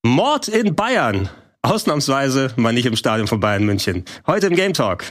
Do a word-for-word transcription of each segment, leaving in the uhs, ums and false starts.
Mord in Bayern. Ausnahmsweise mal nicht im Stadion von Bayern München. Heute im Game Talk.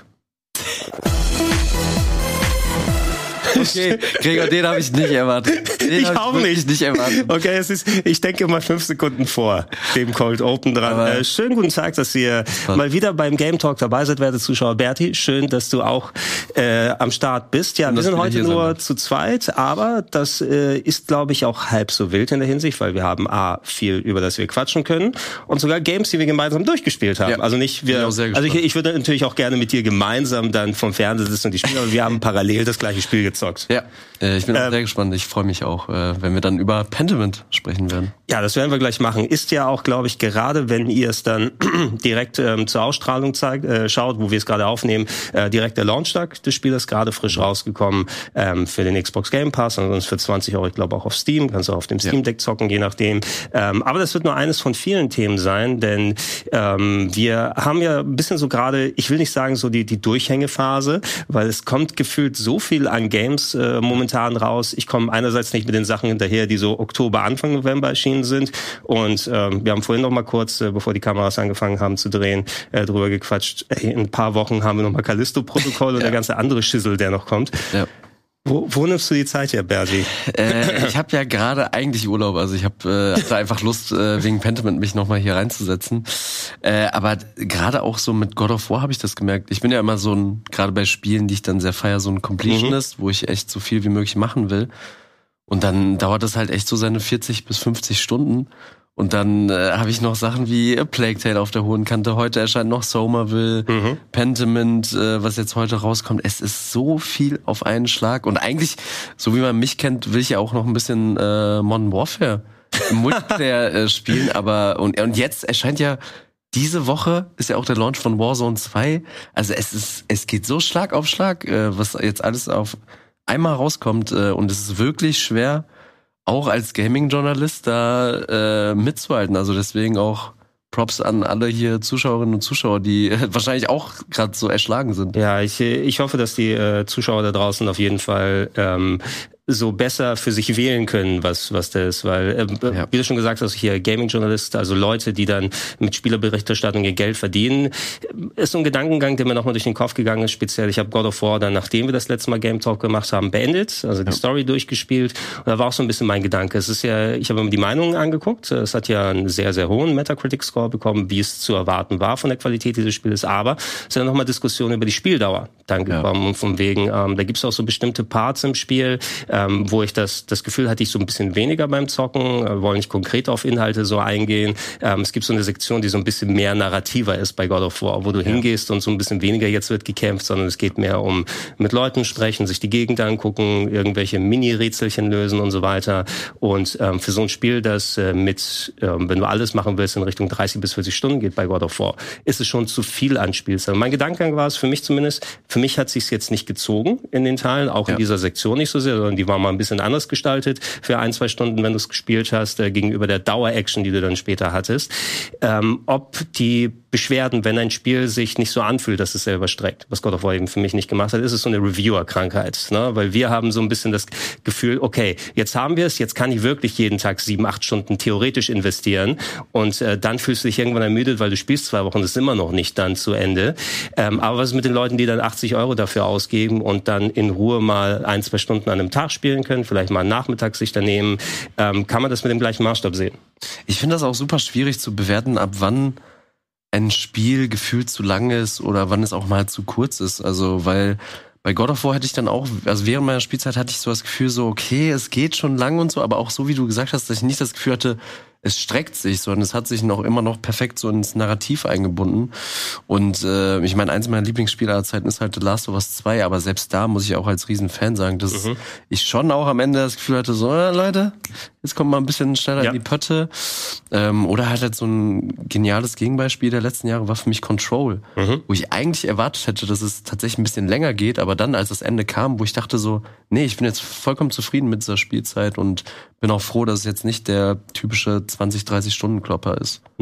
Okay, Gregor, den habe ich nicht erwartet. Den ich auch nicht. nicht erwartet. Okay, es ist, ich denke mal fünf Sekunden vor dem Cold Open dran. Äh, schönen guten Tag, dass ihr was? mal wieder beim Game Talk dabei seid, werte Zuschauer. Berti, schön, dass du auch äh, am Start bist. Ja, wir sind heute nur sein. zu zweit, aber das äh, ist, glaube ich, auch halb so wild in der Hinsicht, weil wir haben A, viel, über das wir quatschen können und sogar Games, die wir gemeinsam durchgespielt haben. Ja. Also nicht wir. Also ich, ich würde natürlich auch gerne mit dir gemeinsam dann vom Fernseher sitzen und die spielen, aber wir haben parallel das gleiche Spiel gezockt. Ja, äh, ich bin auch ähm, sehr gespannt. Ich freue mich auch, äh, wenn wir dann über Pentiment sprechen werden. Ja, das werden wir gleich machen. Ist ja auch, glaube ich, gerade wenn ihr es dann direkt ähm, zur Ausstrahlung zeigt, äh, schaut, wo wir es gerade aufnehmen, äh, direkt der Launchtag des Spiels, gerade frisch rausgekommen ähm, für den Xbox Game Pass, ansonsten für zwanzig Euro, ich glaube auch auf Steam, kannst du auch auf dem Steam Deck zocken, je nachdem. Ähm, aber das wird nur eines von vielen Themen sein, denn ähm, wir haben ja ein bisschen so gerade, ich will nicht sagen so die die Durchhängephase, weil es kommt gefühlt so viel an Games äh, momentan raus. Ich komme einerseits nicht mit den Sachen hinterher, die so Oktober, Anfang November erschienen sind. Und ähm, wir haben vorhin noch mal kurz, äh, bevor die Kameras angefangen haben zu drehen, äh, drüber gequatscht. Ey, in ein paar Wochen haben wir noch mal Callisto-Protokoll und ja. der ganze andere Schissel, der noch kommt. Ja. Wo, wo nimmst du die Zeit her, Berti? Äh, ich habe ja gerade eigentlich Urlaub, also ich habe äh, hatte einfach Lust, äh, wegen Pentiment mich nochmal hier reinzusetzen. Äh, aber gerade auch so mit God of War habe ich das gemerkt. Ich bin ja immer so ein, gerade bei Spielen, die ich dann sehr feier, so ein Completionist, mhm. wo ich echt so viel wie möglich machen will. Und dann dauert das halt echt so seine vierzig bis fünfzig Stunden. Und dann äh, habe ich noch Sachen wie A Plague Tale auf der hohen Kante. Heute erscheint noch Somerville, mhm. Pentiment, äh, was jetzt heute rauskommt. Es ist so viel auf einen Schlag. Und eigentlich, so wie man mich kennt, will ich ja auch noch ein bisschen äh, Modern Warfare im Multiplayer äh, spielen. Aber und, und jetzt erscheint ja diese Woche ist ja auch der Launch von Warzone zwei. Also es ist, es geht so Schlag auf Schlag, äh, was jetzt alles auf einmal rauskommt. Äh, und es ist wirklich schwer, auch als Gaming-Journalist da äh, mitzuhalten. Also deswegen auch Props an alle hier Zuschauerinnen und Zuschauer, die äh, wahrscheinlich auch gerade so erschlagen sind. Ja, ich ich hoffe, dass die äh, Zuschauer da draußen auf jeden Fall ähm, so besser für sich wählen können, was was das ist, weil äh, ja. wie du schon gesagt hast, hier Gaming-Journalist, also Leute, die dann mit Spielerberichterstattung ihr Geld verdienen, ist so ein Gedankengang, der mir nochmal durch den Kopf gegangen ist. Speziell, ich habe God of War dann, nachdem wir das letzte Mal Game Talk gemacht haben, beendet, also die ja. Story durchgespielt. Und da war auch so ein bisschen mein Gedanke. Es ist ja, ich habe mir die Meinungen angeguckt. Es hat ja einen sehr sehr hohen Metacritic-Score bekommen, wie es zu erwarten war von der Qualität dieses Spiels. Aber es sind ja nochmal Diskussionen über die Spieldauer dann gekommen ja. und von wegen, ähm, da gibt es auch so bestimmte Parts im Spiel, Ähm, wo ich das das Gefühl hatte, ich so ein bisschen weniger beim Zocken, äh, wollen nicht konkret auf Inhalte so eingehen. Ähm, es gibt so eine Sektion, die so ein bisschen mehr narrativer ist bei God of War, wo du ja. hingehst und so ein bisschen weniger jetzt wird gekämpft, sondern es geht mehr um mit Leuten sprechen, sich die Gegend angucken, irgendwelche Mini-Rätselchen lösen und so weiter. Und ähm, für so ein Spiel, das äh, mit, ähm, wenn du alles machen willst, in Richtung dreißig bis vierzig Stunden geht bei God of War, ist es schon zu viel an Spielzeit. Mein Gedankengang war es für mich zumindest, für mich hat es sich jetzt nicht gezogen in den Teilen, auch ja. in dieser Sektion nicht so sehr, sondern die war mal ein bisschen anders gestaltet für ein, zwei Stunden, wenn du es gespielt hast, äh, gegenüber der Dauer-Action, die du dann später hattest. Ähm, ob die Beschwerden, wenn ein Spiel sich nicht so anfühlt, dass es selber streckt, was God of War eben für mich nicht gemacht hat, ist es so eine Reviewer-Krankheit, ne? Weil wir haben so ein bisschen das Gefühl, okay, jetzt haben wir es, jetzt kann ich wirklich jeden Tag sieben, acht Stunden theoretisch investieren und äh, dann fühlst du dich irgendwann ermüdet, weil du spielst zwei Wochen, das ist immer noch nicht dann zu Ende. Ähm, aber was ist mit den Leuten, die dann achtzig Euro dafür ausgeben und dann in Ruhe mal ein, zwei Stunden an einem Tag spielen können, vielleicht mal nachmittags sich daneben, ähm, kann man das mit dem gleichen Maßstab sehen? Ich finde das auch super schwierig zu bewerten, ab wann ein Spiel gefühlt zu lang ist oder wann es auch mal zu kurz ist. Also, weil bei God of War hätte ich dann auch, also während meiner Spielzeit hatte ich so das Gefühl so, okay, es geht schon lang und so, aber auch so, wie du gesagt hast, dass ich nicht das Gefühl hatte, es streckt sich, sondern es hat sich noch immer noch perfekt so ins Narrativ eingebunden. Und äh, ich meine, eins meiner Lieblingsspiele aller Zeiten ist halt The Last of Us zwei, aber selbst da muss ich auch als Riesenfan sagen, dass mhm. ich schon auch am Ende das Gefühl hatte, so, äh, Leute, jetzt kommt mal ein bisschen schneller ja. in die Pötte. Ähm, oder halt, halt so ein geniales Gegenbeispiel der letzten Jahre war für mich Control, mhm. wo ich eigentlich erwartet hätte, dass es tatsächlich ein bisschen länger geht, aber dann, als das Ende kam, wo ich dachte so, nee, ich bin jetzt vollkommen zufrieden mit dieser Spielzeit und bin auch froh, dass es jetzt nicht der typische zwanzig, dreißig Stunden Klopper ist. Mhm.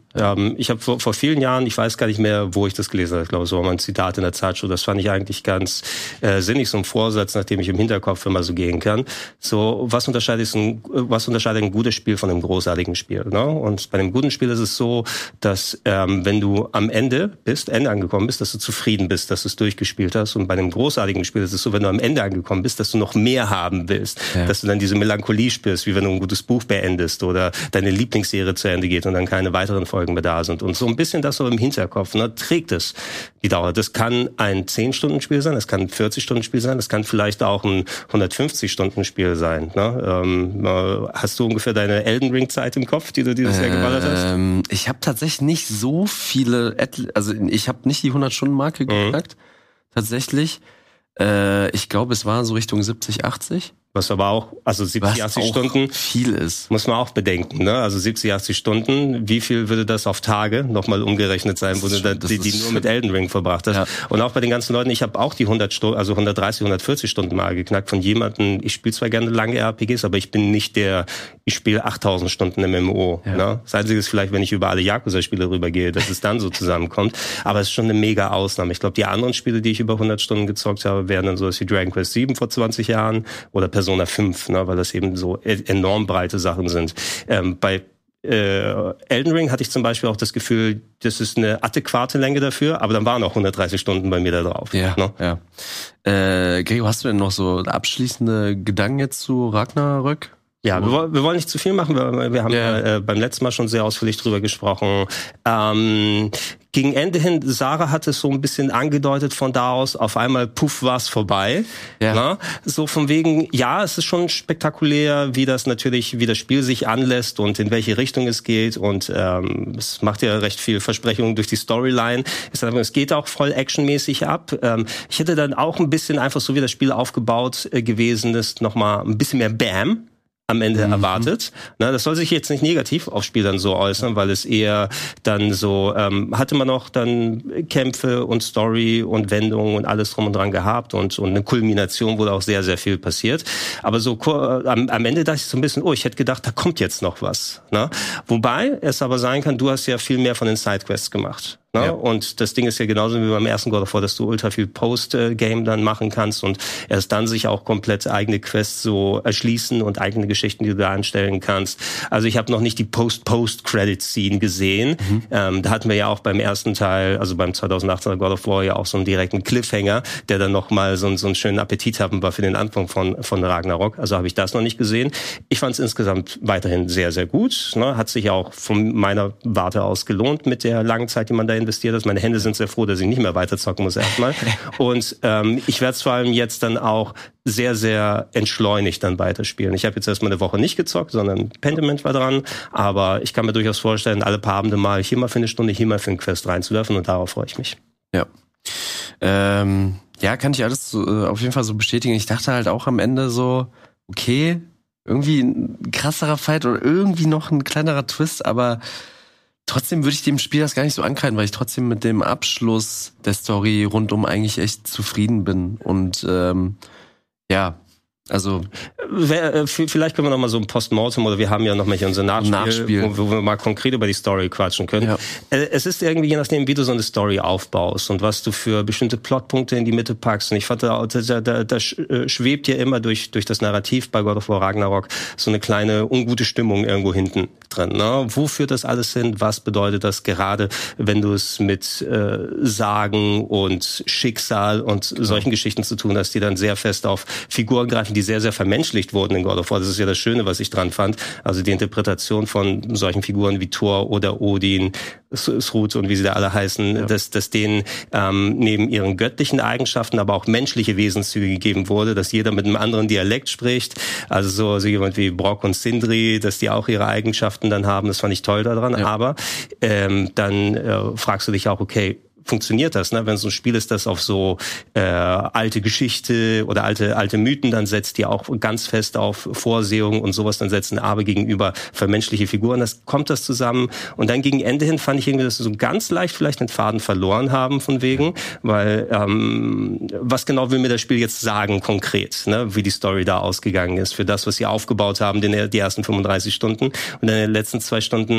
Ähm, ich habe vor, vor vielen Jahren, ich weiß gar nicht mehr, wo ich das gelesen habe, ich glaube, so war mal ein Zitat in der Zeitschrift, das fand ich eigentlich ganz äh, sinnig, so ein Vorsatz, nach dem ich im Hinterkopf immer so gehen kann. So, was unterscheidet ein, was unterscheidet ein gutes Spiel von einem großartigen Spiel? Ne? Und bei einem guten Spiel ist es so, dass ähm, wenn du am Ende bist, Ende angekommen bist, dass du zufrieden bist, dass du es durchgespielt hast. Und bei einem großartigen Spiel ist es so, wenn du am Ende angekommen bist, dass du noch mehr haben willst, ja. dass du dann diese Melancholie spürst, wie wenn du ein gutes Buch beendest oder deine Lieblingsserie zu Ende geht und dann keine weiteren Folgen mehr da sind. Und so ein bisschen das so im Hinterkopf, ne, trägt es die Dauer. Das kann ein zehn-Stunden-Spiel sein, das kann ein vierzig-Stunden-Spiel sein, das kann vielleicht auch ein hundertfünfzig-Stunden-Spiel sein. Ne? Ähm, hast du ungefähr deine Elden Ring-Zeit im Kopf, die du dieses Jahr geballert hast? Ähm, ich habe tatsächlich nicht so viele, also ich habe nicht die hundert-Stunden-Marke geknackt, mhm. tatsächlich. Äh, ich glaube, es war so Richtung siebzig, achtzig. Was aber auch, also siebzig, achtzig Stunden viel ist. Muss man auch bedenken, ne? Also siebzig, achtzig Stunden, wie viel würde das auf Tage nochmal umgerechnet sein, wo du da, die, die nur mit Elden Ring verbracht hast? Ja. Und auch bei den ganzen Leuten, ich habe auch die hundert Stunden, also hundertdreißig, hundertvierzig Stunden mal geknackt von jemandem, ich spiele zwar gerne lange R P Gs, aber ich bin nicht der, ich spiele achttausend Stunden im M M O. Ja. Ne? Das Einzige ist vielleicht, wenn ich über alle Yakuza-Spiele rübergehe, dass es dann so zusammenkommt. Aber es ist schon eine mega Ausnahme. Ich glaube, die anderen Spiele, die ich über hundert Stunden gezockt habe, wären dann so wie Dragon Quest sieben vor zwanzig Jahren oder Persona fünf, ne, weil das eben so enorm breite Sachen sind. Ähm, bei äh, Elden Ring hatte ich zum Beispiel auch das Gefühl, das ist eine adäquate Länge dafür, aber dann waren auch hundertdreißig Stunden bei mir da drauf. Ja, ne? ja. Äh, Gregor, hast du denn noch so abschließende Gedanken jetzt zu Ragnarök? Ja, wir, wir wollen nicht zu viel machen. Wir, wir haben ja. äh, beim letzten Mal schon sehr ausführlich drüber gesprochen. Ähm, gegen Ende hin, Sarah hat es so ein bisschen angedeutet von da aus, auf einmal, puff, war's vorbei. Ja. Na? So von wegen, ja, es ist schon spektakulär, wie das natürlich, wie das Spiel sich anlässt und in welche Richtung es geht. Und ähm, es macht ja recht viel Versprechungen durch die Storyline. Es geht auch voll actionmäßig ab. Ähm, ich hätte dann auch ein bisschen einfach so, wie das Spiel aufgebaut äh, gewesen ist, nochmal ein bisschen mehr Bam am Ende mhm. erwartet. Na, das soll sich jetzt nicht negativ aufs Spiel dann so äußern, weil es eher dann so, ähm, hatte man auch dann Kämpfe und Story und Wendungen und alles drum und dran gehabt und, und eine Kulmination, wo da auch sehr, sehr viel passiert. Aber so äh, am, am Ende dachte ich so ein bisschen, oh, ich hätte gedacht, da kommt jetzt noch was. Na? Wobei es aber sein kann, du hast ja viel mehr von den Sidequests gemacht. Ne? Ja. Und das Ding ist ja genauso wie beim ersten God of War, dass du ultra viel Post-Game dann machen kannst und erst dann sich auch komplett eigene Quests so erschließen und eigene Geschichten, die du da anstellen kannst. Also ich habe noch nicht die Post-Post-Credit-Scene gesehen. Mhm. Ähm, da hatten wir ja auch beim ersten Teil, also beim zweitausendachtzehner God of War ja auch so einen direkten Cliffhanger, der dann nochmal so, so einen schönen Appetit haben war für den Anfang von, von Ragnarok. Also habe ich das noch nicht gesehen. Ich fand es insgesamt weiterhin sehr, sehr gut. Ne? Hat sich auch von meiner Warte aus gelohnt mit der langen Zeit, die man da investiert ist. Meine Hände sind sehr froh, dass ich nicht mehr weiterzocken muss erstmal. Und ähm, ich werde es vor allem jetzt dann auch sehr, sehr entschleunigt dann weiterspielen. Ich habe jetzt erstmal eine Woche nicht gezockt, sondern Pentiment war dran. Aber ich kann mir durchaus vorstellen, alle paar Abende mal hier mal für eine Stunde, hier mal für einen Quest reinzuwerfen und darauf freue ich mich. Ja. Ähm, ja, kann ich alles so, äh, auf jeden Fall so bestätigen. Ich dachte halt auch am Ende so, okay, irgendwie ein krasserer Fight oder irgendwie noch ein kleinerer Twist, aber trotzdem würde ich dem Spiel das gar nicht so ankreiden, weil ich trotzdem mit dem Abschluss der Story rundum eigentlich echt zufrieden bin. Und ähm, ja, also vielleicht können wir noch mal so ein Postmortem oder wir haben ja noch mal hier unser Nachspiel, Nachspiel. Wo, wo wir mal konkret über die Story quatschen können. Ja. Es ist irgendwie je nachdem, wie du so eine Story aufbaust und was du für bestimmte Plotpunkte in die Mitte packst. Und ich fand, da, da, da, da schwebt ja immer durch durch das Narrativ bei God of War Ragnarok so eine kleine ungute Stimmung irgendwo hinten drin. Ne? Wo führt das alles hin? Was bedeutet das gerade, wenn du es mit äh, Sagen und Schicksal und genau. solchen Geschichten zu tun hast, die dann sehr fest auf Figuren greifen, die sehr, sehr vermenschlicht wurden in God of War. Das ist ja das Schöne, was ich dran fand. Also die Interpretation von solchen Figuren wie Thor oder Odin, Srut und wie sie da alle heißen, ja. dass, dass denen ähm, neben ihren göttlichen Eigenschaften aber auch menschliche Wesenszüge gegeben wurde, dass jeder mit einem anderen Dialekt spricht. Also so, so jemand wie Brok und Sindri, dass die auch ihre Eigenschaften dann haben. Das fand ich toll daran. Ja. Aber ähm, dann äh, fragst du dich auch, okay, funktioniert das, ne? Wenn so ein Spiel ist, das auf so äh, alte Geschichte oder alte alte Mythen dann setzt, die auch ganz fest auf Vorsehung und sowas dann setzen, aber gegenüber vermenschliche Figuren, das kommt das zusammen. Und dann gegen Ende hin fand ich irgendwie, dass sie so ganz leicht vielleicht den Faden verloren haben von wegen, weil ähm, was genau will mir das Spiel jetzt sagen konkret, ne? Wie die Story da ausgegangen ist für das, was sie aufgebaut haben, den, die ersten fünfunddreißig Stunden und dann in den letzten zwei Stunden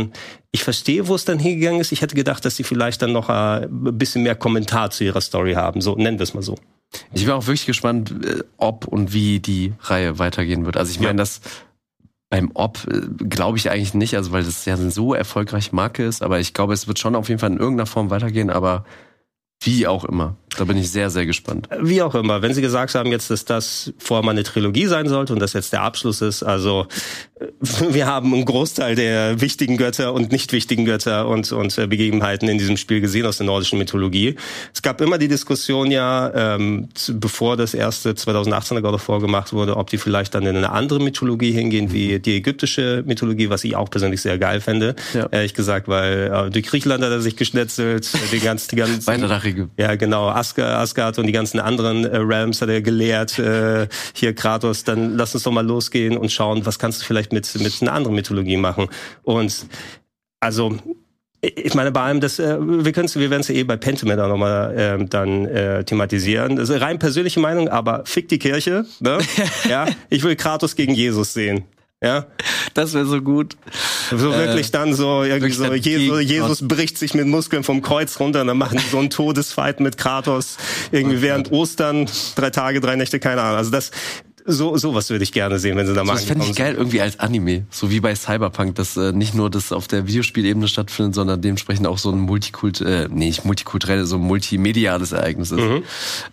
ich verstehe, wo es dann hingegangen ist. Ich hätte gedacht, dass sie vielleicht dann noch ein bisschen mehr Kommentar zu ihrer Story haben. So, nennen wir es mal so. Ich bin auch wirklich gespannt, ob und wie die Reihe weitergehen wird. Also ich meine, ja. das beim Ob glaube ich eigentlich nicht, also weil das ja eine so erfolgreiche Marke ist, aber ich glaube, es wird schon auf jeden Fall in irgendeiner Form weitergehen, aber wie auch immer. Da bin ich sehr, sehr gespannt. Wie auch immer. Wenn Sie gesagt haben jetzt, dass das vorher mal eine Trilogie sein sollte und das jetzt der Abschluss ist, also wir haben einen Großteil der wichtigen Götter und nicht wichtigen Götter und, und Begebenheiten in diesem Spiel gesehen aus der nordischen Mythologie. Es gab immer die Diskussion ja, ähm, bevor das erste zweitausendachtzehner God of War gemacht wurde, ob die vielleicht dann in eine andere Mythologie hingehen, wie die ägyptische Mythologie, was ich auch persönlich sehr geil fände. Ja. Ehrlich gesagt, weil äh, durch Griechenland hat er sich geschnetzelt, den ganzen, die ganzen weiter nach Ägypten. Ja, genau. Asgard und die ganzen anderen äh, Realms hat er gelehrt. Äh, hier Kratos, dann lass uns doch mal losgehen und schauen, was kannst du vielleicht mit mit einer anderen Mythologie machen. Und also ich meine, bei allem, das, äh, wir können wir werden es ja eh bei Pentiment auch nochmal äh, dann äh, thematisieren. Das ist rein persönliche Meinung, aber fick die Kirche. Ne? Ja, ich will Kratos gegen Jesus sehen. Ja, das wäre so gut. So wirklich äh, dann so irgendwie so Jesus, Jesus bricht sich mit Muskeln vom Kreuz runter und dann machen die so einen Todesfight mit Kratos irgendwie oh, während Ostern, drei Tage, drei Nächte, keine Ahnung. Also das so sowas würde ich gerne sehen, wenn sie da so, mal das fände ich geil, irgendwie als Anime, so wie bei Cyberpunk, dass äh, nicht nur das auf der Videospielebene stattfindet, sondern dementsprechend auch so ein Multikult, äh, nee, nicht multikulturelles, so ein multimediales Ereignis ist. Mhm.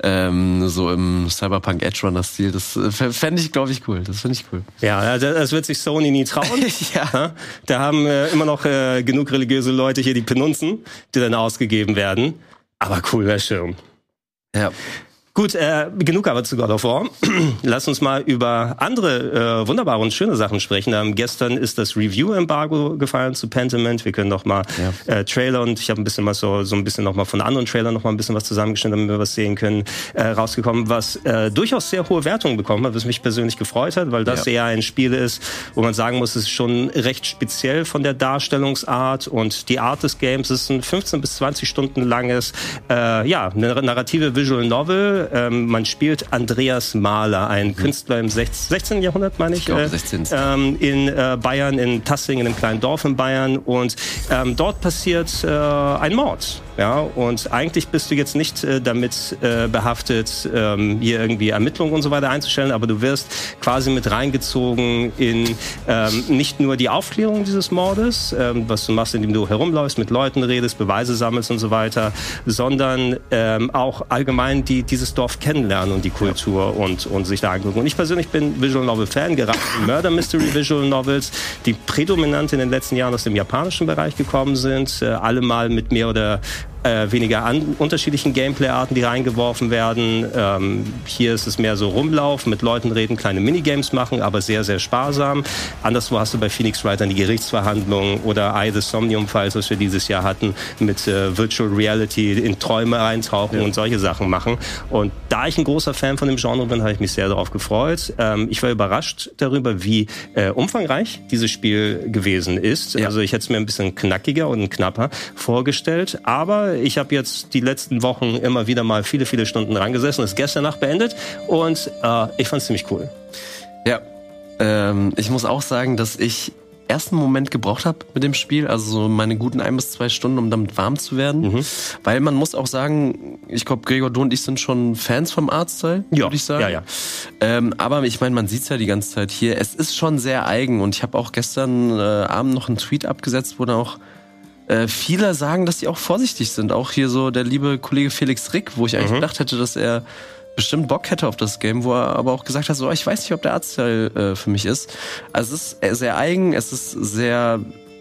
Ähm, so im Cyberpunk Edge Runner Stil, das äh, fände ich, glaube ich, cool. Das finde ich cool. Ja, das wird sich Sony nie trauen. Ja. Da haben äh, immer noch äh, genug religiöse Leute hier, die Penunzen, die dann ausgegeben werden. Aber cool wäre Schirm. Ja. Gut, äh, genug aber zu God of War. Lass uns mal über andere äh, wunderbare und schöne Sachen sprechen. Ähm, gestern ist das Review-Embargo gefallen zu Pentiment. Wir können noch mal ja. äh, Trailer und ich habe ein bisschen was so so ein bisschen noch mal von anderen Trailern noch mal ein bisschen was zusammengeschnitten, damit wir was sehen können, äh, rausgekommen, was äh, durchaus sehr hohe Wertungen bekommen hat, was mich persönlich gefreut hat, weil das ja. eher ein Spiel ist, wo man sagen muss, es ist schon recht speziell von der Darstellungsart und die Art des Games. Es ist ein fünfzehn bis zwanzig Stunden langes, äh, ja, eine narrative Visual Novel. Ähm, man spielt Andreas Mahler, ein mhm. Künstler im sechzehnten Jahrhundert, meine ich, ich glaube, äh, sechzehnten Ähm, in äh, Bayern, in Tassing, in einem kleinen Dorf in Bayern. Und ähm, dort passiert äh, ein Mord. Ja, und eigentlich bist du jetzt nicht äh, damit äh, behaftet, ähm, hier irgendwie Ermittlungen und so weiter einzustellen, aber du wirst quasi mit reingezogen in ähm, nicht nur die Aufklärung dieses Mordes, ähm, was du machst, indem du herumläufst, mit Leuten redest, Beweise sammelst und so weiter, sondern ähm, auch allgemein die dieses Dorf kennenlernen und die Kultur und und sich da angucken. Und ich persönlich bin Visual Novel Fan, gerade Murder Mystery Visual Novels, die prädominant in den letzten Jahren aus dem japanischen Bereich gekommen sind, äh, alle mal mit mehr oder Äh, weniger an unterschiedlichen Gameplay-Arten, die reingeworfen werden. Ähm, hier ist es mehr so rumlaufen, mit Leuten reden, kleine Minigames machen, aber sehr, sehr sparsam. Anderswo hast du bei Phoenix Wright dann die Gerichtsverhandlungen oder Eye the Somnium-Files, was wir dieses Jahr hatten, mit äh, Virtual Reality in Träume eintauchen ja. und solche Sachen machen. Und da ich ein großer Fan von dem Genre bin, habe ich mich sehr darauf gefreut. Ähm, ich war überrascht darüber, wie äh, umfangreich dieses Spiel gewesen ist. Ja. Also ich hätte es mir ein bisschen knackiger und knapper vorgestellt, aber ich habe jetzt die letzten Wochen immer wieder mal viele, viele Stunden dran gesessen, ist gestern Nacht beendet und äh, ich fand es ziemlich cool. Ja, ähm, ich muss auch sagen, dass ich ersten Moment gebraucht habe mit dem Spiel, also so meine guten ein bis zwei Stunden, um damit warm zu werden. Mhm. Weil man muss auch sagen, ich glaube, Gregor, du und ich sind schon Fans vom Artstyle, ja. würde ich sagen. Ja, ja. Ähm, aber ich meine, man sieht's ja die ganze Zeit hier. Es ist schon sehr eigen und ich habe auch gestern äh, Abend noch einen Tweet abgesetzt, wo dann auch Äh, viele sagen, dass die auch vorsichtig sind. Auch hier so der liebe Kollege Felix Rick, wo ich eigentlich mhm. gedacht hätte, dass er bestimmt Bock hätte auf das Game, wo er aber auch gesagt hat, so, ich weiß nicht, ob der Artstyle äh, für mich ist. Also es ist sehr eigen, es ist sehr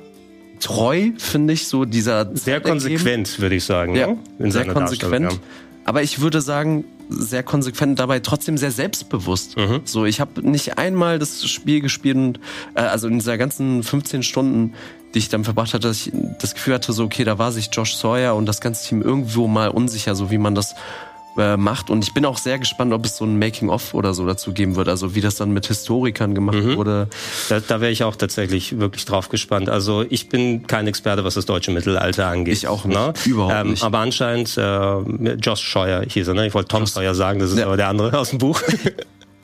treu, finde ich, so dieser... Sehr konsequent, würde ich sagen. Ja, ne? In sehr konsequent. Ja. Aber ich würde sagen, sehr konsequent, dabei trotzdem sehr selbstbewusst. Mhm. So, ich habe nicht einmal das Spiel gespielt und äh, also in dieser ganzen fünfzehn Stunden, die ich dann verbracht hatte, dass ich das Gefühl hatte, so okay, da war sich Josh Sawyer und das ganze Team irgendwo mal unsicher, so wie man das äh, macht. Und ich bin auch sehr gespannt, ob es so ein Making-of oder so dazu geben wird, also wie das dann mit Historikern gemacht mhm. wurde. Da, da wäre ich auch tatsächlich wirklich drauf gespannt. Also ich bin kein Experte, was das deutsche Mittelalter angeht. Ich auch nicht, ne? Überhaupt ähm, nicht. Aber anscheinend, äh, Josh Sawyer hieß er, ne? Ich wollte Tom Josh. Sawyer sagen, das ist ja. aber der andere aus dem Buch.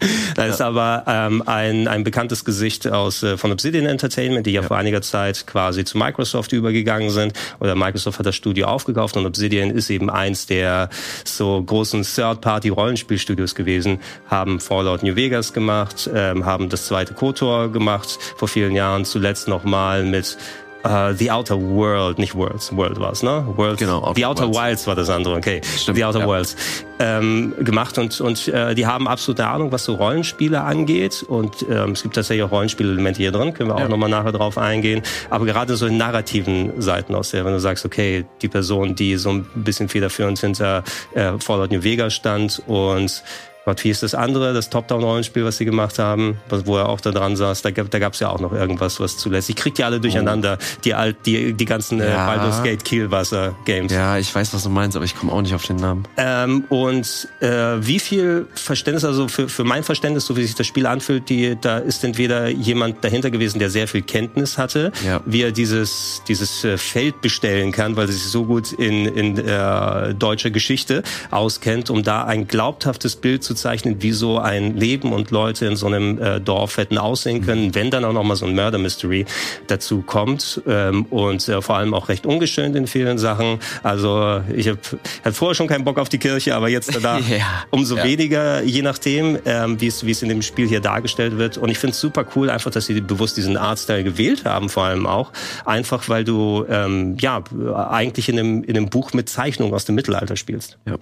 Da ist aber ähm, ein ein bekanntes Gesicht aus äh, von Obsidian Entertainment, die ja, ja vor einiger Zeit quasi zu Microsoft übergegangen sind. Oder Microsoft hat das Studio aufgekauft und Obsidian ist eben eins der so großen Third-Party-Rollenspielstudios gewesen, haben Fallout New Vegas gemacht, ähm, haben das zweite KOTOR gemacht vor vielen Jahren, zuletzt nochmal mit Uh, The Outer World, nicht Worlds, World war's, ne? World, genau, Outer The Outer Worlds. Wilds war das andere, okay. Stimmt, The Outer ja. Worlds ähm, gemacht und und äh, die haben absolut eine Ahnung, was so Rollenspiele angeht und ähm, es gibt tatsächlich auch Rollenspielelemente hier drin, können wir ja. auch nochmal nachher drauf eingehen, aber gerade so in narrativen Seiten aus der, wenn du sagst, okay, die Person, die so ein bisschen federführend hinter äh, Fallout New Vegas stand und Gott, wie ist das andere, das Top-Down-Rollenspiel, was sie gemacht haben, wo er auch da dran saß, da gab da gab's ja auch noch irgendwas, was zulässt. Ich krieg die alle durcheinander, oh. die alt, die die ganzen ja. äh, Baldur's Gate Kielwasser-Games. Ja, ich weiß, was du meinst, aber ich komme auch nicht auf den Namen. Ähm, und äh, wie viel Verständnis, also für für mein Verständnis, so wie sich das Spiel anfühlt, die da ist entweder jemand dahinter gewesen, der sehr viel Kenntnis hatte, ja. wie er dieses dieses äh, Feld bestellen kann, weil er sich so gut in in äh, deutscher Geschichte auskennt, um da ein glaubhaftes Bild zu zeichnen, wie so ein Leben und Leute in so einem äh, Dorf hätten aussehen können, mhm. wenn dann auch noch mal so ein Murder Mystery dazu kommt ähm, und äh, vor allem auch recht ungeschönt in vielen Sachen. Also ich habe hab vorher schon keinen Bock auf die Kirche, aber jetzt da ja. umso ja. weniger, je nachdem, ähm, wie es wie es in dem Spiel hier dargestellt wird. Und ich finde es super cool, einfach, dass sie bewusst diesen Artstyle gewählt haben, vor allem auch einfach, weil du ähm, ja eigentlich in einem in einem Buch mit Zeichnungen aus dem Mittelalter spielst. Ja,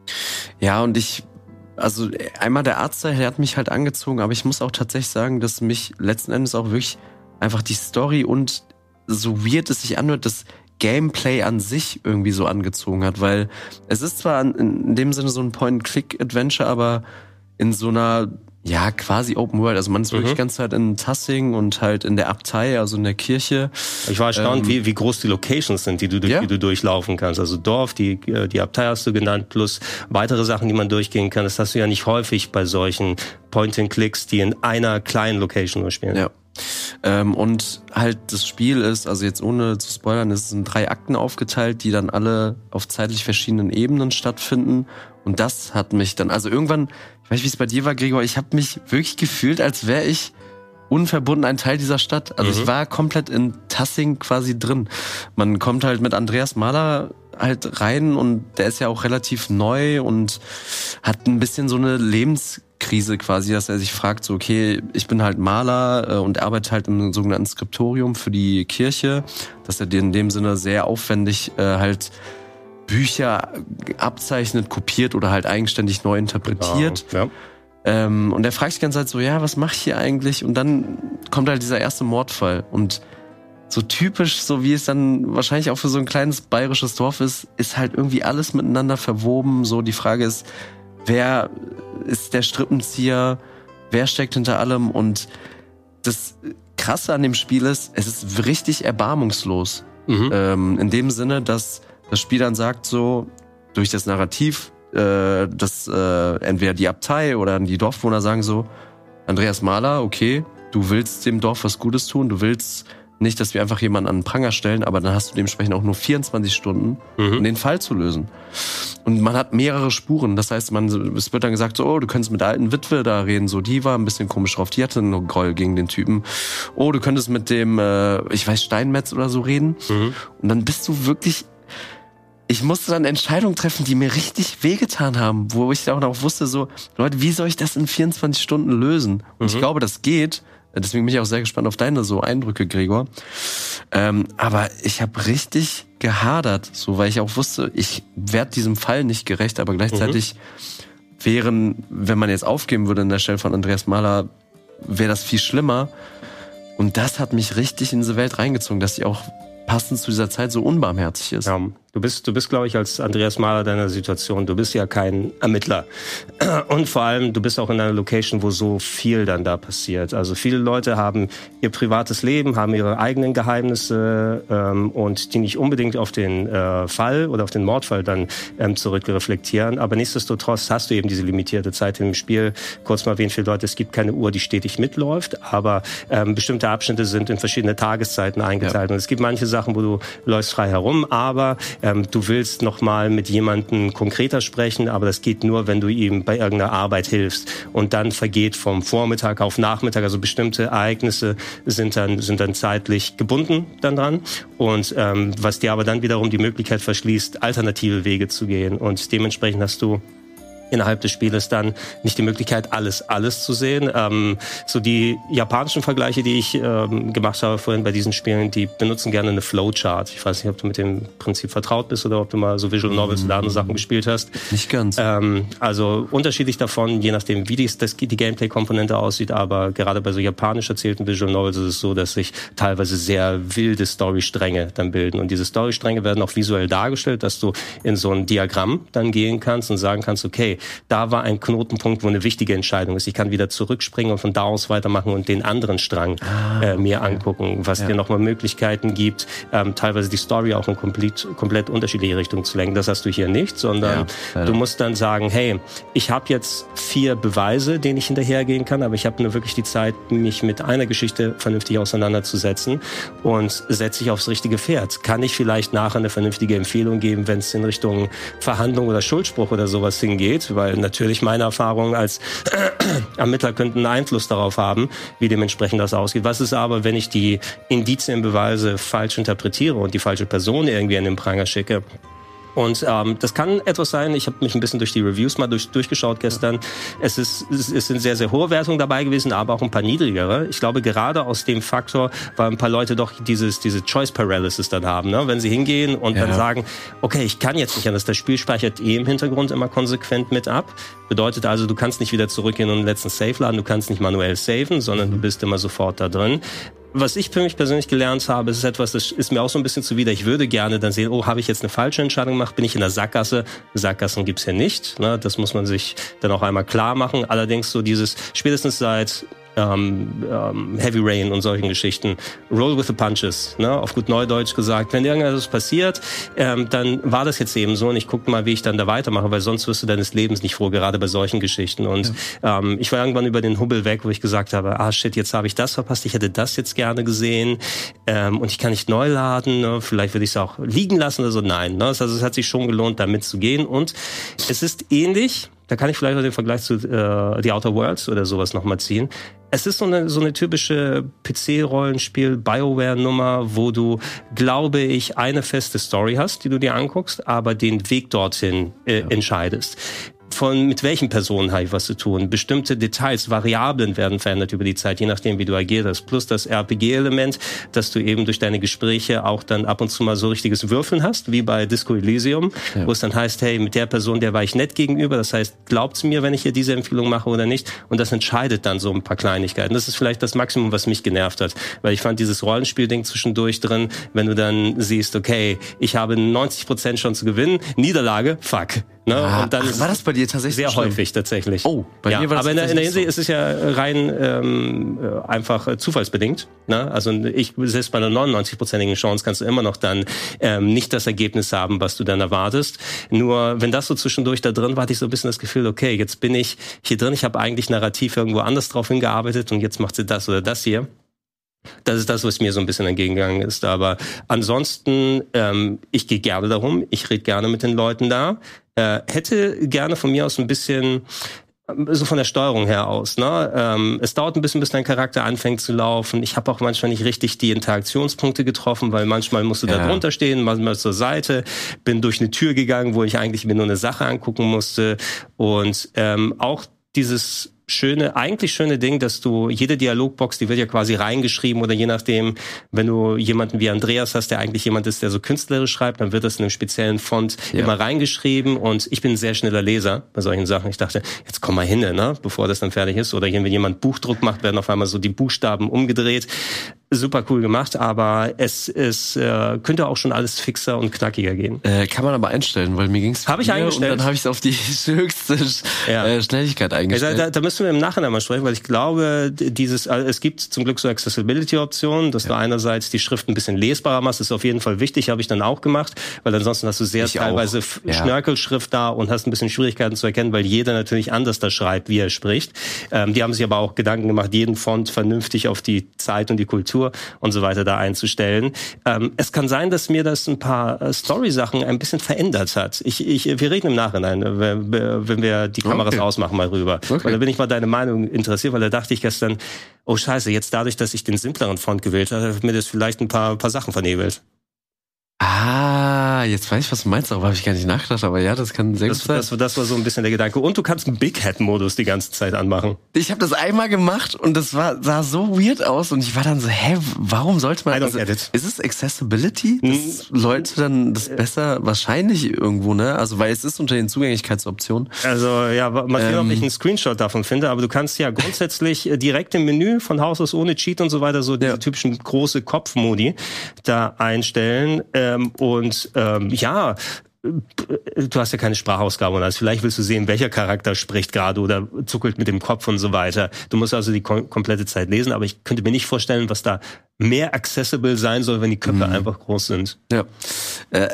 ja und ich Also einmal der Artstyle, der hat mich halt angezogen, aber ich muss auch tatsächlich sagen, dass mich letzten Endes auch wirklich einfach die Story und so weird es sich anhört, das Gameplay an sich irgendwie so angezogen hat, weil es ist zwar in dem Sinne so ein Point-and-Click-Adventure, aber in so einer, ja, quasi Open World. Also man ist mhm. wirklich die ganze Zeit in Tassing und halt in der Abtei, also in der Kirche. Ich war erstaunt, ähm, wie, wie groß die Locations sind, die du, durch, ja. die du durchlaufen kannst. Also Dorf, die, die Abtei hast du genannt, plus weitere Sachen, die man durchgehen kann. Das hast du ja nicht häufig bei solchen Point-and-Clicks, die in einer kleinen Location nur spielen. Ja. Ähm, und halt das Spiel ist, also jetzt ohne zu spoilern, es ist in drei Akten aufgeteilt, die dann alle auf zeitlich verschiedenen Ebenen stattfinden. Und das hat mich dann, also irgendwann, ich weiß nicht, wie es bei dir war, Gregor, ich habe mich wirklich gefühlt, als wäre ich unverbunden ein Teil dieser Stadt. Also mhm. ich war komplett in Tassing quasi drin. Man kommt halt mit Andreas Mahler halt rein und der ist ja auch relativ neu und hat ein bisschen so eine Lebenskrise quasi, dass er sich fragt, so okay, ich bin halt Maler äh, und arbeite halt im sogenannten Skriptorium für die Kirche, dass er dir in dem Sinne sehr aufwendig äh, halt Bücher abzeichnet, kopiert oder halt eigenständig neu interpretiert. Genau. Ja. Ähm, und er fragt sich die ganze Zeit so, ja, was mache ich hier eigentlich? Und dann kommt halt dieser erste Mordfall. Und so typisch, so wie es dann wahrscheinlich auch für so ein kleines bayerisches Dorf ist, ist halt irgendwie alles miteinander verwoben. So die Frage ist, wer ist der Strippenzieher? Wer steckt hinter allem? Und das Krasse an dem Spiel ist, es ist richtig erbarmungslos. Mhm. Ähm, in dem Sinne, dass das Spiel dann sagt so, durch das Narrativ, äh, dass äh, entweder die Abtei oder die Dorfbewohner sagen so, Andreas Mahler, okay, du willst dem Dorf was Gutes tun, du willst nicht, dass wir einfach jemanden an den Pranger stellen, aber dann hast du dementsprechend auch nur vierundzwanzig Stunden, mhm. um den Fall zu lösen. Und man hat mehrere Spuren, das heißt, man, es wird dann gesagt so, oh, du könntest mit der alten Witwe da reden, so, die war ein bisschen komisch drauf, die hatte einen Groll gegen den Typen. Oh, du könntest mit dem, äh, ich weiß, Steinmetz oder so reden. Mhm. Und dann bist du wirklich, ich musste dann Entscheidungen treffen, die mir richtig wehgetan haben, wo ich auch noch wusste so, Leute, wie soll ich das in vierundzwanzig Stunden lösen? Und mhm. ich glaube, das geht. Deswegen bin ich auch sehr gespannt auf deine so Eindrücke, Gregor. Ähm, aber ich habe richtig gehadert, so, weil ich auch wusste, ich werde diesem Fall nicht gerecht, aber gleichzeitig mhm. wären, wenn man jetzt aufgeben würde an der Stelle von Andreas Mahler, wäre das viel schlimmer. Und das hat mich richtig in diese Welt reingezogen, dass sie auch passend zu dieser Zeit so unbarmherzig ist. Ja, du bist, du bist, glaube ich, als Andreas Mahler deiner Situation, du bist ja kein Ermittler. Und vor allem, du bist auch in einer Location, wo so viel dann da passiert. Also viele Leute haben ihr privates Leben, haben ihre eigenen Geheimnisse ähm, und die nicht unbedingt auf den äh, Fall oder auf den Mordfall dann ähm, zurückreflektieren. Aber nichtsdestotrotz hast du eben diese limitierte Zeit im Spiel. Kurz mal erwähnt, viele Leute, es gibt keine Uhr, die stetig mitläuft, aber ähm, bestimmte Abschnitte sind in verschiedene Tageszeiten eingeteilt. Ja. Und es gibt manche Sachen, wo du läufst frei herum, aber ähm, du willst nochmal mit jemandem konkreter sprechen, aber das geht nur, wenn du ihm bei irgendeiner Arbeit hilfst. Und dann vergeht vom Vormittag auf Nachmittag, also bestimmte Ereignisse sind dann, sind dann zeitlich gebunden dann dran. Und ähm, was dir aber dann wiederum die Möglichkeit verschließt, alternative Wege zu gehen. Und dementsprechend hast du innerhalb des Spieles dann nicht die Möglichkeit, alles, alles zu sehen. Ähm, so die japanischen Vergleiche, die ich ähm, gemacht habe vorhin bei diesen Spielen, die benutzen gerne eine Flowchart. Ich weiß nicht, ob du mit dem Prinzip vertraut bist oder ob du mal so Visual Novels oder andere Sachen gespielt hast. Nicht ganz. Ähm, also unterschiedlich davon, je nachdem, wie die, das, die Gameplay-Komponente aussieht, aber gerade bei so japanisch erzählten Visual Novels ist es so, dass sich teilweise sehr wilde Storystränge dann bilden. Und diese Storystränge werden auch visuell dargestellt, dass du in so ein Diagramm dann gehen kannst und sagen kannst, okay, da war ein Knotenpunkt, wo eine wichtige Entscheidung ist. Ich kann wieder zurückspringen und von da aus weitermachen und den anderen Strang ah, äh, mir okay. angucken, was ja. dir nochmal Möglichkeiten gibt, ähm, teilweise die Story auch in komplett, komplett unterschiedliche Richtungen zu lenken. Das hast du hier nicht, sondern ja, du musst dann sagen, hey, ich habe jetzt vier Beweise, denen ich hinterhergehen kann, aber ich habe nur wirklich die Zeit, mich mit einer Geschichte vernünftig auseinanderzusetzen und setze ich aufs richtige Pferd. Kann ich vielleicht nachher eine vernünftige Empfehlung geben, wenn es in Richtung Verhandlung oder Schuldspruch oder sowas hingeht, weil natürlich meine Erfahrungen als Ermittler könnten einen Einfluss darauf haben, wie dementsprechend das ausgeht. Was ist aber, wenn ich die Indizien, Beweise falsch interpretiere und die falsche Person irgendwie in den Pranger schicke? Und ähm, das kann etwas sein, ich habe mich ein bisschen durch die Reviews mal durch, durchgeschaut gestern. Es, ist, es, es sind sehr, sehr hohe Wertungen dabei gewesen, aber auch ein paar niedrigere. Ich glaube, gerade aus dem Faktor, weil ein paar Leute doch dieses diese Choice Paralysis dann haben, ne? Wenn sie hingehen und ja. dann sagen, okay, ich kann jetzt nicht anders, das Spiel speichert eh im Hintergrund immer konsequent mit ab. Bedeutet also, du kannst nicht wieder zurückgehen und einen letzten Save laden, du kannst nicht manuell saven, sondern mhm. du bist immer sofort da drin. Was ich für mich persönlich gelernt habe, ist etwas, das ist mir auch so ein bisschen zuwider. Ich würde gerne dann sehen, oh, habe ich jetzt eine falsche Entscheidung gemacht? Bin ich in der Sackgasse? Sackgassen gibt's ja nicht. Ne? Das muss man sich dann auch einmal klar machen. Allerdings so dieses, spätestens seit ähm, ähm, Heavy Rain und solchen Geschichten, roll with the punches, ne? Auf gut Neudeutsch gesagt. Wenn irgendwas passiert, ähm, dann war das jetzt eben so und ich gucke mal, wie ich dann da weitermache, weil sonst wirst du deines Lebens nicht froh, gerade bei solchen Geschichten. Und ja. ähm, ich war irgendwann über den Hubbel weg, wo ich gesagt habe, ah shit, jetzt habe ich das verpasst, ich hätte das jetzt gerne gesehen ähm, und ich kann nicht neu laden, ne? Vielleicht würde ich es auch liegen lassen oder so. Nein, ne? Also es hat sich schon gelohnt, da mitzugehen und es ist ähnlich. Da kann ich vielleicht auch den Vergleich zu äh, The Outer Worlds oder sowas nochmal ziehen. Es ist so eine, so eine typische P C-Rollenspiel-Bioware-Nummer, wo du, glaube ich, eine feste Story hast, die du dir anguckst, aber den Weg dorthin äh, ja. entscheidest. Von mit welchen Personen habe ich was zu tun. Bestimmte Details, Variablen werden verändert über die Zeit, je nachdem, wie du agierst. Plus das R P G-Element, dass du eben durch deine Gespräche auch dann ab und zu mal so richtiges Würfeln hast, wie bei Disco Elysium, ja. wo es dann heißt, hey, mit der Person, der war ich nett gegenüber. Das heißt, glaubt's mir, wenn ich ihr diese Empfehlung mache oder nicht? Und das entscheidet dann so ein paar Kleinigkeiten. Das ist vielleicht das Maximum, was mich genervt hat. Weil ich fand dieses Rollenspiel-Ding zwischendurch drin, wenn du dann siehst, okay, ich habe neunzig Prozent schon zu gewinnen, Niederlage, fuck. Ne? Ah, und dann ach, war das bei dir tatsächlich sehr schlimm? Häufig tatsächlich. Oh, bei ja, mir war das aber in der, in der Hinsicht so. ist es ja rein ähm, einfach äh, zufallsbedingt. Ne? Also ich selbst bei einer neunundneunzig-prozentigen Chance kannst du immer noch dann ähm, nicht das Ergebnis haben, was du dann erwartest. Nur wenn das so zwischendurch da drin war, hatte ich so ein bisschen das Gefühl, okay, jetzt bin ich hier drin, ich habe eigentlich narrativ irgendwo anders drauf hingearbeitet und jetzt macht sie das oder das hier. Das ist das, was mir so ein bisschen entgegengegangen ist. Aber ansonsten, ähm, ich gehe gerne darum, ich rede gerne mit den Leuten da. Äh, hätte gerne von mir aus ein bisschen, so von der Steuerung her aus, ne? Ähm, es dauert ein bisschen, bis dein Charakter anfängt zu laufen. Ich habe auch manchmal nicht richtig die Interaktionspunkte getroffen, weil manchmal musst du ja. da drunter stehen, manchmal zur Seite. Bin durch eine Tür gegangen, wo ich eigentlich mir nur eine Sache angucken musste. Und ähm, auch dieses schöne, eigentlich schöne Ding, dass du jede Dialogbox, die wird ja quasi reingeschrieben oder je nachdem, wenn du jemanden wie Andreas hast, der eigentlich jemand ist, der so künstlerisch schreibt, dann wird das in einem speziellen Font ja. immer reingeschrieben und ich bin ein sehr schneller Leser bei solchen Sachen. Ich dachte, jetzt komm mal hin, ne, bevor das dann fertig ist. Oder hier, wenn jemand Buchdruck macht, werden auf einmal so die Buchstaben umgedreht. Super cool gemacht, aber es ist, äh, könnte auch schon alles fixer und knackiger gehen. Äh, kann man aber einstellen, weil mir ging's Habe ich eingestellt. Und dann habe ich es auf die höchste ja. äh, Schnelligkeit eingestellt. Da, da, da müssen wir im Nachhinein mal sprechen, weil ich glaube, dieses, also es gibt zum Glück so Accessibility-Optionen, dass ja. du einerseits die Schrift ein bisschen lesbarer machst, ist auf jeden Fall wichtig, habe ich dann auch gemacht, weil ansonsten hast du sehr ich teilweise ja. Schnörkelschrift da und hast ein bisschen Schwierigkeiten zu erkennen, weil jeder natürlich anders da schreibt, wie er spricht. Ähm, die haben sich aber auch Gedanken gemacht, jeden Font vernünftig auf die Zeit und die Kultur Temperatur und so weiter da einzustellen. Ähm, es kann sein, dass mir das ein paar äh, Story-Sachen ein bisschen verändert hat. Ich, ich, wir reden im Nachhinein, wenn, wenn wir die Kameras okay. ausmachen, mal rüber. Okay. Weil da bin ich mal deine Meinung interessiert, weil da dachte ich gestern, oh scheiße, jetzt dadurch, dass ich den simpleren Font gewählt habe, hat mir das vielleicht ein paar, paar Sachen vernebelt. Ah, jetzt weiß ich, was du meinst, darüber habe ich gar nicht nachgedacht, aber ja, das kann sehr das, gut sein. Das, das war so ein bisschen der Gedanke. Und du kannst einen Big Head-Modus die ganze Zeit anmachen. Ich habe das einmal gemacht und das war sah so weird aus und ich war dann so, hä, warum sollte man... I don't also, get it. Ist es Accessibility? Dass hm. Leute dann das besser, wahrscheinlich irgendwo, ne? Also, weil es ist unter den Zugänglichkeitsoptionen. Also, ja, mal sehen, ähm, ob ich einen Screenshot davon finde, aber du kannst ja grundsätzlich direkt im Menü von Haus aus ohne Cheat und so weiter so diese ja. typischen große Kopfmodi da einstellen ähm, und ähm, ja, du hast ja keine Sprachausgabe und alles. Vielleicht willst du sehen, welcher Charakter spricht gerade oder zuckelt mit dem Kopf und so weiter. Du musst also die kom- komplette Zeit lesen, aber ich könnte mir nicht vorstellen, was da mehr accessible sein soll, wenn die Köpfe mhm. einfach groß sind. Ja. Äh,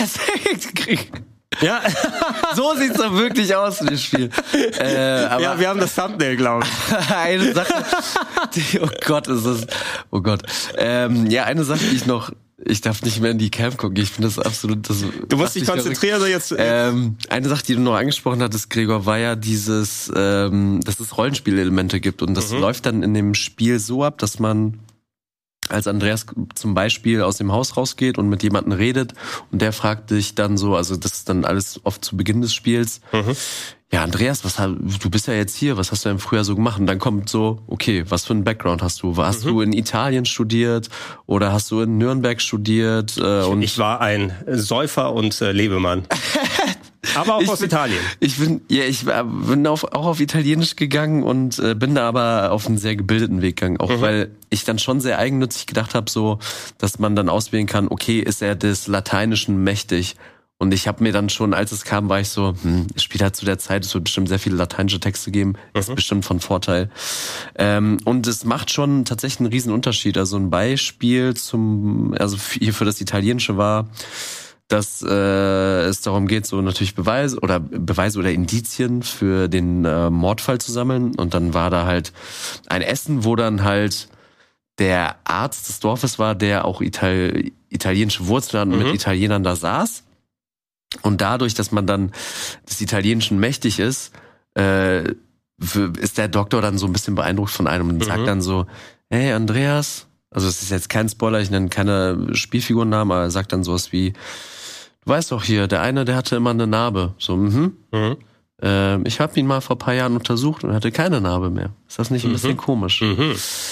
ja, so sieht's doch wirklich aus in dem Spiel. Äh, aber ja, wir haben das Thumbnail, glaube ich. Eine Sache, die, oh Gott, ist das, oh Gott. Ähm, ja, eine Sache, die ich noch Ich darf nicht mehr in die Cam gucken. Ich finde das absolut... Das du musst dich konzentrieren. Oder jetzt ähm, eine Sache, die du noch angesprochen hattest, Gregor, war ja dieses, ähm, dass es Rollenspielelemente gibt. Und das mhm. läuft dann in dem Spiel so ab, dass man als Andreas zum Beispiel aus dem Haus rausgeht und mit jemandem redet und der fragt dich dann so, also das ist dann alles oft zu Beginn des Spiels, mhm. ja, Andreas, was du bist ja jetzt hier, was hast du denn früher so gemacht? Und dann kommt so, okay, was für einen Background hast du? Hast mhm. du in Italien studiert oder hast du in Nürnberg studiert? Äh, ich, und ich war ein Säufer und äh, Lebemann. Aber auch ich aus bin, Italien. Ich bin, ja, ich bin auf, auch auf Italienisch gegangen und äh, bin da aber auf einen sehr gebildeten Weg gegangen. Auch mhm. weil ich dann schon sehr eigennützig gedacht habe, so, dass man dann auswählen kann, okay, ist er des Lateinischen mächtig? Und ich habe mir dann schon, als es kam, war ich so, hm, es spielt halt zu der Zeit, es wird bestimmt sehr viele lateinische Texte geben, mhm. ist bestimmt von Vorteil. Ähm, und es macht schon tatsächlich einen riesen Unterschied. Also ein Beispiel zum, also hier für das Italienische war, dass äh, es darum geht, so natürlich Beweise oder Beweise oder Indizien für den äh, Mordfall zu sammeln. Und dann war da halt ein Essen, wo dann halt der Arzt des Dorfes war, der auch Ital- italienische Wurzeln hat und mhm. mit Italienern da saß. Und dadurch, dass man dann des Italienischen mächtig ist, äh, ist der Doktor dann so ein bisschen beeindruckt von einem und mhm. sagt dann so, hey Andreas, also es ist jetzt kein Spoiler, ich nenne keine Spielfigurennamen, aber er sagt dann sowas wie, du weißt doch hier, der eine, der hatte immer eine Narbe. So, mhm. mhm. Äh, ich habe ihn mal vor ein paar Jahren untersucht und hatte keine Narbe mehr. Ist das nicht ein mhm. bisschen komisch? Mhm.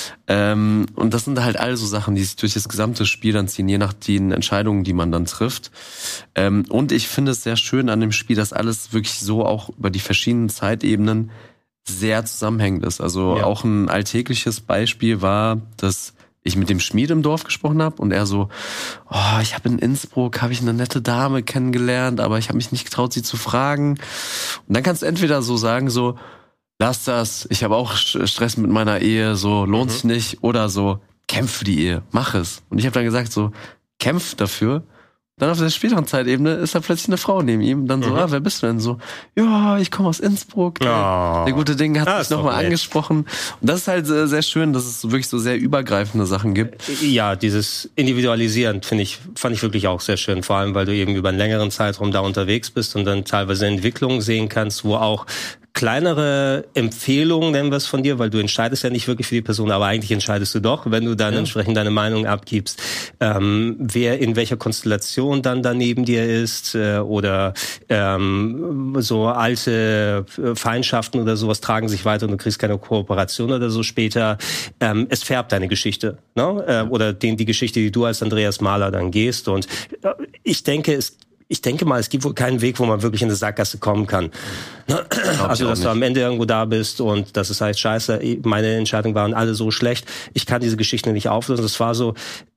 Ähm, und das sind halt all so Sachen, die sich durch das gesamte Spiel dann ziehen, je nach den Entscheidungen, die man dann trifft. Ähm, und ich finde es sehr schön an dem Spiel, dass alles wirklich so auch über die verschiedenen Zeitebenen sehr zusammenhängend ist. Also ja. auch ein alltägliches Beispiel war, dass ich mit dem Schmied im Dorf gesprochen habe und er so, oh, ich habe in Innsbruck, habe ich eine nette Dame kennengelernt, aber ich habe mich nicht getraut, sie zu fragen. Und dann kannst du entweder so sagen, so, lass das, ich habe auch Stress mit meiner Ehe, so, lohnt mhm. sich nicht, oder so, kämpf für die Ehe, mach es. Und ich habe dann gesagt, so, kämpf dafür. Dann auf der späteren Zeitebene ist da plötzlich eine Frau neben ihm. Dann so, mhm. ah, wer bist du denn? So, ja, ich komme aus Innsbruck. Oh. Der gute Ding hat ah, mich nochmal angesprochen. Und das ist halt sehr, sehr schön, dass es wirklich so sehr übergreifende Sachen gibt. Ja, dieses Individualisieren finde ich, fand ich wirklich auch sehr schön. Vor allem, weil du eben über einen längeren Zeitraum da unterwegs bist und dann teilweise Entwicklungen sehen kannst, wo auch kleinere Empfehlungen, nennen wir es von dir, weil du entscheidest ja nicht wirklich für die Person, aber eigentlich entscheidest du doch, wenn du dann ja. entsprechend deine Meinung abgibst, ähm, wer in welcher Konstellation dann daneben dir ist äh, oder ähm, so alte Feindschaften oder sowas tragen sich weiter und du kriegst keine Kooperation oder so später. Ähm, es färbt deine Geschichte, ne? Äh, oder den, die Geschichte, die du als Andreas Mahler dann gehst und äh, ich denke, es Ich denke mal, es gibt wohl keinen Weg, wo man wirklich in eine Sackgasse kommen kann. Also, dass du am Ende irgendwo da bist und dass es heißt, scheiße, meine Entscheidungen waren alle so schlecht, ich kann diese Geschichte nicht auflösen. Das war so,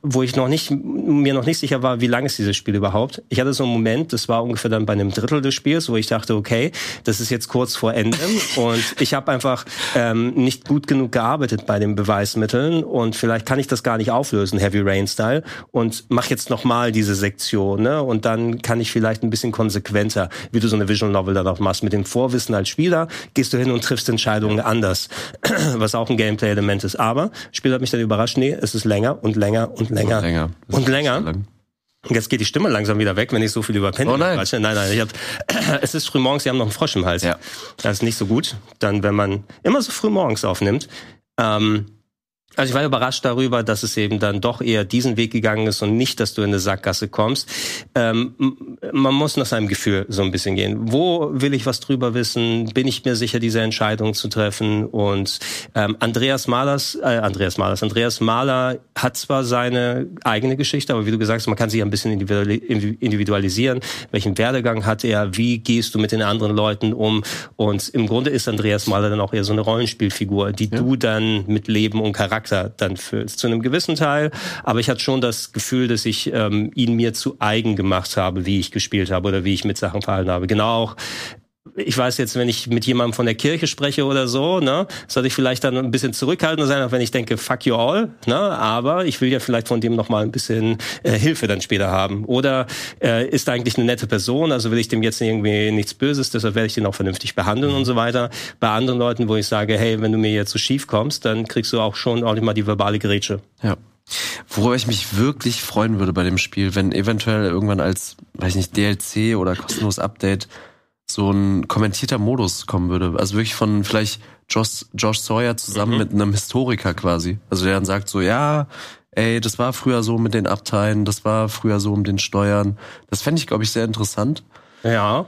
wo ich noch nicht, mir noch nicht sicher war, wie lang ist dieses Spiel überhaupt. Ich hatte so einen Moment, das war ungefähr dann bei einem Drittel des Spiels, wo ich dachte, okay, das ist jetzt kurz vor Ende und ich habe einfach ähm, nicht gut genug gearbeitet bei den Beweismitteln und vielleicht kann ich das gar nicht auflösen, Heavy Rain Style, und mach jetzt nochmal diese Sektion, ne? Und dann kann ich vielleicht ein bisschen konsequenter, wie du so eine Visual Novel dann auch machst. Mit dem Vorwissen als Spieler gehst du hin und triffst Entscheidungen anders, was auch ein Gameplay-Element ist. Aber das Spiel hat mich dann überrascht, nee, es ist länger und länger und länger und länger. Und länger. Lang. Und jetzt geht die Stimme langsam wieder weg, wenn ich so viel über Pendel quatsche. Oh nein, nein, ich hab, es ist früh morgens, Sie haben noch einen Frosch im Hals. Ja. Das ist nicht so gut. Dann, wenn man immer so früh morgens aufnimmt. Ähm, Also ich war überrascht darüber, dass es eben dann doch eher diesen Weg gegangen ist und nicht, dass du in eine Sackgasse kommst. Ähm, man muss nach seinem Gefühl so ein bisschen gehen. Wo will ich was drüber wissen? Bin ich mir sicher, diese Entscheidung zu treffen? Und ähm, Andreas Mahlers, äh, Andreas Mahlers, Andreas Mahler hat zwar seine eigene Geschichte, aber wie du gesagt hast, man kann sich ein bisschen individualisieren. Welchen Werdegang hat er? Wie gehst du mit den anderen Leuten um? Und im Grunde ist Andreas Mahler dann auch eher so eine Rollenspielfigur, die ja. du dann mit Leben und Charakter dann füllst. Zu einem gewissen Teil, aber ich hatte schon das Gefühl, dass ich ähm, ihn mir zu eigen gemacht habe, wie ich gespielt habe oder wie ich mit Sachen verhalten habe. Genau auch, ich weiß jetzt, wenn ich mit jemandem von der Kirche spreche oder so, ne, sollte ich vielleicht dann ein bisschen zurückhaltender sein, auch wenn ich denke, fuck you all, ne, aber ich will ja vielleicht von dem noch mal ein bisschen äh, Hilfe dann später haben. Oder äh, ist eigentlich eine nette Person, also will ich dem jetzt irgendwie nichts Böses, deshalb werde ich den auch vernünftig behandeln und so weiter. Bei anderen Leuten, wo ich sage, hey, wenn du mir jetzt so schief kommst, dann kriegst du auch schon ordentlich mal die verbale Grätsche. Ja. Worüber ich mich wirklich freuen würde bei dem Spiel, wenn eventuell irgendwann als, weiß ich nicht, D L C oder kostenloses Update so ein kommentierter Modus kommen würde. Also wirklich von vielleicht Josh, Josh Sawyer zusammen mhm. mit einem Historiker quasi. Also der dann sagt so, ja, ey, das war früher so mit den Abteilen, das war früher so mit den Steuern. Das fände ich, glaube ich, sehr interessant. Ja.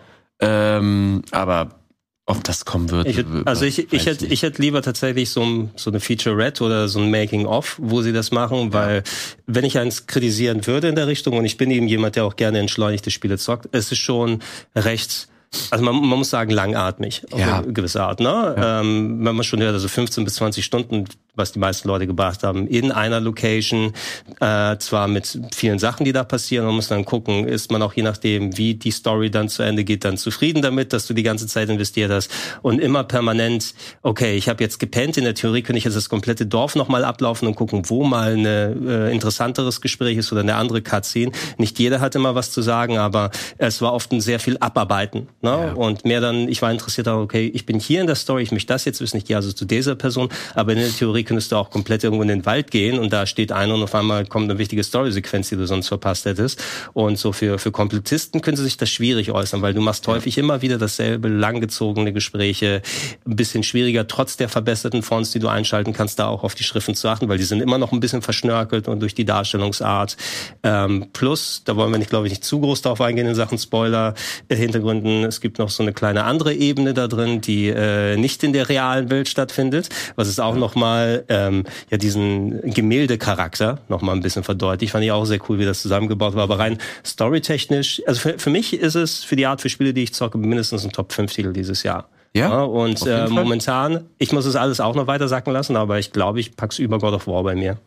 Ähm, aber ob das kommen wird. Ich, also ich, ich hätte, ich hätte lieber tatsächlich so, ein, so eine Featurette oder so ein Making-of, wo sie das machen, weil wenn ich eins kritisieren würde in der Richtung, und ich bin eben jemand, der auch gerne entschleunigte Spiele zockt, es ist schon recht, also man, man muss sagen, langatmig auf ja. eine gewisse Art, ne? Ja. Ähm, wenn man schon hört, also fünfzehn bis zwanzig Stunden, was die meisten Leute gebracht haben, in einer Location, äh, zwar mit vielen Sachen, die da passieren, man muss dann gucken, ist man auch je nachdem, wie die Story dann zu Ende geht, dann zufrieden damit, dass du die ganze Zeit investiert hast und immer permanent, okay, ich habe jetzt gepennt, in der Theorie könnte ich jetzt das komplette Dorf nochmal ablaufen und gucken, wo mal ein äh, interessanteres Gespräch ist oder eine andere Cutscene. Nicht jeder hat immer was zu sagen, aber es war oft ein sehr viel Abarbeiten, ne? Ja. Und mehr dann, ich war interessiert daran, okay, ich bin hier in der Story, ich möchte das jetzt wissen, ich gehe also zu dieser Person, aber in der Theorie könntest du auch komplett irgendwo in den Wald gehen und da steht einer und auf einmal kommt eine wichtige Story-Sequenz, die du sonst verpasst hättest. Und so für für Komplettisten können sie sich das schwierig äußern, weil du machst häufig immer wieder dasselbe, langgezogene Gespräche, ein bisschen schwieriger, trotz der verbesserten Fonts, die du einschalten kannst, da auch auf die Schriften zu achten, weil die sind immer noch ein bisschen verschnörkelt und durch die Darstellungsart. Ähm, plus, da wollen wir nicht, glaube ich, nicht zu groß drauf eingehen in Sachen Spoiler-Hintergründen. Es gibt noch so eine kleine andere Ebene da drin, die äh, nicht in der realen Welt stattfindet, was es auch ja. noch mal ähm, ja diesen Gemälde-Charakter noch mal ein bisschen verdeutlicht. Fand ich auch sehr cool, wie das zusammengebaut war. Aber rein storytechnisch, also für, für mich ist es für die Art für Spiele, die ich zocke, mindestens ein Top fünf Titel dieses Jahr. Ja, ja und äh, momentan, ich muss es alles auch noch weiter sacken lassen, aber ich glaube, ich pack's über God of War bei mir.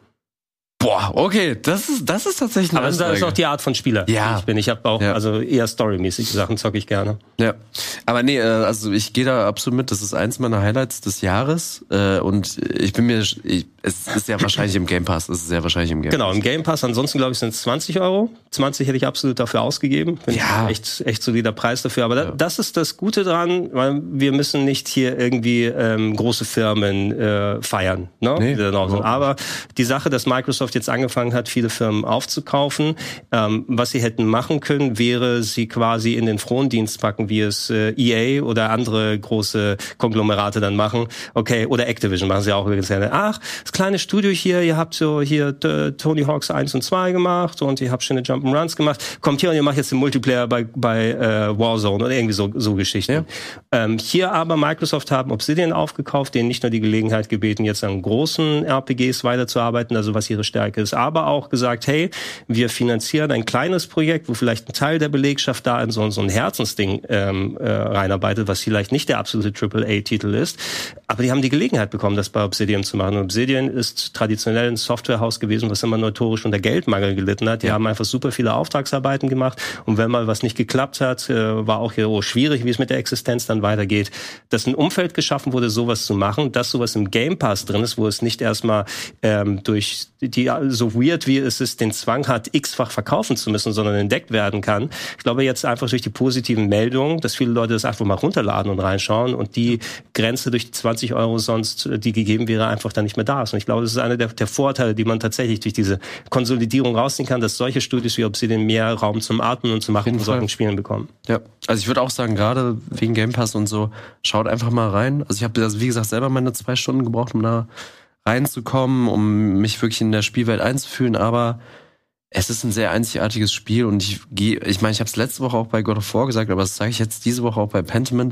Boah, okay, das ist das ist tatsächlich eine Aber das ist auch die Art von Spieler, ja. die ich bin. Ich habe auch, ja. also eher storymäßige Sachen zocke ich gerne. Ja, aber nee, also ich gehe da absolut mit. Das ist eins meiner Highlights des Jahres und ich bin mir, ich, es ist sehr wahrscheinlich im Game Pass. Es ist sehr wahrscheinlich im Game genau, Pass. Genau, im Game Pass. Ansonsten glaube ich sind es zwanzig Euro. zwanzig hätte ich absolut dafür ausgegeben. Finde ja. ich echt echt solider Preis dafür. Aber ja. das ist das Gute dran, weil wir müssen nicht hier irgendwie ähm, große Firmen äh, feiern. Ne? Nee, die aber die Sache, dass Microsoft jetzt angefangen hat, viele Firmen aufzukaufen. Ähm, was sie hätten machen können, wäre sie quasi in den Frondienst packen, wie es äh, E A oder andere große Konglomerate dann machen. Okay, oder Activision machen sie auch übrigens. Ach, das kleine Studio hier, ihr habt so hier äh, Tony Hawks eins und zwei gemacht und ihr habt schöne Jump'n'Runs gemacht. Kommt hier und ihr macht jetzt den Multiplayer bei bei äh, Warzone oder irgendwie so so Geschichten. Ja. Ähm, hier aber Microsoft haben Obsidian aufgekauft, denen nicht nur die Gelegenheit gebeten, jetzt an großen R P Gs weiterzuarbeiten, also was ihre Stärke ist, aber auch gesagt, hey, wir finanzieren ein kleines Projekt, wo vielleicht ein Teil der Belegschaft da in so, so ein Herzensding ähm, äh, reinarbeitet, was vielleicht nicht der absolute Triple A Titel ist, aber die haben die Gelegenheit bekommen, das bei Obsidian zu machen. Und Obsidian Obsidian ist traditionell ein Softwarehaus gewesen, was immer notorisch unter Geldmangel gelitten hat. Die ja. haben einfach super viele Auftragsarbeiten gemacht und wenn mal was nicht geklappt hat, äh, war auch hier oh, schwierig, wie es mit der Existenz dann weitergeht. Dass ein Umfeld geschaffen wurde, sowas zu machen, dass sowas im Game Pass drin ist, wo es nicht erstmal ähm, durch die, so weird wie es ist, den Zwang hat, x-fach verkaufen zu müssen, sondern entdeckt werden kann. Ich glaube jetzt einfach durch die positiven Meldungen, dass viele Leute das einfach mal runterladen und reinschauen und die Grenze durch die zwanzig Euro sonst, die gegeben wäre, einfach dann nicht mehr da ist. Und ich glaube, das ist einer der, der Vorteile, die man tatsächlich durch diese Konsolidierung rausziehen kann, dass solche Studios wie Obsidian mehr Raum zum Atmen und zum Machen von solchen Spielen bekommen. Ja, also ich würde auch sagen, gerade wegen Game Pass und so, schaut einfach mal rein. Also ich habe das, wie gesagt, selber meine zwei Stunden gebraucht, um da reinzukommen, um mich wirklich in der Spielwelt einzufühlen, aber es ist ein sehr einzigartiges Spiel und ich gehe, ich meine, ich habe es letzte Woche auch bei God of War gesagt, aber das sage ich jetzt diese Woche auch bei Pentiment.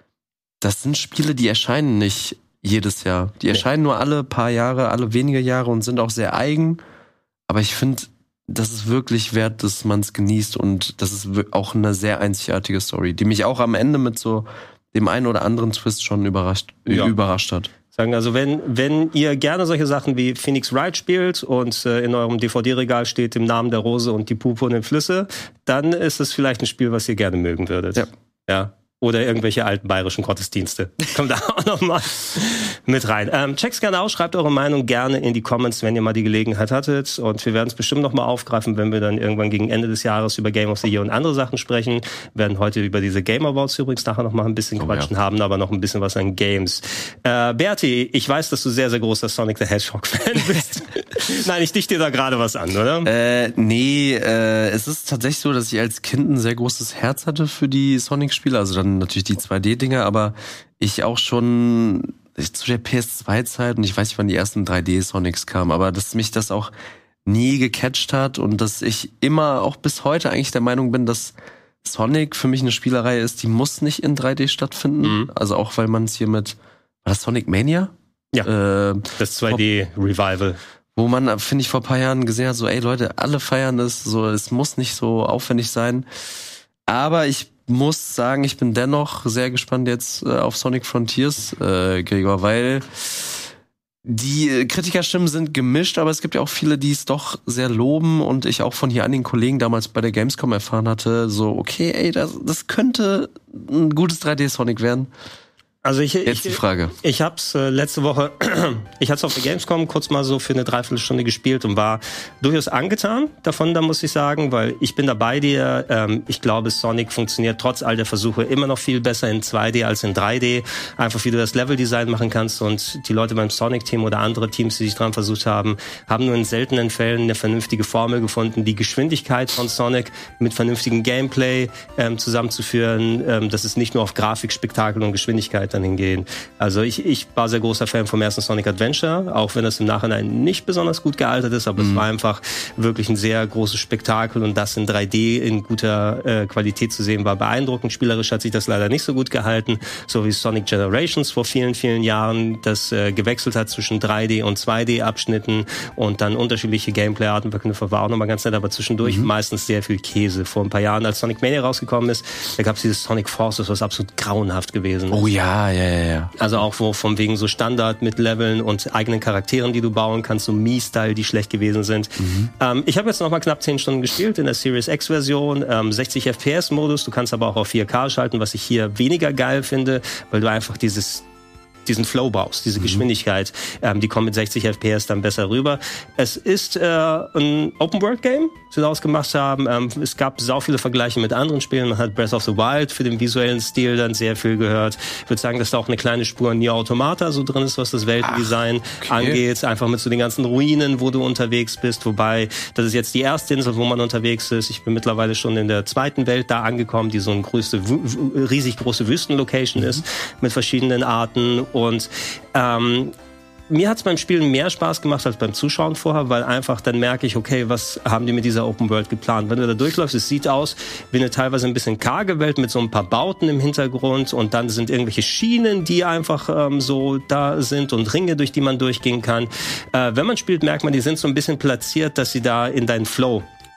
Das sind Spiele, die erscheinen nicht jedes Jahr. Die erscheinen nur alle paar Jahre, alle wenige Jahre und sind auch sehr eigen. Aber ich finde, das ist wirklich wert, dass man es genießt und das ist auch eine sehr einzigartige Story, die mich auch am Ende mit so dem einen oder anderen Twist schon überrascht, ja. überrascht hat. Also wenn wenn ihr gerne solche Sachen wie Phoenix Wright spielt und äh, in eurem D V D-Regal steht im Namen der Rose und die purpurnen Flüsse, dann ist es vielleicht ein Spiel, was ihr gerne mögen würdet. Ja. ja. Oder irgendwelche alten bayerischen Gottesdienste. Kommt da auch noch mal mit rein. Ähm, check's gerne aus, schreibt eure Meinung gerne in die Comments, wenn ihr mal die Gelegenheit hattet. Und wir werden es bestimmt noch mal aufgreifen, wenn wir dann irgendwann gegen Ende des Jahres über Game of the Year und andere Sachen sprechen. Wir werden heute über diese Game Awards übrigens nachher noch mal ein bisschen oh, quatschen, ja. haben aber noch ein bisschen was an Games. Äh, Berti, ich weiß, dass du sehr, sehr großer Sonic the Hedgehog-Fan bist. Nein, ich dichte dir da gerade was an, oder? Äh, nee, äh, es ist tatsächlich so, dass ich als Kind ein sehr großes Herz hatte für die Sonic-Spiele. Also dann natürlich die zwei D-Dinger, aber ich auch schon zu der P S zwei Zeit und ich weiß nicht, wann die ersten drei D-Sonics kamen, aber dass mich das auch nie gecatcht hat und dass ich immer auch bis heute eigentlich der Meinung bin, dass Sonic für mich eine Spielerei ist, die muss nicht in drei D stattfinden. Mhm. Also auch, weil man es hier mit, war das Sonic Mania? Ja, äh, das zwei D-Revival. Wo man, finde ich, vor ein paar Jahren gesehen hat, so ey Leute, alle feiern es, so es muss nicht so aufwendig sein. Aber ich muss sagen, ich bin dennoch sehr gespannt jetzt äh, auf Sonic Frontiers, äh, Gregor, weil die Kritikerstimmen sind gemischt, aber es gibt ja auch viele, die es doch sehr loben und ich auch von hier an den Kollegen damals bei der Gamescom erfahren hatte, so okay, ey, das, das könnte ein gutes drei D-Sonic werden. Also ich, Jetzt ich, die Frage. Ich, ich hab's äh, letzte Woche, ich hatte es auf der Gamescom kurz mal so für eine Dreiviertelstunde gespielt und war durchaus angetan davon, da muss ich sagen, weil ich bin da bei dir. Ähm, ich glaube, Sonic funktioniert trotz all der Versuche immer noch viel besser in zwei D als in drei D. Einfach wie du das Leveldesign machen kannst und die Leute beim Sonic-Team oder andere Teams, die sich dran versucht haben, haben nur in seltenen Fällen eine vernünftige Formel gefunden, die Geschwindigkeit von Sonic mit vernünftigem Gameplay ähm, zusammenzuführen, ähm, dass es nicht nur auf Grafik, Spektakel und Geschwindigkeit dann hingehen. Also ich, ich war sehr großer Fan vom ersten Sonic Adventure, auch wenn das im Nachhinein nicht besonders gut gealtert ist, aber mhm. es war einfach wirklich ein sehr großes Spektakel und das in drei D in guter äh, Qualität zu sehen, war beeindruckend. Spielerisch hat sich das leider nicht so gut gehalten, so wie Sonic Generations vor vielen, vielen Jahren, das äh, gewechselt hat zwischen drei D und zwei D Abschnitten und dann unterschiedliche Gameplay-Arten verknüpft, war auch nochmal ganz nett, aber zwischendurch mhm. meistens sehr viel Käse. Vor ein paar Jahren, als Sonic Mania rausgekommen ist, da gab es dieses Sonic Forces, was absolut grauenhaft gewesen ist. Oh ja, ja, ja, ja. Also auch wo von wegen so Standard mit Leveln und eigenen Charakteren, die du bauen kannst, so Mii-Style, die schlecht gewesen sind. Mhm. Ähm, ich habe jetzt noch mal knapp zehn Stunden gespielt in der Series X-Version, ähm, sechzig F P S-Modus. Du kannst aber auch auf vier K schalten, was ich hier weniger geil finde, weil du einfach dieses diesen Flow baust, diese mhm. Geschwindigkeit, ähm, die kommt mit sechzig F P S dann besser rüber. Es ist äh, ein Open-World-Game, das wir daraus gemacht haben. Ähm, es gab sau viele Vergleiche mit anderen Spielen. Man hat Breath of the Wild für den visuellen Stil dann sehr viel gehört. Ich würde sagen, dass da auch eine kleine Spur Nier Automata so drin ist, was das Weltendesign Ach, okay. angeht. Einfach mit so den ganzen Ruinen, wo du unterwegs bist. Wobei, das ist jetzt die erste Insel, wo man unterwegs ist. Ich bin mittlerweile schon in der zweiten Welt da angekommen, die so eine größte, riesig große Wüstenlocation mhm. ist, mit verschiedenen Arten. Und ähm, mir hat es beim Spielen mehr Spaß gemacht als beim Zuschauen vorher, weil einfach dann merke ich, okay, was haben die mit dieser Open World geplant? Wenn du da durchläufst, es sieht aus wie eine teilweise ein bisschen karge Welt mit so ein paar Bauten im Hintergrund und dann sind irgendwelche Schienen, die einfach ähm, so da sind und Ringe, durch die man durchgehen kann. Äh, wenn man spielt, merkt man, die sind so ein bisschen platziert, dass sie da in deinen Flow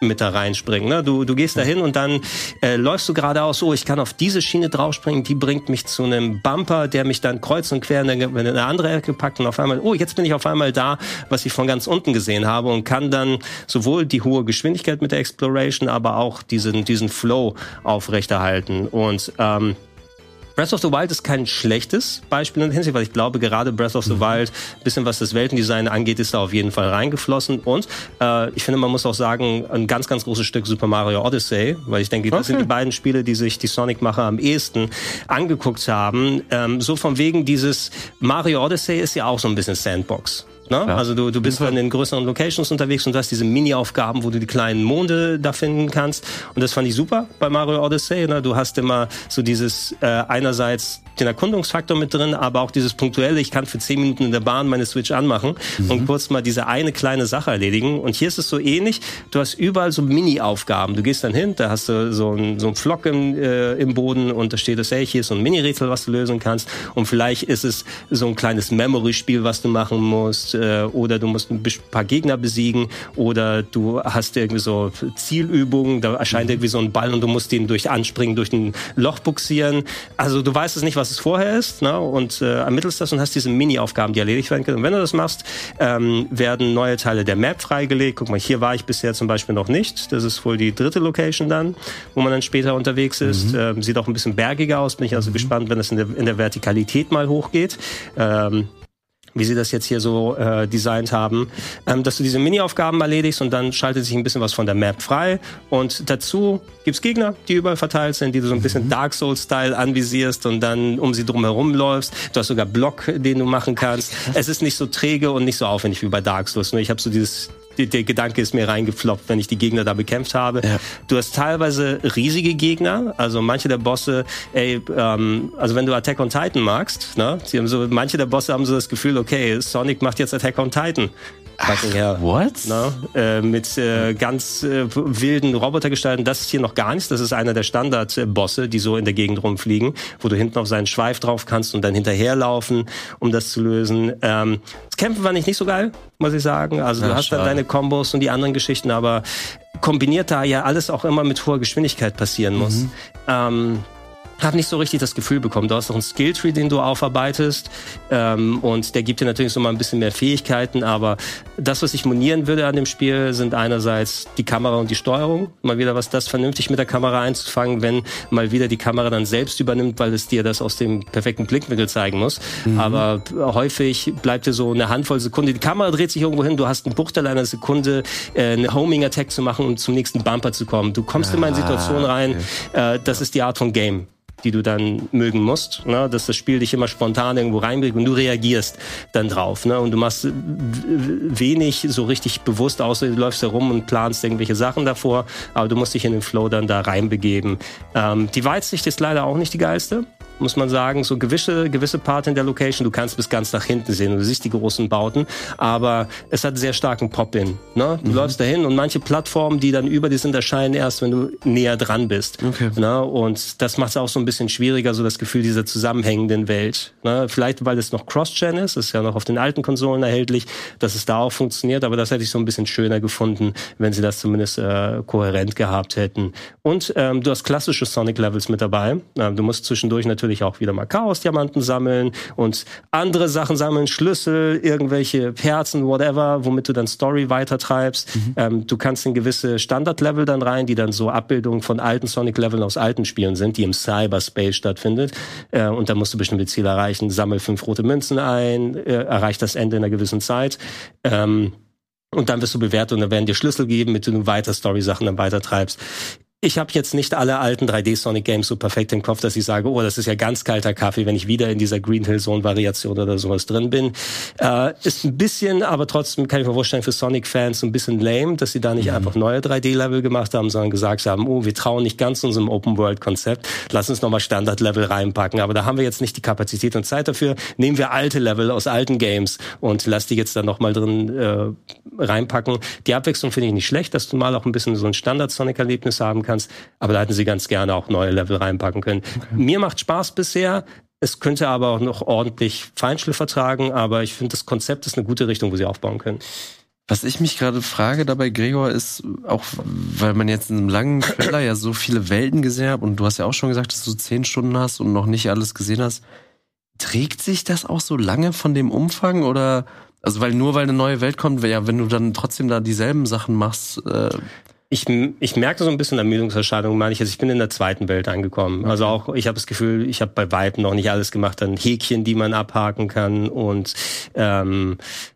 mit da reinspringen. Ne? Du, du gehst da hin und dann äh, läufst du geradeaus, oh, ich kann auf diese Schiene draufspringen, die bringt mich zu einem Bumper, der mich dann kreuz und quer in eine, in eine andere Ecke packt und auf einmal, oh, jetzt bin ich auf einmal da, was ich von ganz unten gesehen habe und kann dann sowohl die hohe Geschwindigkeit mit der Exploration, aber auch diesen, diesen Flow aufrechterhalten. Und ähm, Breath of the Wild ist kein schlechtes Beispiel in der Hinsicht, weil ich glaube, gerade Breath of the Wild, ein bisschen was das Weltendesign angeht, ist da auf jeden Fall reingeflossen. Und äh, ich finde, man muss auch sagen, ein ganz, ganz großes Stück Super Mario Odyssey, weil ich denke, das okay. sind die beiden Spiele, die sich die Sonic-Macher am ehesten angeguckt haben. Ähm, so von wegen dieses Mario Odyssey ist ja auch so ein bisschen Sandbox. Ne? Ja. Also du, du bist dann in größeren Locations unterwegs und du hast diese Mini-Aufgaben, wo du die kleinen Monde da finden kannst. Und das fand ich super bei Mario Odyssey. Ne? Du hast immer so dieses äh, einerseits den Erkundungsfaktor mit drin, aber auch dieses punktuelle, ich kann für zehn Minuten in der Bahn meine Switch anmachen mhm. und kurz mal diese eine kleine Sache erledigen. Und hier ist es so ähnlich. Du hast überall so Mini-Aufgaben. Du gehst dann hin, da hast du so einen so einen Flock im, äh, im Boden und da steht es, hey, hier ist so ein Mini-Rätsel, was du lösen kannst. Und vielleicht ist es so ein kleines Memory-Spiel, was du machen musst. Äh, oder du musst ein paar Gegner besiegen. Oder du hast irgendwie so Zielübungen. Da erscheint mhm. irgendwie so ein Ball und du musst den durch Anspringen, durch ein Loch buxieren. Also du weißt es nicht, was es vorher ist, ne? Und äh, ermittelst das und hast diese Mini-Aufgaben, die erledigt werden können. Und wenn du das machst, ähm, werden neue Teile der Map freigelegt. Guck mal, hier war ich bisher zum Beispiel noch nicht. Das ist wohl die dritte Location dann, wo man dann später unterwegs ist. Mhm. Ähm, sieht auch ein bisschen bergiger aus. Bin ich also mhm. gespannt, wenn es in der, in der Vertikalität mal hochgeht. Ähm, wie sie das jetzt hier so äh, designt haben, ähm, dass du diese Mini-Aufgaben erledigst und dann schaltet sich ein bisschen was von der Map frei. Und dazu gibt's Gegner, die überall verteilt sind, die du so ein bisschen Dark Souls-Style anvisierst und dann um sie drum herum läufst. Du hast sogar Block, den du machen kannst. Es ist nicht so träge und nicht so aufwendig wie bei Dark Souls. Nur ich habe so dieses Der Gedanke ist mir reingefloppt, wenn ich die Gegner da bekämpft habe. Ja. Du hast teilweise riesige Gegner, also manche der Bosse, ey, ähm, also wenn du Attack on Titan magst, ne, sie haben so, manche der Bosse haben so das Gefühl, okay, Sonic macht jetzt Attack on Titan. Ach, what? Na, äh, mit äh, ganz äh, wilden Robotergestalten. Das ist hier noch gar nichts. Das ist einer der Standard-Bosse, die so in der Gegend rumfliegen, wo du hinten auf seinen Schweif drauf kannst und dann hinterherlaufen, um das zu lösen. Ähm, das Kämpfen war nicht, nicht so geil, muss ich sagen. Also ja, du hast schade. dann deine Kombos und die anderen Geschichten, aber kombiniert da ja alles auch immer mit hoher Geschwindigkeit passieren muss. Mhm. Ähm, habe nicht so richtig das Gefühl bekommen. Du hast noch einen Skilltree, den du aufarbeitest, ähm, und der gibt dir natürlich so mal ein bisschen mehr Fähigkeiten, aber das, was ich monieren würde an dem Spiel, sind einerseits die Kamera und die Steuerung. Mal wieder was das vernünftig mit der Kamera einzufangen, wenn mal wieder die Kamera dann selbst übernimmt, weil es dir das aus dem perfekten Blickwinkel zeigen muss. Mhm. Aber häufig bleibt dir so eine Handvoll Sekunden. Die Kamera dreht sich irgendwo hin, du hast einen Bruchteil einer Sekunde, äh, eine Homing-Attack zu machen, um zum nächsten Bumper zu kommen. Du kommst ah, in mal in Situationen rein, okay. äh, das ist die Art von Game, die du dann mögen musst, ne? Dass das Spiel dich immer spontan irgendwo reinbringt und du reagierst dann drauf, ne? Und du machst wenig so richtig bewusst, außer du läufst herum und planst irgendwelche Sachen davor, aber du musst dich in den Flow dann da reinbegeben. Ähm, die Weitsicht ist leider auch nicht die geilste, muss man sagen. So gewisse, gewisse Part in der Location, du kannst bis ganz nach hinten sehen und du siehst die großen Bauten, aber es hat sehr starken Pop-In, ne? Du mhm. läufst dahin und manche Plattformen, die dann über dir sind, erscheinen erst, wenn du näher dran bist. Okay. Ne? Und das macht es auch so ein bisschen schwieriger, so das Gefühl dieser zusammenhängenden Welt. Ne? Vielleicht, weil es noch Cross-Gen ist, ist ja noch auf den alten Konsolen erhältlich, dass es da auch funktioniert, aber das hätte ich so ein bisschen schöner gefunden, wenn sie das zumindest äh, kohärent gehabt hätten. Und ähm, du hast klassische Sonic-Levels mit dabei. Ähm, du musst zwischendurch natürlich auch wieder mal Chaos-Diamanten sammeln und andere Sachen sammeln, Schlüssel, irgendwelche Herzen, whatever, womit du dann Story weitertreibst. Mhm. Ähm, du kannst in gewisse Standard-Level dann rein, die dann so Abbildungen von alten Sonic-Leveln aus alten Spielen sind, die im Cyberspace stattfindet. Äh, und da musst du bestimmte Ziele erreichen. Sammel fünf rote Münzen ein, äh, erreich das Ende in einer gewissen Zeit. Ähm, und dann wirst du bewertet und dann werden dir Schlüssel geben, mit denen du weiter Story-Sachen dann weitertreibst. Ich habe jetzt nicht alle alten drei D-Sonic-Games so perfekt im Kopf, dass ich sage, oh, das ist ja ganz kalter Kaffee, wenn ich wieder in dieser Green Hill Zone-Variation oder sowas drin bin. Äh, ist ein bisschen, aber trotzdem kann ich mir vorstellen, für Sonic-Fans so ein bisschen lame, dass sie da nicht mhm. einfach neue drei D-Level gemacht haben, sondern gesagt haben, oh, wir trauen nicht ganz unserem Open-World-Konzept, lass uns nochmal Standard-Level reinpacken. Aber da haben wir jetzt nicht die Kapazität und Zeit dafür. Nehmen wir alte Level aus alten Games und lass die jetzt dann nochmal drin äh, reinpacken. Die Abwechslung finde ich nicht schlecht, dass du mal auch ein bisschen so ein Standard-Sonic-Erlebnis haben kannst. Aber da hätten sie ganz gerne auch neue Level reinpacken können. Okay. Mir macht Spaß bisher. Es könnte aber auch noch ordentlich Feinschliff vertragen. Aber ich finde, das Konzept ist eine gute Richtung, wo sie aufbauen können. Was ich mich gerade frage dabei, Gregor, ist auch, weil man jetzt in einem langen Trailer ja so viele Welten gesehen hat und du hast ja auch schon gesagt, dass du zehn Stunden hast und noch nicht alles gesehen hast. Trägt sich das auch so lange von dem Umfang oder, also weil nur weil eine neue Welt kommt, ja, wenn du dann trotzdem da dieselben Sachen machst, äh Ich, ich merke so ein bisschen Ermüdungserscheinungen, meine ich. Also ich bin in der zweiten Welt angekommen. Okay. Also auch, ich habe das Gefühl, ich habe bei Weitem noch nicht alles gemacht. Dann Häkchen, die man abhaken kann und ähm,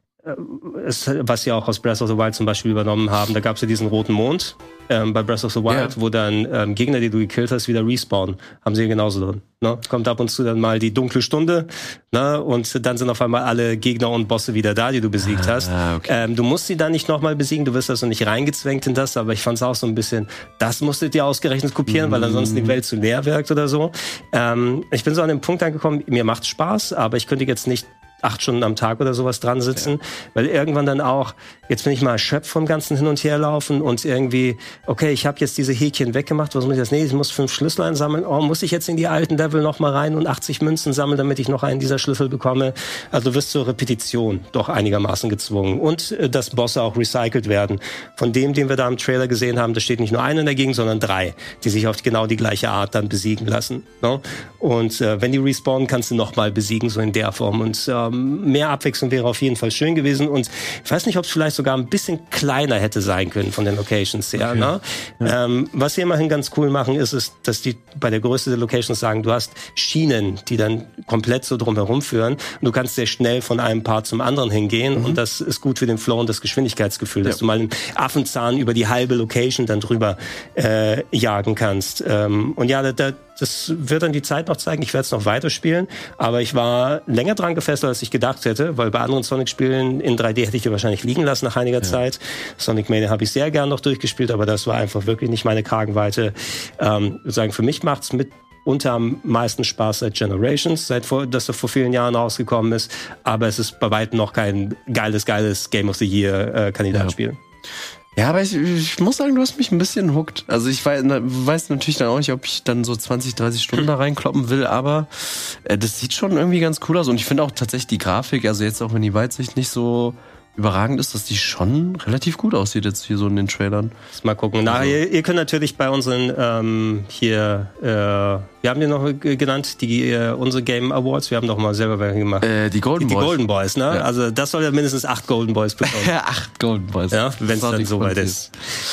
es, was sie auch aus Breath of the Wild zum Beispiel übernommen haben. Da gab es ja diesen roten Mond ähm, bei Breath of the Wild, ja. wo dann ähm, Gegner, die du gekillt hast, wieder respawnen. Haben sie hier genauso drin. Ne? Kommt ab und zu dann mal die dunkle Stunde, ne? Und dann sind auf einmal alle Gegner und Bosse wieder da, die du besiegt hast. Ah, okay. ähm, du musst sie dann nicht nochmal besiegen, du wirst also nicht reingezwängt in das, aber ich fand es auch so ein bisschen, das musstet ihr ausgerechnet kopieren, mm. weil ansonsten die Welt zu leer wirkt oder so. Ähm, ich bin so an dem Punkt angekommen, mir macht's Spaß, aber ich könnte jetzt nicht acht Stunden am Tag oder sowas dran sitzen, ja. weil irgendwann dann auch, jetzt bin ich mal erschöpft vom ganzen Hin- und Herlaufen und irgendwie, okay, ich habe jetzt diese Häkchen weggemacht, was muss ich jetzt? Nee, ich muss fünf Schlüssel einsammeln, oh, muss ich jetzt in die alten Level noch mal rein und achtzig Münzen sammeln, damit ich noch einen dieser Schlüssel bekomme? Also du wirst zur Repetition doch einigermaßen gezwungen und äh, dass Bosse auch recycelt werden. Von dem, den wir da im Trailer gesehen haben, da steht nicht nur einer dagegen, sondern drei, die sich auf genau die gleiche Art dann besiegen lassen. Ne? Und äh, wenn die respawnen, kannst du noch mal besiegen, so in der Form. Und äh, mehr Abwechslung wäre auf jeden Fall schön gewesen und ich weiß nicht, ob es vielleicht sogar ein bisschen kleiner hätte sein können von den Locations her. Okay. Ne? Ja. Ähm, was sie immerhin ganz cool machen, ist, ist, dass die bei der Größe der Locations sagen, du hast Schienen, die dann komplett so drumherum führen und du kannst sehr schnell von einem Part zum anderen hingehen mhm. und das ist gut für den Flow und das Geschwindigkeitsgefühl, dass ja. du mal einen Affenzahn über die halbe Location dann drüber äh, jagen kannst. Ähm, und ja, da, da das wird dann die Zeit noch zeigen. Ich werde es noch weiterspielen. Aber ich war länger dran gefesselt, als ich gedacht hätte, weil bei anderen Sonic-Spielen in drei D hätte ich die wahrscheinlich liegen lassen nach einiger ja. Zeit. Sonic Mania habe ich sehr gern noch durchgespielt, aber das war einfach wirklich nicht meine Kragenweite. Ähm, sagen, für mich macht's mit unter am meisten Spaß seit Generations, seit vor, dass er vor vielen Jahren rausgekommen ist. Aber es ist bei weitem noch kein geiles, geiles Game of the Year äh, Kandidatspiel. Ja. Ja, aber ich, ich muss sagen, du hast mich ein bisschen hooked. Also ich weiß, weiß natürlich dann auch nicht, ob ich dann so zwanzig, dreißig Stunden da reinkloppen will, aber äh, das sieht schon irgendwie ganz cool aus. Und ich finde auch tatsächlich die Grafik, also jetzt auch wenn die Weitsicht nicht so überragend ist, dass die schon relativ gut aussieht jetzt hier so in den Trailern. Mal gucken. Na, also. ihr, ihr könnt natürlich bei unseren ähm, hier, äh, wir haben die noch genannt, die äh, unsere Game Awards, wir haben doch mal selber welche gemacht. Äh, die Golden die, Boys. Die Golden Boys, ne? Ja. Also das soll ja mindestens acht Golden Boys bekommen. Ja, acht Golden Boys. Ja, wenn es dann soweit ist.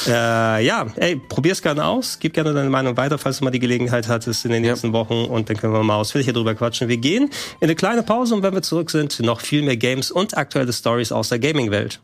Äh, ja, ey, probier's gerne aus, gib gerne deine Meinung weiter, falls du mal die Gelegenheit hattest in den nächsten ja. Wochen und dann können wir mal ausführlicher drüber quatschen. Wir gehen in eine kleine Pause und wenn wir zurück sind, noch viel mehr Games und aktuelle Stories aus der Gaming-Welt.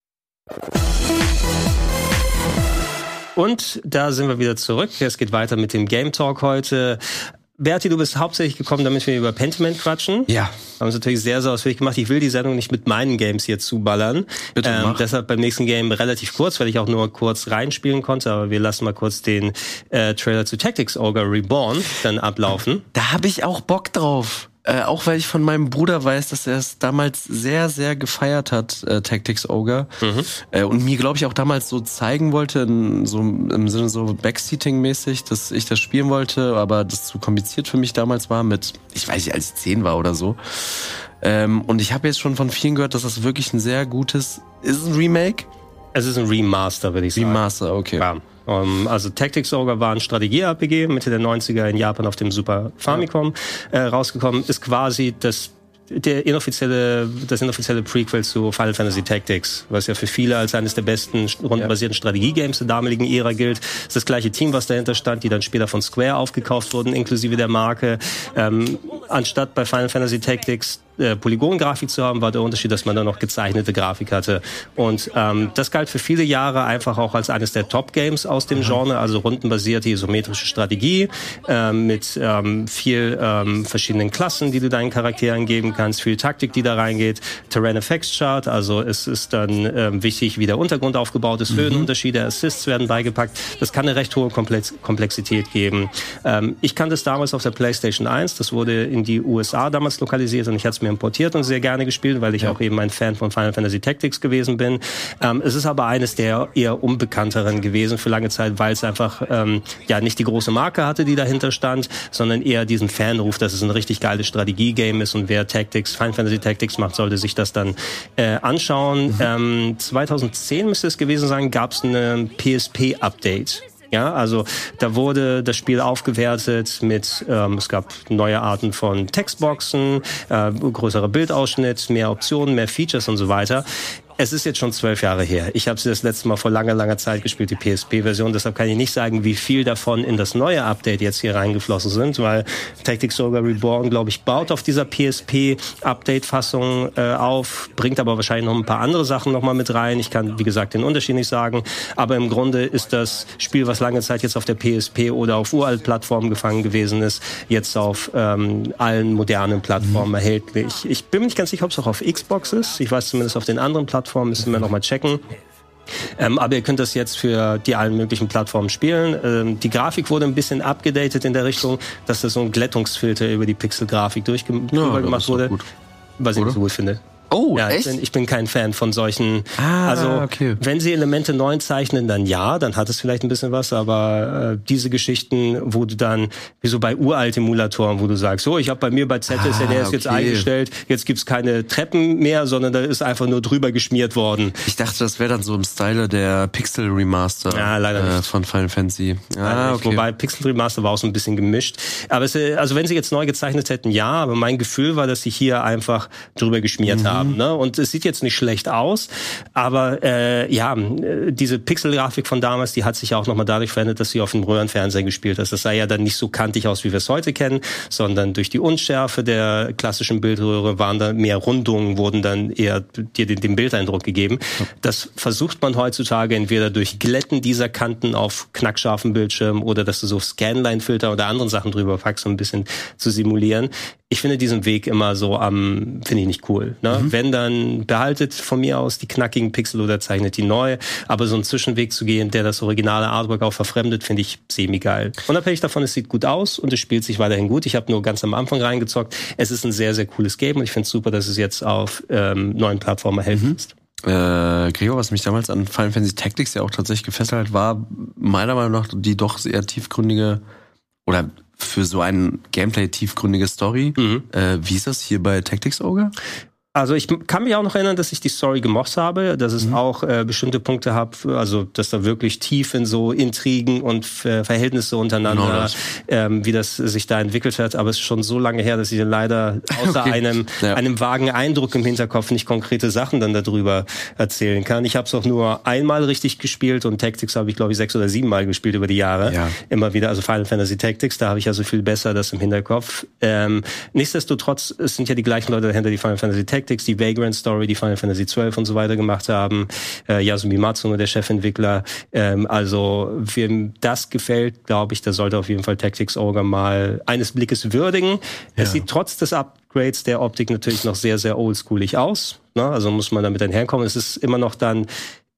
Und da sind wir wieder zurück. Es geht weiter mit dem Game Talk heute. Berti, du bist hauptsächlich gekommen, damit wir über Pentiment quatschen. Ja. Haben es natürlich sehr, sehr ausführlich gemacht. Ich will die Sendung nicht mit meinen Games hier zuballern. Bitte ähm, mach. Deshalb beim nächsten Game relativ kurz, weil ich auch nur kurz reinspielen konnte. Aber wir lassen mal kurz den äh, Trailer zu Tactics Ogre Reborn dann ablaufen. Da habe ich auch Bock drauf. Äh, auch weil ich von meinem Bruder weiß, dass er es damals sehr, sehr gefeiert hat, äh, Tactics Ogre. Mhm. Äh, und mir, glaube ich, auch damals so zeigen wollte, in, so im Sinne so Backseating-mäßig, dass ich das spielen wollte, aber das zu kompliziert für mich damals war mit, ich weiß nicht, als ich zehn war oder so. Ähm, und ich habe jetzt schon von vielen gehört, dass das wirklich ein sehr gutes, ist es ein Remake? Es ist ein Remaster, würde ich sagen. Remaster, okay. Ja. Um, also Tactics Ogre war ein Strategie-R P G, Mitte der neunziger in Japan auf dem Super Famicom ja. äh, rausgekommen, ist quasi das der inoffizielle, das inoffizielle Prequel zu Final Fantasy Tactics, was ja für viele als eines der besten rundenbasierten ja. Strategie-Games der damaligen Ära gilt. Das ist das gleiche Team, was dahinter stand, die dann später von Square aufgekauft wurden, inklusive der Marke. Ähm, anstatt bei Final Fantasy Tactics äh, Polygongrafik zu haben, war der Unterschied, dass man da noch gezeichnete Grafik hatte. Und ähm, das galt für viele Jahre einfach auch als eines der Top-Games aus dem Genre, also rundenbasierte isometrische Strategie ähm, mit ähm, viel ähm, verschiedenen Klassen, die du deinen Charakteren geben kannst, viel Taktik, die da reingeht, Terrain Effects Chart, also es ist dann ähm, wichtig, wie der Untergrund aufgebaut ist, mhm. Höhenunterschiede, Assists werden beigepackt. Das kann eine recht hohe Komplex- Komplexität geben. Ähm, ich kannte es damals auf der PlayStation eins, das wurde in die U S A damals lokalisiert und ich hatte es mir mir importiert und sehr gerne gespielt, weil ich ja. auch eben ein Fan von Final Fantasy Tactics gewesen bin. Ähm, es ist aber eines der eher unbekannteren gewesen für lange Zeit, weil es einfach ähm, ja nicht die große Marke hatte, die dahinter stand, sondern eher diesen Fanruf, dass es ein richtig geiles Strategie-Game ist und wer Tactics, Final Fantasy Tactics macht, sollte sich das dann äh, anschauen. Mhm. Ähm, zweitausendzehn müsste es gewesen sein, gab es ein P S P-Update. Ja, also da wurde das Spiel aufgewertet mit, ähm, es gab neue Arten von Textboxen, äh, größerer Bildausschnitt, mehr Optionen, mehr Features und so weiter. Es ist jetzt schon zwölf Jahre her. Ich habe sie das letzte Mal vor langer, langer Zeit gespielt, die P S P-Version. Deshalb kann ich nicht sagen, wie viel davon in das neue Update jetzt hier reingeflossen sind, weil Tactics Ogre Reborn, glaube ich, baut auf dieser P S P-Update-Fassung äh, auf, bringt aber wahrscheinlich noch ein paar andere Sachen noch mal mit rein. Ich kann, wie gesagt, den Unterschied nicht sagen. Aber im Grunde ist das Spiel, was lange Zeit jetzt auf der P S P oder auf uralt-Plattformen gefangen gewesen ist, jetzt auf ähm, allen modernen Plattformen mhm. erhältlich. Ich bin mir nicht ganz sicher, ob es auch auf Xbox ist. Ich weiß zumindest auf den anderen Plattformen. Müssen wir noch mal checken. Ähm, aber ihr könnt das jetzt für die allen möglichen Plattformen spielen. Ähm, die Grafik wurde ein bisschen abgedatet in der Richtung, dass da so ein Glättungsfilter über die Pixel-Grafik durchgemacht ja, wurde. Gut. Was ich nicht so gut finde. Oh, ja, echt? Ich bin, ich bin kein Fan von solchen. Ah, also, okay. wenn sie Elemente neu zeichnen, dann ja, dann hat es vielleicht ein bisschen was, aber äh, diese Geschichten, wo du dann, wie so bei Uralt-Emulatoren, wo du sagst, so, ich habe bei mir bei Z S N, der ist okay. jetzt eingestellt, jetzt gibt's keine Treppen mehr, sondern da ist einfach nur drüber geschmiert worden. Ich dachte, das wäre dann so im Style der Pixel-Remaster ja, leider nicht. Äh, von Final Fantasy. Ah, okay. Wobei Pixel-Remaster war auch so ein bisschen gemischt. Aber es, also wenn sie jetzt neu gezeichnet hätten, ja, aber mein Gefühl war, dass sie hier einfach drüber geschmiert mhm. haben. Ne? Und es sieht jetzt nicht schlecht aus, aber äh, ja, diese Pixel-Grafik von damals, die hat sich ja auch nochmal dadurch verändert, dass sie auf dem Röhrenfernseher gespielt ist. Das sah ja dann nicht so kantig aus, wie wir es heute kennen, sondern durch die Unschärfe der klassischen Bildröhre waren da mehr Rundungen, wurden dann eher dir den, den Bildeindruck gegeben. Das versucht man heutzutage entweder durch Glätten dieser Kanten auf knackscharfen Bildschirmen oder dass du so Scanline-Filter oder anderen Sachen drüber packst, um ein bisschen zu simulieren. Ich finde diesen Weg immer so am, ähm, finde ich nicht cool. Ne? Mhm. Wenn dann behaltet von mir aus die knackigen Pixel oder zeichnet die neu, aber so einen Zwischenweg zu gehen, der das originale Artwork auch verfremdet, finde ich semi-geil. Unabhängig davon, es sieht gut aus und es spielt sich weiterhin gut. Ich habe nur ganz am Anfang reingezockt. Es ist ein sehr, sehr cooles Game und ich finde es super, dass es jetzt auf ähm, neuen Plattformen erhältlich mhm. ist. Äh, Gregor, was mich damals an Final Fantasy Tactics ja auch tatsächlich gefesselt hat, war meiner Meinung nach die doch sehr tiefgründige oder für so ein Gameplay tiefgründige Story. Mhm. Äh, wie ist das hier bei Tactics Ogre? Also ich kann mich auch noch erinnern, dass ich die Story gemocht habe, dass es mhm. auch äh, bestimmte Punkte hat, also dass da wirklich tief in so Intrigen und Ver- Verhältnisse untereinander, genau das. Ähm, wie das sich da entwickelt hat. Aber es ist schon so lange her, dass ich leider außer okay. einem ja. einem vagen Eindruck im Hinterkopf nicht konkrete Sachen dann darüber erzählen kann. Ich habe es auch nur einmal richtig gespielt und Tactics habe ich, glaube ich, sechs oder sieben Mal gespielt über die Jahre. Ja. Immer wieder, also Final Fantasy Tactics, da habe ich also viel besser das im Hinterkopf. Ähm, nichtsdestotrotz, es sind ja die gleichen Leute dahinter, die Final Fantasy Tactics, die Vagrant Story, die Final Fantasy zwölf und so weiter gemacht haben. Äh, Yasumi Matsuno, der Chefentwickler. Ähm, also, wem das gefällt, glaube ich, der sollte auf jeden Fall Tactics Ogre mal eines Blickes würdigen. Ja. Es sieht trotz des Upgrades der Optik natürlich noch sehr, sehr oldschoolig aus. Ne? Also muss man damit einherkommen. Es ist immer noch dann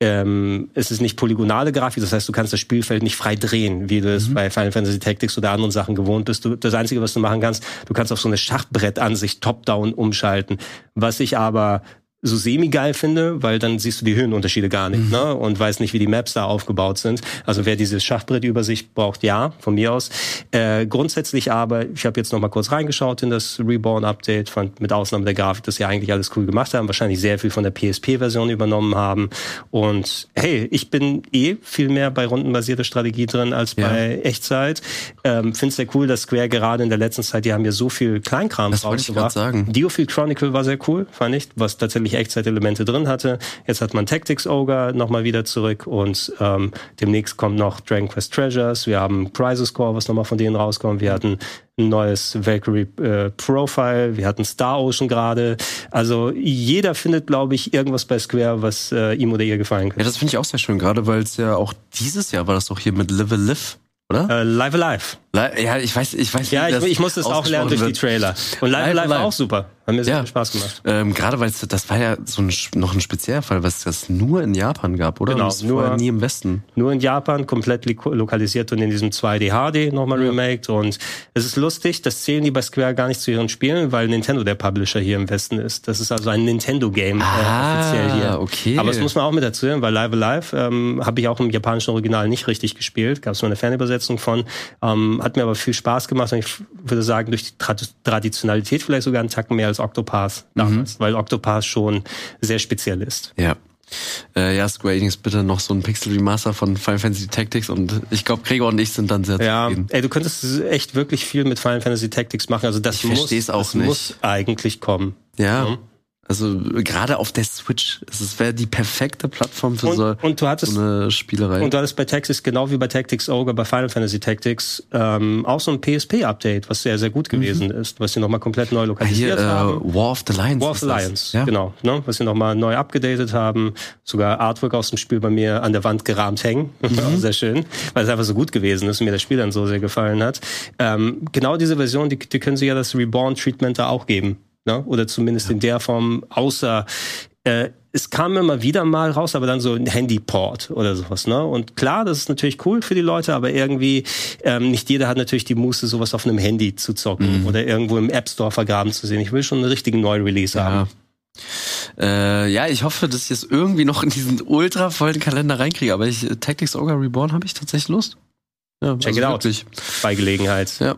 Ähm, es ist nicht polygonale Grafik, das heißt, du kannst das Spielfeld nicht frei drehen, wie du es mhm. bei Final Fantasy Tactics oder anderen Sachen gewohnt bist. Du, das Einzige, was du machen kannst, du kannst auf so eine Schachbrettansicht Top-Down umschalten. Was ich aber so semi-geil finde, weil dann siehst du die Höhenunterschiede gar nicht, mhm. ne? Und weißt nicht, wie die Maps da aufgebaut sind. Also wer diese Schachbrettübersicht braucht, ja, von mir aus. Äh, grundsätzlich aber, ich habe jetzt noch mal kurz reingeschaut in das Reborn-Update, fand mit Ausnahme der Grafik, dass sie eigentlich alles cool gemacht haben, wahrscheinlich sehr viel von der P S P-Version übernommen haben. Und hey, ich bin eh viel mehr bei rundenbasierter Strategie drin als ja. bei Echtzeit. Ähm, finde es sehr cool, dass Square gerade in der letzten Zeit, die haben ja so viel Kleinkram rausgebracht. Das wollte ich gerade sagen. Diofield Chronicle war sehr cool, fand ich, was tatsächlich Echtzeitelemente drin hatte. Jetzt hat man Tactics Ogre nochmal wieder zurück und ähm, demnächst kommt noch Dragon Quest Treasures. Wir haben Crisis Core, was nochmal von denen rauskommt. Wir hatten ein neues Valkyrie äh, Profile. Wir hatten Star Ocean gerade. Also jeder findet, glaube ich, irgendwas bei Square, was äh, ihm oder ihr gefallen könnte. Ja, das finde ich auch sehr schön, gerade weil es ja auch dieses Jahr war das doch hier mit Live Alive. Oder? Äh, Live Alive. Ja, ich weiß, ich weiß. Ja, ich, ich musste es auch lernen durch die Trailer. Und Live Alive war auch super. Hat mir sehr ja. viel Spaß gemacht. Ähm, gerade weil es, das war ja so ein, noch ein Spezialfall, was das nur in Japan gab, oder? Genau, das nur nie im Westen. Nur in Japan, komplett lokalisiert und in diesem zwei D H D nochmal ja. remaked. Und es ist lustig, das zählen die bei Square gar nicht zu ihren Spielen, weil Nintendo der Publisher hier im Westen ist. Das ist also ein Nintendo-Game ah, äh, offiziell hier. Okay. Aber das muss man auch mit erzählen, weil Live Alive ähm, habe ich auch im japanischen Original nicht richtig gespielt. Gab es mal eine Fernübersetzung von. Ähm, hat mir aber viel Spaß gemacht und ich würde sagen, durch die Tra- Traditionalität vielleicht sogar einen Tacken mehr als Octopath damals, mhm. weil Octopath schon sehr speziell ist. Ja. Äh, ja, Square Enix, bitte noch so ein Pixel-Remaster von Final Fantasy Tactics und ich glaube, Gregor und ich sind dann sehr ja, zufrieden. Ey, du könntest echt wirklich viel mit Final Fantasy Tactics machen. Also das ich versteh's muss, auch das nicht. muss eigentlich kommen. Ja. Mhm. Also gerade auf der Switch, es wäre die perfekte Plattform für und, so, und du hattest, so eine Spielerei. Und du hattest bei Tactics, genau wie bei Tactics Ogre, bei Final Fantasy Tactics, ähm, auch so ein P S P-Update, was sehr, sehr gut gewesen mhm. ist, was sie nochmal komplett neu lokalisiert Hier, haben. Äh, War of the Lions. War of the Lions, ja? Genau. Ne, was sie nochmal neu abgedatet haben. Sogar Artwork aus dem Spiel bei mir an der Wand gerahmt hängen. Mhm. Sehr schön, weil es einfach so gut gewesen ist und mir das Spiel dann so sehr gefallen hat. Ähm, genau diese Version, die, die können sie ja das Reborn-Treatment da auch geben. Ne? Oder zumindest ja. in der Form, außer äh, es kam immer wieder mal raus, aber dann so ein Handyport oder sowas. Ne? Und klar, das ist natürlich cool für die Leute, aber irgendwie ähm, nicht jeder hat natürlich die Muße, sowas auf einem Handy zu zocken mhm. oder irgendwo im App Store vergraben zu sehen. Ich will schon einen richtigen Neu-Release ja. haben. Äh, ja, ich hoffe, dass ich es irgendwie noch in diesen ultra vollen Kalender reinkriege, aber ich, Tactics Ogre Reborn habe ich tatsächlich Lust. Ja, Check also it wirklich. out. Bei Gelegenheit. Ja.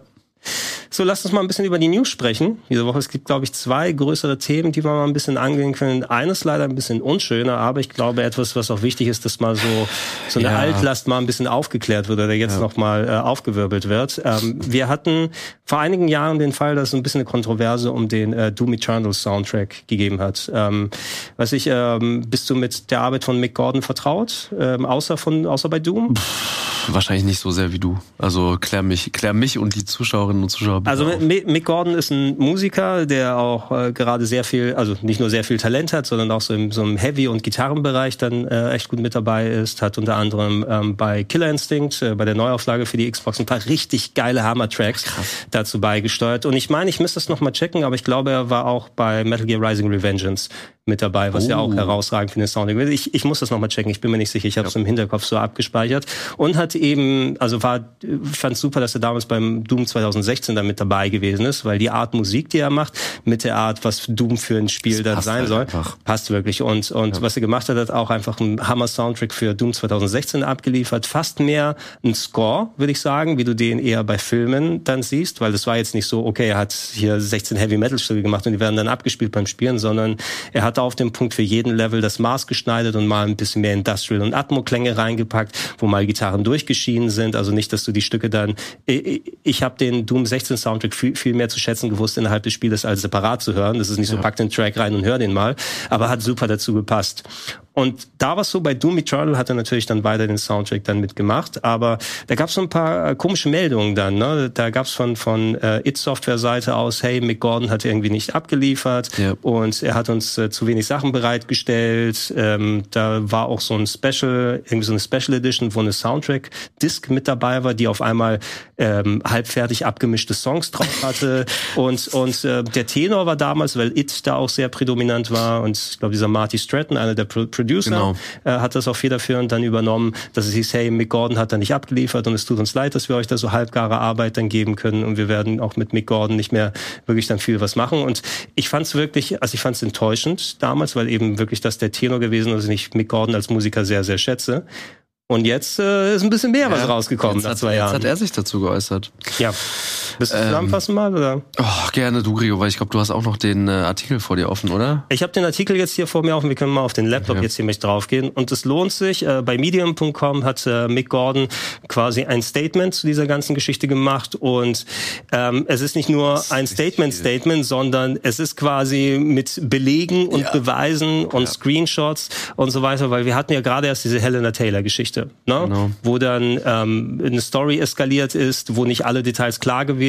So, lasst uns mal ein bisschen über die News sprechen. Diese Woche, es gibt, glaube ich, zwei größere Themen, die wir mal ein bisschen angehen können. Eines leider ein bisschen unschöner, aber ich glaube etwas, was auch wichtig ist, dass mal so, so eine ja. Altlast mal ein bisschen aufgeklärt wird oder jetzt ja. noch mal äh, aufgewirbelt wird. Ähm, wir hatten vor einigen Jahren den Fall, dass es ein bisschen eine Kontroverse um den äh, Doom Eternal Soundtrack gegeben hat. Ähm, weiß ich, ähm, bist du mit der Arbeit von Mick Gordon vertraut? Ähm, außer von, außer bei Doom? Pff, wahrscheinlich nicht so sehr wie du. Also klär mich, klär mich und die Zuschauerinnen und Zuschauer. Also Mick Gordon ist ein Musiker, der auch äh, gerade sehr viel, also nicht nur sehr viel Talent hat, sondern auch so im, so im Heavy- und Gitarrenbereich dann äh, echt gut mit dabei ist. Hat unter anderem ähm, bei Killer Instinct, äh, bei der Neuauflage für die Xbox, ein paar richtig geile Hammer-Tracks dazu beigesteuert. Und ich meine, ich müsste das nochmal checken, aber ich glaube, er war auch bei Metal Gear Rising Revengeance mit dabei, was oh. ja auch herausragend für den Sound ist. Ich, ich muss das nochmal checken, ich bin mir nicht sicher, ich habe es ja. im Hinterkopf so abgespeichert. Und hat eben, also war, ich fand es super, dass er damals beim Doom zwanzig sechzehn da mit dabei gewesen ist, weil die Art Musik, die er macht, mit der Art, was Doom für ein Spiel das dann sein halt soll, einfach. passt wirklich. Und, und ja. was er gemacht hat, hat auch einfach einen Hammer-Soundtrack für Doom zwanzig sechzehn abgeliefert. Fast mehr ein Score, würde ich sagen, wie du den eher bei Filmen dann siehst, weil das war jetzt nicht so, okay, er hat hier sechzehn Heavy-Metal-Stücke gemacht und die werden dann abgespielt beim Spielen, sondern er hat auf dem Punkt für jeden Level das Maß geschneidert und mal ein bisschen mehr Industrial- und Atmo-Klänge reingepackt, wo mal Gitarren durchgeschieden sind. Also nicht, dass du die Stücke dann... Ich, ich habe den Doom sechzehn Soundtrack viel, viel mehr zu schätzen gewusst innerhalb des Spieles als separat zu hören. Das ist nicht so, ja. pack den Track rein und hör den mal. Aber hat super dazu gepasst. Und da war es so, bei Doom Eternal hat er natürlich dann weiter den Soundtrack dann mitgemacht, aber da gab es so ein paar äh, komische Meldungen dann, ne? Da gab es von von äh, id Software-Seite aus, hey, Mick Gordon hat irgendwie nicht abgeliefert ja. und er hat uns äh, zu wenig Sachen bereitgestellt. Ähm, da war auch so ein Special, irgendwie so eine Special Edition, wo eine Soundtrack-Disc mit dabei war, die auf einmal ähm, halbfertig abgemischte Songs drauf hatte. und und äh, der Tenor war damals, weil It da auch sehr prädominant war und ich glaube, dieser Marty Stratton, einer der Pro- Producer, genau. äh, hat das auch federführend dann übernommen, dass es hieß, hey, Mick Gordon hat da nicht abgeliefert und es tut uns leid, dass wir euch da so halbgare Arbeit dann geben können und wir werden auch mit Mick Gordon nicht mehr wirklich dann viel was machen. Und ich fand es wirklich, also ich fand es enttäuschend damals, weil eben wirklich das der Tenor gewesen ist, dass ich Mick Gordon als Musiker sehr, sehr schätze. Und jetzt äh, ist ein bisschen mehr ja, was rausgekommen nach hat, zwei Jahren. Jetzt hat er sich dazu geäußert. Ja. Willst du ähm, zusammenfassen mal, oder? Oh, gerne du, Gregor, weil ich glaube, du hast auch noch den äh, Artikel vor dir offen, oder? Ich habe den Artikel jetzt hier vor mir offen. Wir können mal auf den Laptop okay. jetzt hier mit draufgehen. Und es lohnt sich. Äh, bei Medium Punkt com hat äh, Mick Gordon quasi ein Statement zu dieser ganzen Geschichte gemacht. Und ähm, es ist nicht nur ein Statement-Statement, sondern es ist quasi mit Belegen und ja. Beweisen und ja. Screenshots und so weiter. Weil wir hatten ja gerade erst diese Helena Taylor-Geschichte. Ne? Genau. Wo dann ähm, eine Story eskaliert ist, wo nicht alle Details klar gewesen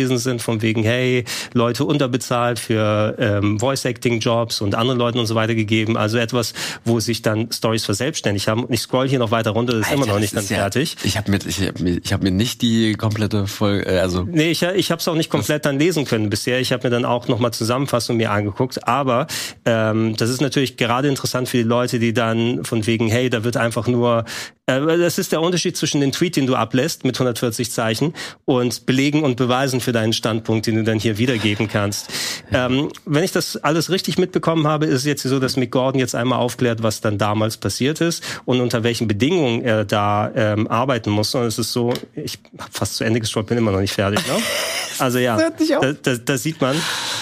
gewesen sind, von wegen, hey, Leute unterbezahlt für ähm, Voice-Acting-Jobs und anderen Leuten und so weiter gegeben. Also etwas, wo sich dann Stories verselbstständigt haben. Und ich scroll hier noch weiter runter, das ist Alter, immer noch nicht dann ja, fertig. Ich habe mir, ich hab mir, ich hab mir nicht die komplette Folge, also... Nee, ich, ich habe es auch nicht komplett dann lesen können bisher. Ich habe mir dann auch nochmal Zusammenfassung mir angeguckt. Aber ähm, das ist natürlich gerade interessant für die Leute, die dann von wegen, hey, da wird einfach nur... Äh, das ist der Unterschied zwischen dem Tweet, den du ablässt mit hundertvierzig Zeichen und Belegen und Beweisen für deinen Standpunkt, den du dann hier wiedergeben kannst. Ähm, wenn ich das alles richtig mitbekommen habe, ist es jetzt so, dass Mick Gordon jetzt einmal aufklärt, was dann damals passiert ist und unter welchen Bedingungen er da ähm, arbeiten muss. Und es ist so, ich habe fast zu Ende gescrollt, bin immer noch nicht fertig. Ne? Also ja, da, da, da sieht man,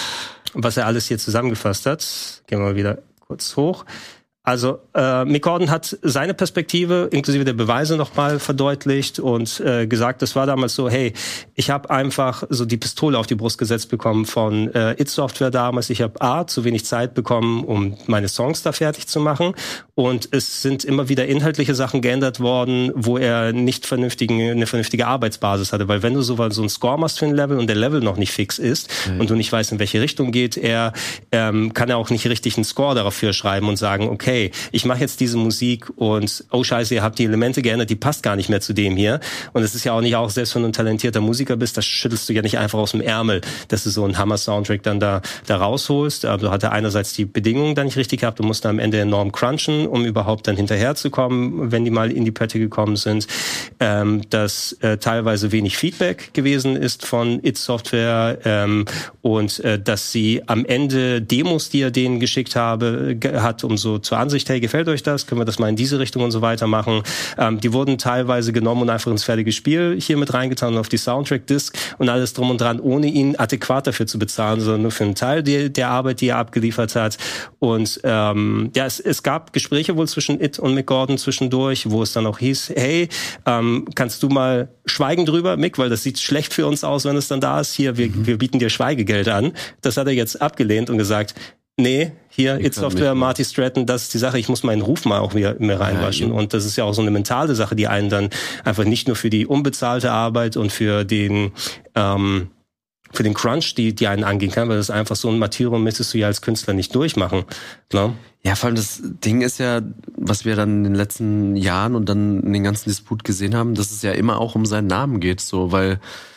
was er alles hier zusammengefasst hat. Gehen wir mal wieder kurz hoch. Also äh, Mick Gordon hat seine Perspektive inklusive der Beweise nochmal verdeutlicht und äh, gesagt, das war damals so, hey, ich habe einfach so die Pistole auf die Brust gesetzt bekommen von äh, id Software damals. Ich habe A, zu wenig Zeit bekommen, um meine Songs da fertig zu machen, und es sind immer wieder inhaltliche Sachen geändert worden, wo er nicht vernünftigen, eine vernünftige Arbeitsbasis hatte, weil wenn du so, so einen Score machst für ein Level und der Level noch nicht fix ist mhm. und du nicht weißt, in welche Richtung geht er, ähm, kann er auch nicht richtig einen Score dafür schreiben und sagen, okay, hey, ich mache jetzt diese Musik und oh scheiße, ihr habt die Elemente geändert, die passt gar nicht mehr zu dem hier. Und es ist ja auch nicht auch, selbst wenn du ein talentierter Musiker bist, das schüttelst du ja nicht einfach aus dem Ärmel, dass du so einen Hammer-Soundtrack dann da da rausholst. Aber du hatte einerseits die Bedingungen dann nicht richtig gehabt, du musst am Ende enorm crunchen, um überhaupt dann hinterherzukommen, wenn die mal in die Pötte gekommen sind. Ähm, dass äh, teilweise wenig Feedback gewesen ist von id Software ähm, und äh, dass sie am Ende Demos, die er denen geschickt habe, ge- hat, um so zur Ansicht, hey, gefällt euch das? Können wir das mal in diese Richtung und so weiter machen? Ähm, die wurden teilweise genommen und einfach ins fertige Spiel hier mit reingetan und auf die Soundtrack-Disc und alles drum und dran, ohne ihn adäquat dafür zu bezahlen, sondern nur für einen Teil der, der Arbeit, die er abgeliefert hat. Und ähm, ja, es, es gab Gespräche wohl zwischen id und Mick Gordon zwischendurch, wo es dann auch hieß, hey, ähm, kannst du mal schweigen drüber, Mick, weil das sieht schlecht für uns aus, wenn es dann da ist. Hier, wir, mhm. wir bieten dir Schweigegeld an. Das hat er jetzt abgelehnt und gesagt, nee, hier, id Software, Marty Stratton, das ist die Sache, ich muss meinen Ruf mal auch wieder mehr reinwaschen. Ja, und das ist ja auch so eine mentale Sache, die einen dann einfach nicht nur für die unbezahlte Arbeit und für den ähm, für den Crunch, die die einen angehen kann, weil das ist einfach so ein Martyrium, müsstest du ja als Künstler nicht durchmachen. Ne? Ja, vor allem das Ding ist ja, was wir dann in den letzten Jahren und dann in den ganzen Disput gesehen haben, dass es ja immer auch um seinen Namen geht, so, weil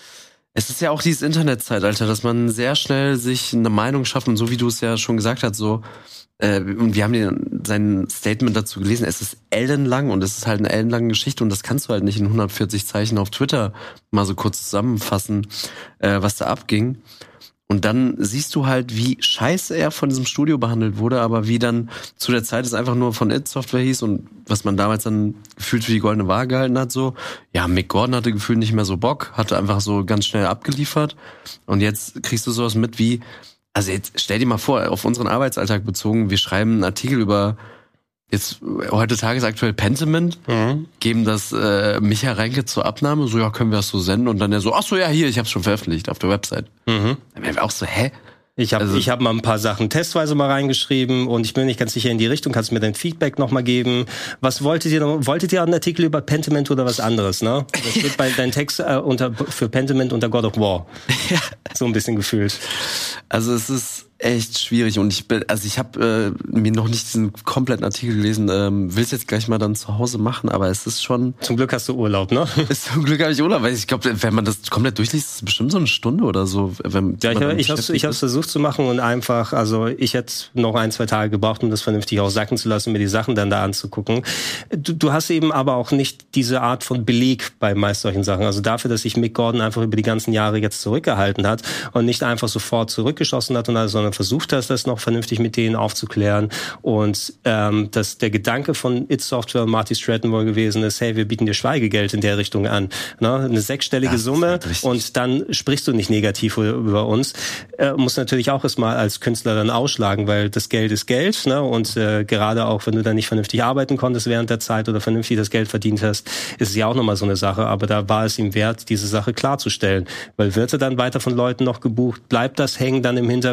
es ist ja auch dieses Internetzeitalter, dass man sehr schnell sich eine Meinung schafft und so wie du es ja schon gesagt hast, so, äh, und wir haben den, sein Statement dazu gelesen, es ist ellenlang und es ist halt eine ellenlange Geschichte und das kannst du halt nicht in hundertvierzig Zeichen auf Twitter mal so kurz zusammenfassen, äh, was da abging. Und dann siehst du halt, wie scheiße er von diesem Studio behandelt wurde, aber wie dann zu der Zeit es einfach nur von id Software hieß und was man damals dann gefühlt für die goldene Waage gehalten hat, so. Ja, Mick Gordon hatte gefühlt nicht mehr so Bock, hatte einfach so ganz schnell abgeliefert. Und jetzt kriegst du sowas mit wie, also jetzt stell dir mal vor, auf unseren Arbeitsalltag bezogen, wir schreiben einen Artikel über jetzt heute tagesaktuell Pentiment, mhm. geben das äh, Micha Reinke zur Abnahme, so ja, können wir das so senden und dann der so, ach so, ja, hier, ich hab's schon veröffentlicht auf der Website. Mhm. Dann wären wir auch so, hä? Ich habe also, ich hab mal ein paar Sachen testweise mal reingeschrieben und ich bin nicht ganz sicher in die Richtung. Kannst du mir dein Feedback nochmal geben? Was wolltet ihr noch? Wolltet ihr einen Artikel über Pentiment oder was anderes, ne? Das steht bei deinem Text äh, unter für Pentiment unter God of War. Ja. So ein bisschen gefühlt. Also es ist echt schwierig und ich bin, also ich habe äh, mir noch nicht diesen kompletten Artikel gelesen, ähm, will es jetzt gleich mal dann zu Hause machen, aber es ist schon... Zum Glück hast du Urlaub, ne? Zum Glück habe ich Urlaub, weil ich glaube, wenn man das komplett durchliest, ist es bestimmt so eine Stunde oder so. Wenn ja, ich, ich habe ich hab's versucht zu machen und einfach, also ich hätte noch ein, zwei Tage gebraucht, um das vernünftig auch sacken zu lassen, mir die Sachen dann da anzugucken. Du, du hast eben aber auch nicht diese Art von Beleg bei meist solchen Sachen. Also dafür, dass sich Mick Gordon einfach über die ganzen Jahre jetzt zurückgehalten hat und nicht einfach sofort zurückgeschossen hat, und also, sondern versucht hast, das noch vernünftig mit denen aufzuklären. Und ähm, dass der Gedanke von id Software und Marty Stratton wohl gewesen ist, hey, wir bieten dir Schweigegeld in der Richtung an. Ne? Eine sechsstellige Summe und dann sprichst du nicht negativ über uns. Äh, muss natürlich auch erstmal als Künstler dann ausschlagen, weil das Geld ist Geld. Ne? Und äh, gerade auch, wenn du dann nicht vernünftig arbeiten konntest während der Zeit oder vernünftig das Geld verdient hast, ist es ja auch nochmal so eine Sache. Aber da war es ihm wert, diese Sache klarzustellen. Weil wird er dann weiter von Leuten noch gebucht? Bleibt das hängen dann im Hintergrund?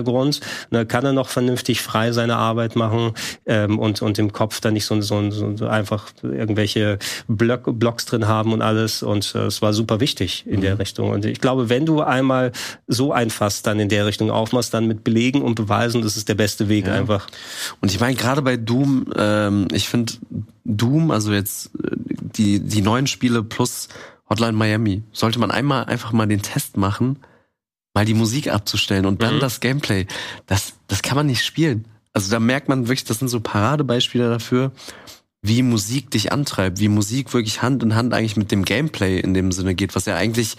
Ne, kann er noch vernünftig frei seine Arbeit machen ähm, und und im Kopf dann nicht so, so, so einfach irgendwelche Block, Blocks drin haben und alles. Und äh, es war super wichtig in mhm. der Richtung. Und ich glaube, wenn du einmal so ein Fass dann in der Richtung aufmachst, dann mit Belegen und Beweisen, das ist der beste Weg ja. einfach. Und ich meine, gerade bei Doom, ähm, ich finde Doom, also jetzt die die neuen Spiele plus Hotline Miami, sollte man einmal einfach mal den Test machen, mal die Musik abzustellen und dann mhm. das Gameplay. Das das kann man nicht spielen. Also da merkt man wirklich, das sind so Paradebeispiele dafür, wie Musik dich antreibt, wie Musik wirklich Hand in Hand eigentlich mit dem Gameplay in dem Sinne geht, was ja eigentlich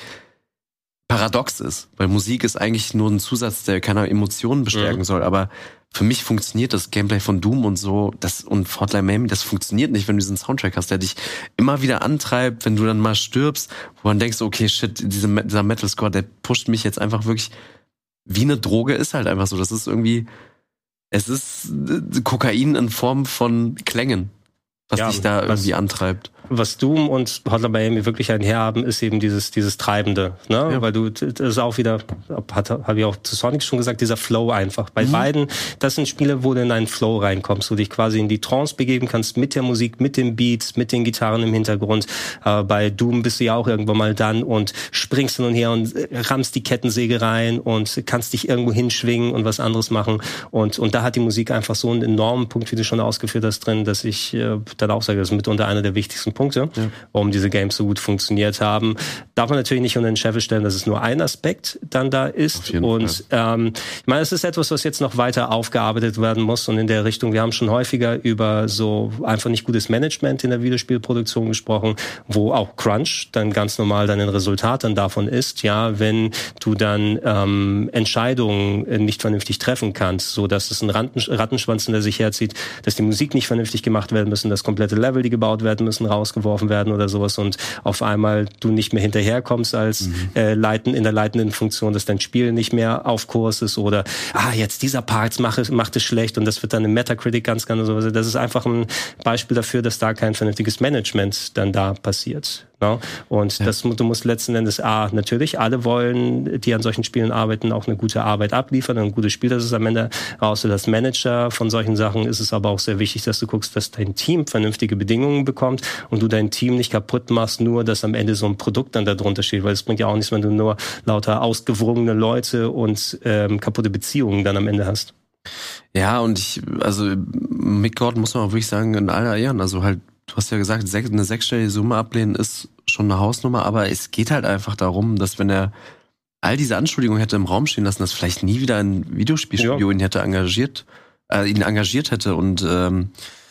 paradox ist, weil Musik ist eigentlich nur ein Zusatz, der keine Emotionen bestärken mhm. soll, aber für mich funktioniert das Gameplay von Doom und so, das und Hotline Miami, das funktioniert nicht, wenn du diesen Soundtrack hast, der dich immer wieder antreibt, wenn du dann mal stirbst, wo man denkst, okay, shit, diese, dieser Metal-Score, der pusht mich jetzt einfach wirklich wie eine Droge, ist halt einfach so. Das ist irgendwie, es ist Kokain in Form von Klängen, was ja, dich da irgendwie was, antreibt. Was Doom und Hotline Miami wirklich einherhaben, ist eben dieses dieses Treibende, ne? Ja. Weil du, das ist auch wieder, habe ich auch zu Sonic schon gesagt, dieser Flow einfach. Bei mhm. beiden, das sind Spiele, wo du in einen Flow reinkommst, wo du dich quasi in die Trance begeben kannst mit der Musik, mit den Beats, mit den Gitarren im Hintergrund. Äh, bei Doom bist du ja auch irgendwann mal dann und springst hin und her und rammst die Kettensäge rein und kannst dich irgendwo hinschwingen und was anderes machen. Und und da hat die Musik einfach so einen enormen Punkt, wie du schon ausgeführt hast, drin, dass ich äh, dann auch sage, das ist mitunter einer der wichtigsten Punkte, ja. warum diese Games so gut funktioniert haben. Darf man natürlich nicht unter den Scheffel stellen, dass es nur ein Aspekt dann da ist. Und ähm, ich meine, es ist etwas, was jetzt noch weiter aufgearbeitet werden muss. Und in der Richtung, wir haben schon häufiger über so einfach nicht gutes Management in der Videospielproduktion gesprochen, wo auch Crunch dann ganz normal dann ein Resultat dann davon ist, ja, wenn du dann ähm, Entscheidungen nicht vernünftig treffen kannst, so dass es ein Rattenschwanz in der sich herzieht, dass die Musik nicht vernünftig gemacht werden müssen, dass komplette Level, die gebaut werden müssen, rausgeworfen werden oder sowas und auf einmal du nicht mehr hinterherkommst als mhm. äh, leiten, in der leitenden Funktion, dass dein Spiel nicht mehr auf Kurs ist oder ah, jetzt dieser Part macht, macht es schlecht und das wird dann im Metacritic ganz, ganz so. Das ist einfach ein Beispiel dafür, dass da kein vernünftiges Management dann da passiert. No? Und ja. das, du musst letzten Endes, ah, natürlich, alle wollen, die an solchen Spielen arbeiten, auch eine gute Arbeit abliefern, ein gutes Spiel, das ist am Ende raus. Als Manager von solchen Sachen ist es aber auch sehr wichtig, dass du guckst, dass dein Team vernünftige Bedingungen bekommt und du dein Team nicht kaputt machst, nur dass am Ende so ein Produkt dann da drunter steht, weil es bringt ja auch nichts, wenn du nur lauter ausgewrungene Leute und ähm, kaputte Beziehungen dann am Ende hast. Ja, und ich, also Mick Gordon muss man auch wirklich sagen, in aller Ehren, also halt, du hast ja gesagt, eine sechsstellige Summe ablehnen ist schon eine Hausnummer, aber es geht halt einfach darum, dass wenn er all diese Anschuldigungen hätte im Raum stehen lassen, dass vielleicht nie wieder ein Videospielstudio ja. ihn hätte engagiert, äh, ihn engagiert hätte und ähm,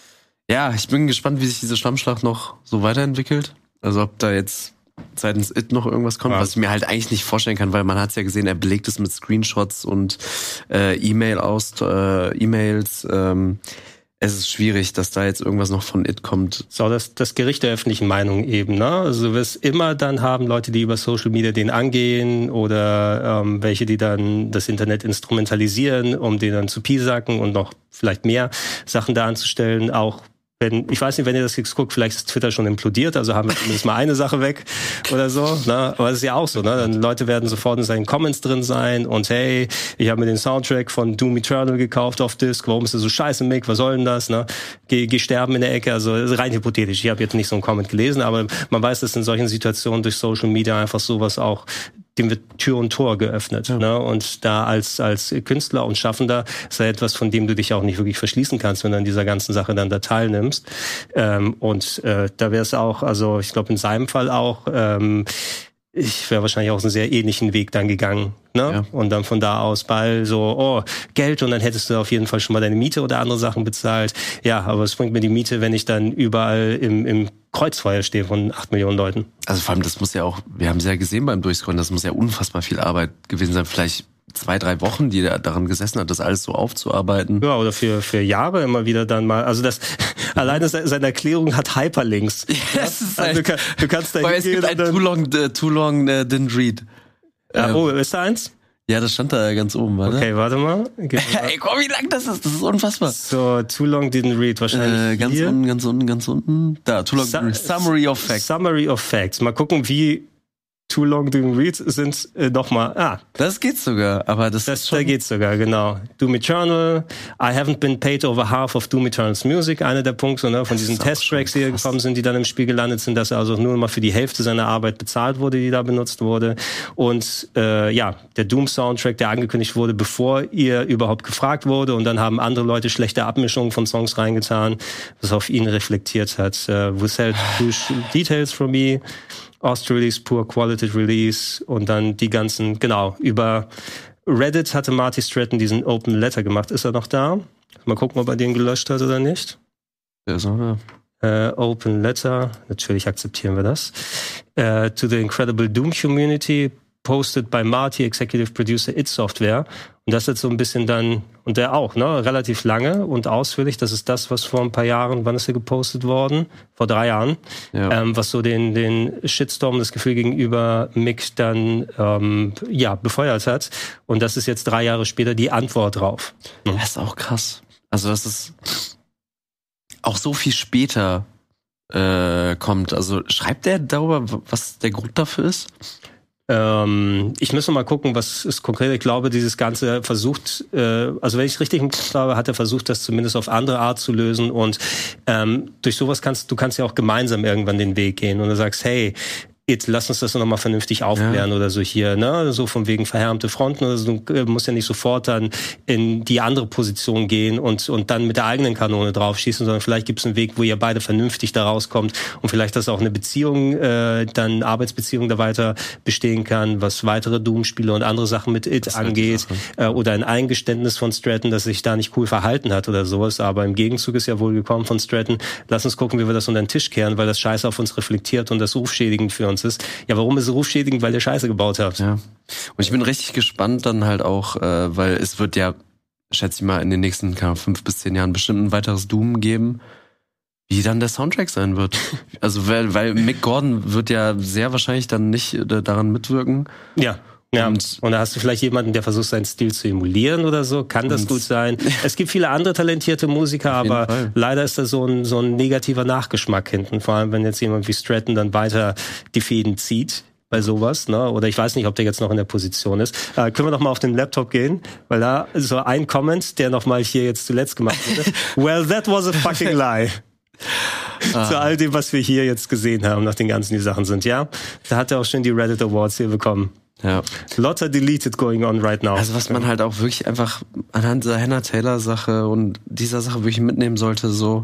ja, ich bin gespannt, wie sich diese Schlammschlacht noch so weiterentwickelt. Also ob da jetzt seitens It noch irgendwas kommt, ja. was ich mir halt eigentlich nicht vorstellen kann, weil man hat es ja gesehen, er belegt es mit Screenshots und äh, E-Mail aus, äh, E-Mails. Ähm, es ist schwierig, dass da jetzt irgendwas noch von It kommt. So, das, das Gericht der öffentlichen Meinung eben, ne? Also du wirst immer dann haben Leute, die über Social Media den angehen oder ähm, welche, die dann das Internet instrumentalisieren, um den dann zu piesacken und noch vielleicht mehr Sachen da anzustellen, auch wenn, ich weiß nicht, wenn ihr das jetzt guckt, vielleicht ist Twitter schon implodiert, also haben wir zumindest mal eine Sache weg oder so, ne? Aber es ist ja auch so, ne? Dann Leute werden sofort in seinen Comments drin sein und hey, ich habe mir den Soundtrack von Doom Eternal gekauft auf Disc, warum ist das so scheiße, Mick, was soll denn das, ne? Geh, geh sterben in der Ecke, also rein hypothetisch, ich habe jetzt nicht so einen Comment gelesen, aber man weiß, dass in solchen Situationen durch Social Media einfach sowas auch, dem wird Tür und Tor geöffnet. Ja. Ne? Und da als als Künstler und Schaffender ist ja etwas, von dem du dich auch nicht wirklich verschließen kannst, wenn du an dieser ganzen Sache dann da teilnimmst. Ähm, und äh, da wäre es auch, also ich glaube in seinem Fall auch, ähm, ich wäre wahrscheinlich auch einen sehr ähnlichen Weg dann gegangen. Ne? Ja. Und dann von da aus bald so, oh, Geld und dann hättest du auf jeden Fall schon mal deine Miete oder andere Sachen bezahlt. Ja, aber es bringt mir die Miete, wenn ich dann überall im, im Kreuzfeuer stehe von acht Millionen Leuten. Also vor allem, das muss ja auch, wir haben es ja gesehen beim Durchscrollen, das muss ja unfassbar viel Arbeit gewesen sein. Vielleicht zwei, drei Wochen, die er daran gesessen hat, das alles so aufzuarbeiten. Ja, oder für für Jahre immer wieder dann mal. Also das alleine seine Erklärung hat Hyperlinks. Ja, es ist also ein, du, du kannst da es gibt ein Too Long, uh, too long uh, Didn't Read. Ja, oh, ist da eins? Ja, das stand da ganz oben, warte. Okay, warte mal. Ey, komm, wie lang das ist, das ist unfassbar. So, Too Long Didn't Read, wahrscheinlich äh, ganz hier. unten, ganz unten, ganz unten. Da, Too Long Didn't Read. Summary of Facts. Summary of Facts. Mal gucken, wie Too Long Doing Read sind äh, nochmal, ah. Das geht sogar, aber das, das ist schon... Da geht's sogar, genau. Doom Eternal, I haven't been paid over half of Doom Eternal's music, einer der Punkte, ne, von diesen Test-Tracks, die gekommen sind, die dann im Spiel gelandet sind, dass er also nur mal für die Hälfte seiner Arbeit bezahlt wurde, die da benutzt wurde. Und äh, ja, der Doom-Soundtrack, der angekündigt wurde, bevor ihr überhaupt gefragt wurde, und dann haben andere Leute schlechte Abmischungen von Songs reingetan, was auf ihn reflektiert hat. Uh, withheld details from me, Ost-Release, Poor Quality Release, und dann die ganzen, genau, über Reddit hatte Marty Stratton diesen Open Letter gemacht. Ist er noch da? Mal gucken, ob er den gelöscht hat oder nicht. Der ist noch da. Uh, Open Letter, natürlich akzeptieren wir das. Uh, to the Incredible Doom Community, posted by Marty, Executive Producer id Software. Und das ist so ein bisschen dann, und der auch, ne, relativ lange und ausführlich. Das ist das, was vor ein paar Jahren, wann ist er gepostet worden? Vor drei Jahren. Ja. Ähm, was so den, den Shitstorm, das Gefühl gegenüber Mick dann, ähm, ja, befeuert hat. Und das ist jetzt drei Jahre später die Antwort drauf. Ja, das ist auch krass. Also, das ist auch so viel später äh, kommt. Also, schreibt er darüber, was der Grund dafür ist? Ähm, ich muss noch mal gucken, was ist konkret. Ich glaube, dieses Ganze versucht, äh, also wenn ich es richtig im Kopf habe, hat er versucht, das zumindest auf andere Art zu lösen. Und ähm, durch sowas kannst du kannst ja auch gemeinsam irgendwann den Weg gehen. Und du sagst, hey, jetzt lass uns das noch mal vernünftig aufklären, ja, oder so hier, ne, so von wegen verhärmte Fronten oder so. Du musst ja nicht sofort dann in die andere Position gehen und und dann mit der eigenen Kanone draufschießen, sondern vielleicht gibt es einen Weg, wo ihr beide vernünftig da rauskommt und vielleicht, dass auch eine Beziehung, äh, dann eine Arbeitsbeziehung da weiter bestehen kann, was weitere Doom-Spiele und andere Sachen mit id angeht, äh, oder ein Eingeständnis von Stratton, dass er sich da nicht cool verhalten hat oder sowas, aber im Gegenzug ist ja wohl gekommen von Stratton, lass uns gucken, wie wir das unter den Tisch kehren, weil das Scheiße auf uns reflektiert und das rufschädigend für uns ist. Ja, warum ist es rufschädigend? Weil ihr Scheiße gebaut habt. Ja. Und ich bin richtig gespannt dann halt auch, äh, weil es wird ja, schätze ich mal, in den nächsten keine Ahnung, fünf bis zehn Jahren bestimmt ein weiteres Doom geben, wie dann der Soundtrack sein wird. Also weil, weil Mick Gordon wird ja sehr wahrscheinlich dann nicht äh, daran mitwirken. Ja. Ja, und, und da hast du vielleicht jemanden, der versucht, seinen Stil zu emulieren oder so. Kann das gut sein? Es gibt viele andere talentierte Musiker, aber leider ist da so ein, so ein negativer Nachgeschmack hinten. Vor allem, wenn jetzt jemand wie Stratton dann weiter die Fäden zieht bei sowas, ne? Oder ich weiß nicht, ob der jetzt noch in der Position ist. Äh, können wir noch mal auf den Laptop gehen? Weil da so ein Comment, der noch mal hier jetzt zuletzt gemacht wurde. Well, that was a fucking lie. Ah. Zu all dem, was wir hier jetzt gesehen haben, nach den ganzen die Sachen sind, ja? Da hat er auch schon die Reddit Awards hier bekommen. Ja. Lots of deleted going on right now. Also was man halt auch wirklich einfach anhand der Hannah Taylor Sache und dieser Sache wirklich mitnehmen sollte, so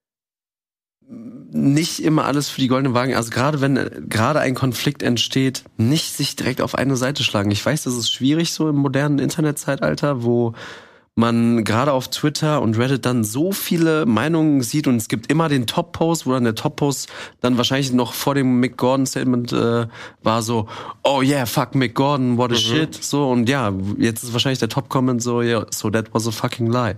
nicht immer alles für die goldene Waage. Also gerade wenn gerade ein Konflikt entsteht, nicht sich direkt auf eine Seite schlagen. Ich weiß, das ist schwierig so im modernen Internetzeitalter, wo man gerade auf Twitter und Reddit dann so viele Meinungen sieht und es gibt immer den Top-Post, wo dann der Top-Post dann wahrscheinlich noch vor dem Mick Gordon-Statement äh, war so, oh yeah, fuck Mick Gordon, what a mhm. shit, so, und ja, jetzt ist wahrscheinlich der Top-Comment so, yeah, so that was a fucking lie.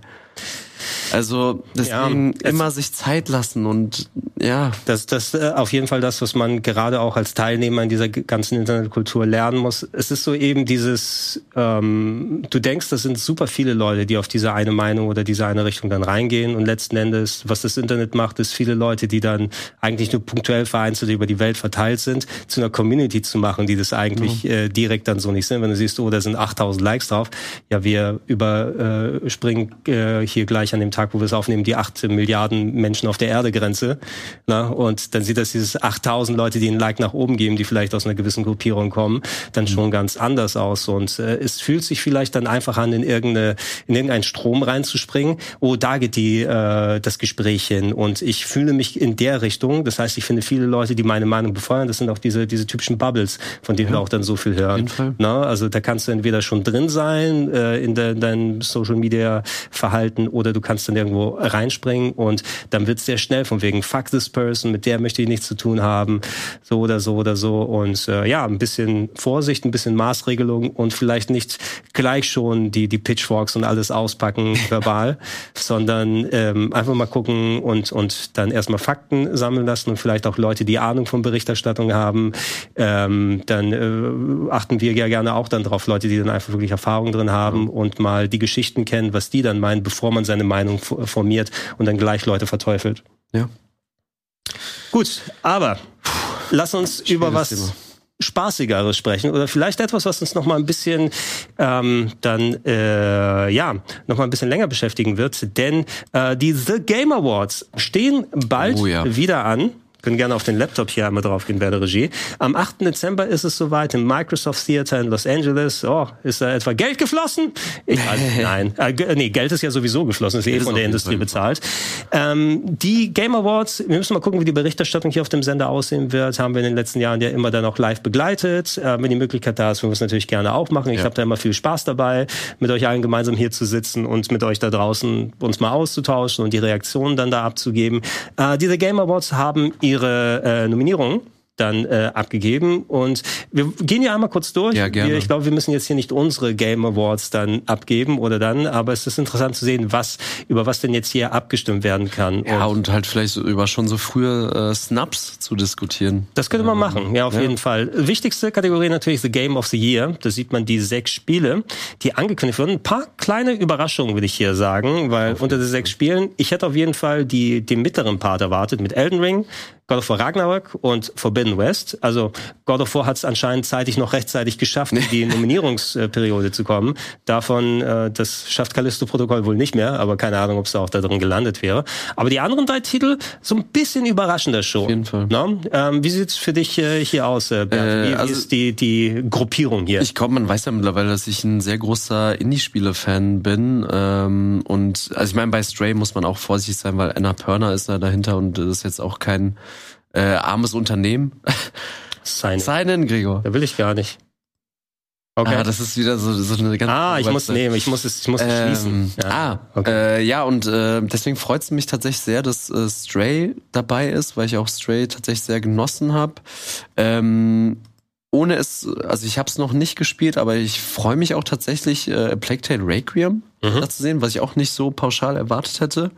Also deswegen ja, immer sich Zeit lassen und ja. Das das äh, auf jeden Fall das, was man gerade auch als Teilnehmer in dieser ganzen Internetkultur lernen muss. Es ist so eben dieses, ähm, du denkst, das sind super viele Leute, die auf diese eine Meinung oder diese eine Richtung dann reingehen und letzten Endes, was das Internet macht, ist viele Leute, die dann eigentlich nur punktuell vereinzelt über die Welt verteilt sind, zu einer Community zu machen, die das eigentlich mhm. äh, direkt dann so nicht sind. Wenn du siehst, oh, da sind achttausend Likes drauf, ja, wir überspringen äh, hier gleich an dem Tag, wo wir es aufnehmen, die acht Milliarden Menschen auf der Erde-Grenze. Na, und dann sieht das dieses achttausend Leute, die ein Like nach oben geben, die vielleicht aus einer gewissen Gruppierung kommen, dann mhm. schon ganz anders aus. Und äh, es fühlt sich vielleicht dann einfach an, in irgendeine, in irgendeinen Strom reinzuspringen. Oh, da geht die, äh, das Gespräch hin. Und ich fühle mich in der Richtung. Das heißt, ich finde viele Leute, die meine Meinung befeuern, das sind auch diese, diese typischen Bubbles, von denen ja. wir auch dann so viel hören. Na, also da kannst du entweder schon drin sein, äh, in, de, in deinem Social-Media-Verhalten, oder du kannst dann irgendwo reinspringen und dann wird's sehr schnell von wegen fuck this person, mit der möchte ich nichts zu tun haben, so oder so oder so. Und äh, ja, ein bisschen Vorsicht, ein bisschen Maßregelung und vielleicht nicht gleich schon die die Pitchforks und alles auspacken verbal, sondern ähm, einfach mal gucken und und dann erstmal Fakten sammeln lassen und vielleicht auch Leute, die Ahnung von Berichterstattung haben. Ähm, dann äh, achten wir ja gerne auch dann drauf, Leute, die dann einfach wirklich Erfahrung drin haben mhm. und mal die Geschichten kennen, was die dann meinen, bevor man seine Meinung formiert und dann gleich Leute verteufelt. Ja. Gut, aber lass uns über was... Thema. Spaßigeres sprechen oder vielleicht etwas, was uns noch mal ein bisschen ähm, dann äh, ja noch mal ein bisschen länger beschäftigen wird, denn äh, die The Game Awards stehen bald oh, ja. wieder an. Können gerne auf den Laptop hier einmal drauf gehen, bei der Regie. Am achten Dezember ist es soweit im Microsoft Theater in Los Angeles. Oh, ist da etwa Geld geflossen? Ich weiß, nein. Äh, nee, Geld ist ja sowieso geflossen, ist eh von der Industrie bezahlt. Ähm, die Game Awards, wir müssen mal gucken, wie die Berichterstattung hier auf dem Sender aussehen wird. Haben wir in den letzten Jahren ja immer dann auch live begleitet. Äh, wenn die Möglichkeit da ist, wollen wir es natürlich gerne auch machen. Ich ja. habe da immer viel Spaß dabei, mit euch allen gemeinsam hier zu sitzen und mit euch da draußen uns mal auszutauschen und die Reaktionen dann da abzugeben. Äh, diese Game Awards haben ihre äh, Nominierungen dann äh, abgegeben und wir gehen ja einmal kurz durch. Ja, gerne. Wir, ich glaube, wir müssen jetzt hier nicht unsere Game Awards dann abgeben oder dann, aber es ist interessant zu sehen, was über was denn jetzt hier abgestimmt werden kann. Ja, und, und halt vielleicht so über schon so frühe äh, Snaps zu diskutieren. Das könnte man ähm, machen, ja, auf ja. jeden Fall. Wichtigste Kategorie natürlich The Game of the Year. Da sieht man die sechs Spiele, die angekündigt wurden. Ein paar kleine Überraschungen, würde ich hier sagen, weil unter den sechs Spielen, ich hätte auf jeden Fall die den mittleren Part erwartet mit Elden Ring, God of War Ragnarok und Forbidden West. Also God of War hat es anscheinend zeitig noch rechtzeitig geschafft, in die Nominierungsperiode zu kommen. Davon, äh, das schafft Callisto-Protokoll wohl nicht mehr, aber keine Ahnung, ob es da auch da drin gelandet wäre. Aber die anderen drei Titel, so ein bisschen überraschender schon. Auf jeden Fall. No? Ähm, wie sieht's für dich äh, hier aus, äh, Bernd? Wie, äh, also wie ist die, die Gruppierung hier? Ich glaube, man weiß ja mittlerweile, dass ich ein sehr großer Indie-Spiele-Fan bin. Ähm, und also ich meine, bei Stray muss man auch vorsichtig sein, weil Anna Perner ist da dahinter und das ist jetzt auch kein Äh, armes Unternehmen. Seinen. Seinen, Gregor. Da will ich gar nicht. Okay. Ah, das ist wieder so, so eine ganz. Ah, ich Website. muss nehmen, ich muss es, ich muss es ähm, schließen. Ja. Ah, okay. äh, ja, und äh, deswegen freut es mich tatsächlich sehr, dass äh, Stray dabei ist, weil ich auch Stray tatsächlich sehr genossen habe. Ähm, ohne es, also ich habe es noch nicht gespielt, aber ich freue mich auch tatsächlich, äh, Plague Tale Requiem mhm. da zu sehen, was ich auch nicht so pauschal erwartet hätte.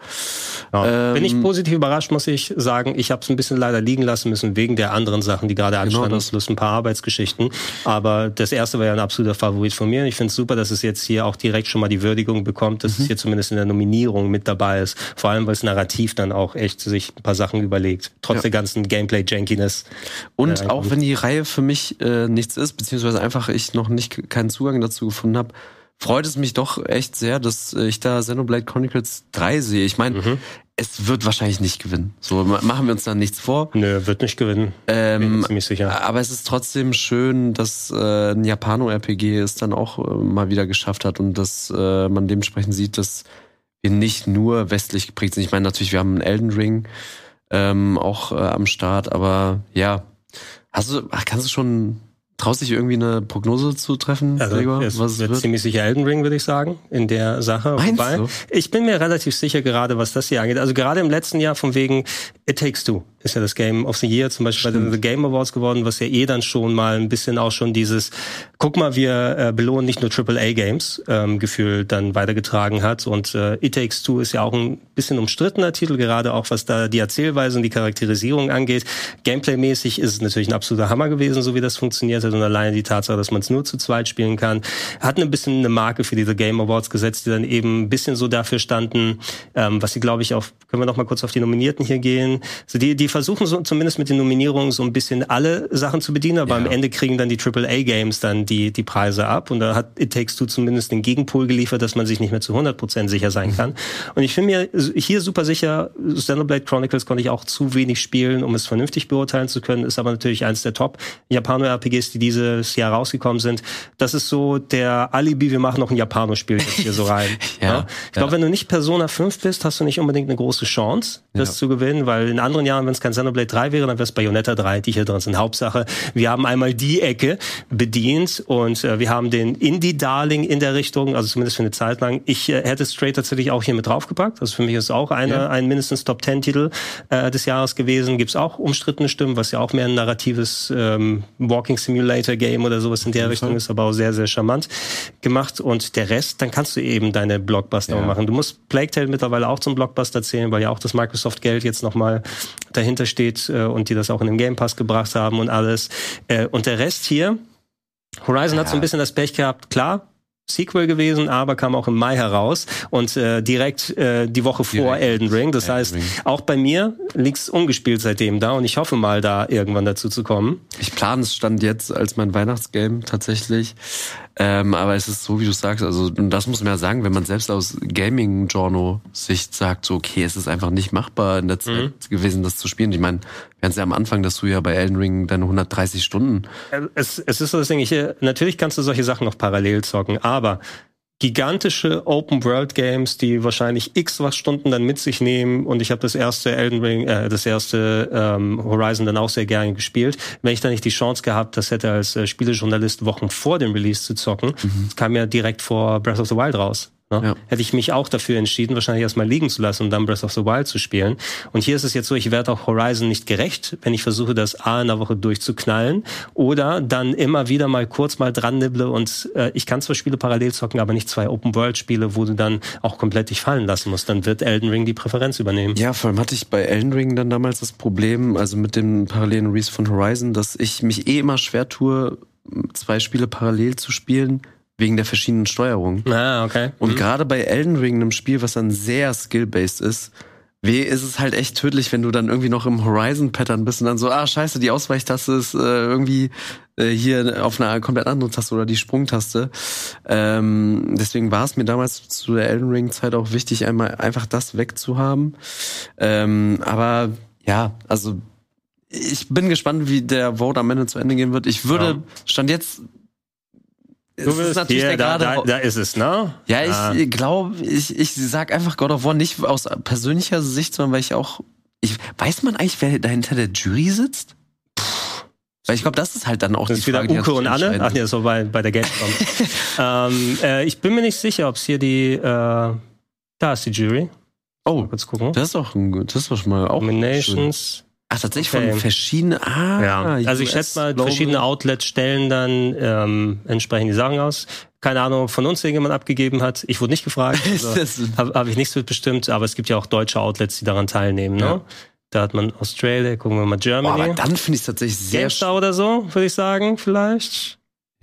Ja. Ähm, Bin ich positiv überrascht, muss ich sagen. Ich habe es ein bisschen leider liegen lassen müssen, wegen der anderen Sachen, die gerade anstanden, genau plus ein paar Arbeitsgeschichten. Aber das erste war ja ein absoluter Favorit von mir. Ich finde es super, dass es jetzt hier auch direkt schon mal die Würdigung bekommt, dass mhm. es hier zumindest in der Nominierung mit dabei ist. Vor allem, weil es narrativ dann auch echt sich ein paar Sachen überlegt. Trotz ja. der ganzen Gameplay-Jankiness. Und äh, auch wenn die Reihe für mich äh, nichts ist, beziehungsweise einfach ich noch nicht keinen Zugang dazu gefunden habe, freut es mich doch echt sehr, dass ich da Xenoblade Chronicles drei sehe. Ich meine, mhm. es wird wahrscheinlich nicht gewinnen. So, machen wir uns da nichts vor. Nö, wird nicht gewinnen. Ähm, Bin ich ziemlich sicher. Aber es ist trotzdem schön, dass äh, ein Japano-R P G es dann auch äh, mal wieder geschafft hat und dass äh, man dementsprechend sieht, dass wir nicht nur westlich geprägt sind. Ich meine, natürlich, wir haben einen Elden Ring ähm, auch äh, am Start, aber ja. Hast du, ach, kannst du schon... Traust dich irgendwie eine Prognose zu treffen, also, Gregor? Es was wird, wird ziemlich sicher Elden Ring, würde ich sagen, in der Sache. Meinst Wobei, du? Ich bin mir relativ sicher, gerade was das hier angeht. Also gerade im letzten Jahr von wegen It Takes Two ist ja das Game of the Year zum Beispiel Stimmt. bei den The Game Awards geworden, was ja eh dann schon mal ein bisschen auch schon dieses, guck mal, wir äh, belohnen nicht nur Triple A Games ähm, Gefühl dann weitergetragen hat. Und äh, It Takes Two ist ja auch ein bisschen umstrittener Titel, gerade auch was da die Erzählweise und die Charakterisierung angeht. Gameplay-mäßig ist es natürlich ein absoluter Hammer gewesen, so wie das funktioniert hat. Und alleine die Tatsache, dass man es nur zu zweit spielen kann, hat ein bisschen eine Marke für diese Game Awards gesetzt, die dann eben ein bisschen so dafür standen, ähm, was sie, glaube ich, auf, können wir noch mal kurz auf die Nominierten hier gehen. Also die, die versuchen so zumindest mit den Nominierungen so ein bisschen alle Sachen zu bedienen, aber ja. am Ende kriegen dann die Triple A Games dann die, die Preise ab. Und da hat It Takes Two zumindest den Gegenpol geliefert, dass man sich nicht mehr zu hundert Prozent sicher sein kann. Und ich bin mir hier super sicher, Xenoblade Chronicles konnte ich auch zu wenig spielen, um es vernünftig beurteilen zu können, ist aber natürlich eins der Top-Japano-R P Gs, die dieses Jahr rausgekommen sind. Das ist so der Alibi, wir machen noch ein Japano-Spiel jetzt hier so rein. ja, ja. Ich glaube, ja. wenn du nicht Persona fünf bist, hast du nicht unbedingt eine große Chance, das ja. zu gewinnen, weil in anderen Jahren, wenn es kein Xenoblade drei wäre, dann wäre es Bayonetta drei, die hier drin sind. Hauptsache, wir haben einmal die Ecke bedient und äh, wir haben den Indie-Darling in der Richtung, also zumindest für eine Zeit lang. Ich äh, hätte Stray tatsächlich auch hier mit draufgepackt. Also für mich ist es auch eine, ja. ein mindestens Top zehn Titel äh, des Jahres gewesen. Gibt's auch umstrittene Stimmen, was ja auch mehr ein narratives ähm, Walking Simulator Game oder sowas in der Richtung Fall. Ist, aber auch sehr, sehr charmant gemacht. Und der Rest, dann kannst du eben deine Blockbuster ja. machen. Du musst Plague Tale mittlerweile auch zum Blockbuster zählen, weil ja auch das Microsoft-Geld jetzt nochmal dahinter steht äh, und die das auch in den Game Pass gebracht haben und alles. Äh, und der Rest hier, Horizon ja. hat so ein bisschen das Pech gehabt, klar, Sequel gewesen, aber kam auch im Mai heraus und äh, direkt äh, die Woche vor direkt. Elden Ring. Das Elden heißt, Ring. Auch bei mir liegt's ungespielt seitdem da und ich hoffe mal, da irgendwann dazu zu kommen. Ich plane es Stand jetzt als mein Weihnachtsgame tatsächlich. Ähm, aber es ist so, wie du sagst, also und das muss man ja sagen, wenn man selbst aus Gaming-Genre-Sicht sagt, so okay, es ist einfach nicht machbar in der Zeit mhm. gewesen, das zu spielen. Ich meine, wir hatten es ja am Anfang, dass du ja bei Elden Ring deine hundertdreißig Stunden... Es, es ist so das Ding, ich, natürlich kannst du solche Sachen noch parallel zocken, aber gigantische Open-World-Games, die wahrscheinlich x was Stunden dann mit sich nehmen und ich habe das erste Elden Ring, äh, das erste ähm, Horizon dann auch sehr gerne gespielt. Wenn ich da nicht die Chance gehabt, das hätte als äh, Spielejournalist Wochen vor dem Release zu zocken, mhm. das kam ja direkt vor Breath of the Wild raus. Ne? Ja. Hätte ich mich auch dafür entschieden, wahrscheinlich erstmal liegen zu lassen und dann Breath of the Wild zu spielen. Und hier ist es jetzt so, ich werde auch Horizon nicht gerecht, wenn ich versuche, das A in der Woche durchzuknallen oder dann immer wieder mal kurz mal dran nibble und äh, ich kann zwar Spiele parallel zocken, aber nicht zwei Open-World-Spiele, wo du dann auch komplett dich fallen lassen musst. Dann wird Elden Ring die Präferenz übernehmen. Ja, vor allem hatte ich bei Elden Ring dann damals das Problem, also mit dem parallelen Release von Horizon, dass ich mich eh immer schwer tue, zwei Spiele parallel zu spielen, wegen der verschiedenen Steuerung. Ah, okay. Und mhm. gerade bei Elden Ring, einem Spiel, was dann sehr skill-based ist, weh, ist es halt echt tödlich, wenn du dann irgendwie noch im Horizon-Pattern bist und dann so, ah, scheiße, die Ausweichtaste ist äh, irgendwie äh, hier auf einer komplett anderen Taste oder die Sprungtaste. Ähm, deswegen war es mir damals zu der Elden Ring-Zeit auch wichtig, einmal einfach das wegzuhaben. Ähm, aber ja, also ich bin gespannt, wie der Vote am Ende zu Ende gehen wird. Ich würde, ja. Stand jetzt Du willst natürlich hier, da, da, da ist es, ne? Ja, ich ah. glaube, ich, ich sag einfach God of War nicht aus persönlicher Sicht, sondern weil ich auch, ich, weiß man eigentlich, wer da hinter der Jury sitzt? Puh. Weil ich glaube, das ist halt dann auch das die ist Frage, wieder Uke und Anne? Ach nee, das war bei, bei der Gamescom. ähm, äh, ich bin mir nicht sicher, ob es hier die, äh, da ist die Jury. Oh, mal kurz gucken. Das ist doch ein gut, das ist doch schon mal auch Nominations. Schön. Ach, tatsächlich okay. Von verschiedenen, ah, ja. Also ich schätze mal, Global. Verschiedene Outlets stellen dann ähm, entsprechend die Sachen aus. Keine Ahnung, von uns irgendjemand abgegeben hat. Ich wurde nicht gefragt. Also, habe hab ich nichts mit bestimmt, aber es gibt ja auch deutsche Outlets, die daran teilnehmen. Ja. Ne? Da hat man Australia, gucken wir mal Germany. Boah, aber dann finde ich es tatsächlich sehr... GameStar oder so, würde ich sagen, vielleicht.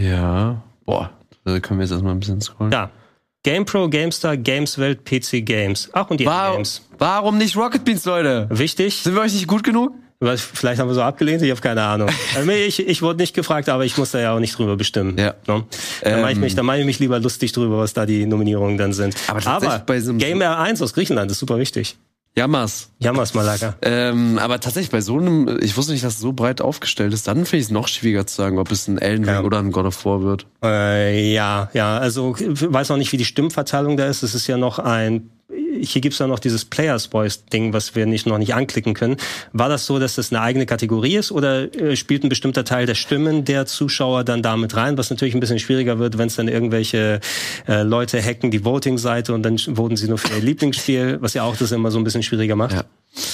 Ja, boah, da können wir jetzt erstmal ein bisschen scrollen. Ja. GamePro, GameStar, Gameswelt, P C Games. Ach, und die War, Games. Warum nicht Rocket Beans, Leute? Wichtig. Sind wir euch nicht gut genug? Vielleicht haben wir so abgelehnt, ich habe keine Ahnung. ich, ich wurde nicht gefragt, aber ich muss da ja auch nicht drüber bestimmen. Ja. No? Da ähm, mache ich mich, da mache ich mich lieber lustig drüber, was da die Nominierungen dann sind. Aber, aber bei so Game R eins aus Griechenland ist super wichtig. Jammers. Jammers, Malaka. Ähm, aber tatsächlich bei so einem, ich wusste nicht, dass es so breit aufgestellt ist, dann finde ich es noch schwieriger zu sagen, ob es ein Elden Ring ja. oder ein God of War wird. Äh, ja, ja, also ich weiß noch nicht, wie die Stimmverteilung da ist. Es ist ja noch ein, hier gibt's ja noch dieses Players Voice Ding, was wir nicht noch nicht anklicken können. War das so, dass das eine eigene Kategorie ist oder äh, spielt ein bestimmter Teil der Stimmen der Zuschauer dann damit rein, was natürlich ein bisschen schwieriger wird, wenn es dann irgendwelche äh, Leute hacken die Voting-Seite und dann voten sie nur für ihr Lieblingsspiel, was ja auch das immer so ein bisschen schwieriger macht. Ja.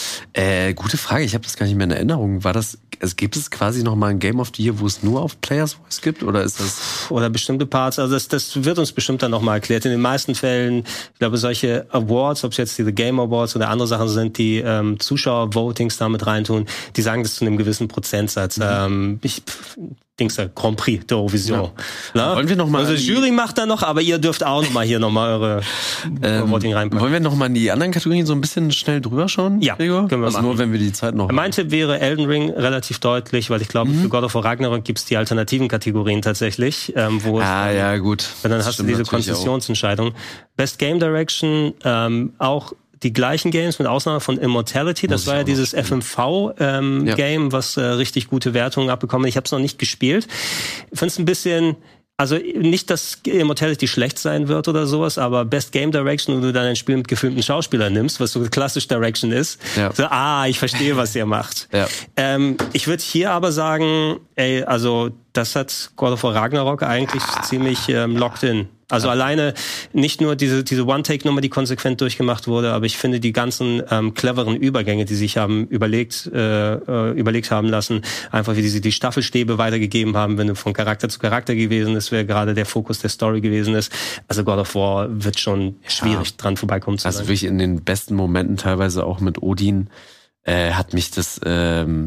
Äh, gute Frage, ich habe das gar nicht mehr in Erinnerung. War das, also gibt es quasi noch mal ein Game of the Year, wo es nur auf Players Voice gibt, oder ist das? Oder bestimmte Parts, also das, das wird uns bestimmt dann noch mal erklärt. In den meisten Fällen, ich glaube, solche Awards, ob es jetzt diese Game Awards oder andere Sachen sind, die ähm, Zuschauer-Votings damit reintun, die sagen das zu einem gewissen Prozentsatz. Mhm. Ähm, ich, Dings der Grand Prix der Eurovision. Ja. Wollen wir noch mal also die Jury macht da noch, aber ihr dürft auch noch mal hier noch mal eure ähm, Voting reinpacken. Wollen wir noch mal in die anderen Kategorien so ein bisschen schnell drüber schauen? Ja, Gregor? Können wir also machen. Nur wenn wir die Zeit noch. Mein Tipp wäre Elden Ring relativ deutlich, weil ich glaube, mhm. für God of War Ragnarok gibt's die alternativen Kategorien tatsächlich, ähm, wo ah es, ja gut. Dann das hast du diese Konzessionsentscheidung. Best Game Direction ähm, auch die gleichen Games, mit Ausnahme von Immortality. Das Muss war ja dieses F M V-Game, ähm, ja. was äh, richtig gute Wertungen abbekommen hat. Ich habe es noch nicht gespielt. Ich finde es ein bisschen... Also nicht, dass Immortality schlecht sein wird oder sowas, aber Best Game Direction, wo du dann ein Spiel mit gefilmten Schauspielern nimmst, was so klassisch Direction ist. Ja. So, ah, ich verstehe, was ihr macht. Ja. Ähm, ich würde hier aber sagen, ey, also das hat God of War Ragnarok eigentlich ah. ziemlich ähm, locked in. Also ja. alleine nicht nur diese diese One-Take-Nummer, die konsequent durchgemacht wurde, aber ich finde die ganzen ähm, cleveren Übergänge, die sich haben überlegt äh, äh, überlegt haben lassen, einfach wie sie die Staffelstäbe weitergegeben haben, wenn du von Charakter zu Charakter gewesen ist, wer gerade der Fokus der Story gewesen ist. Also God of War wird schon schwierig ja. dran vorbeikommen zu also sein. Also wirklich in den besten Momenten teilweise auch mit Odin äh, hat mich das ähm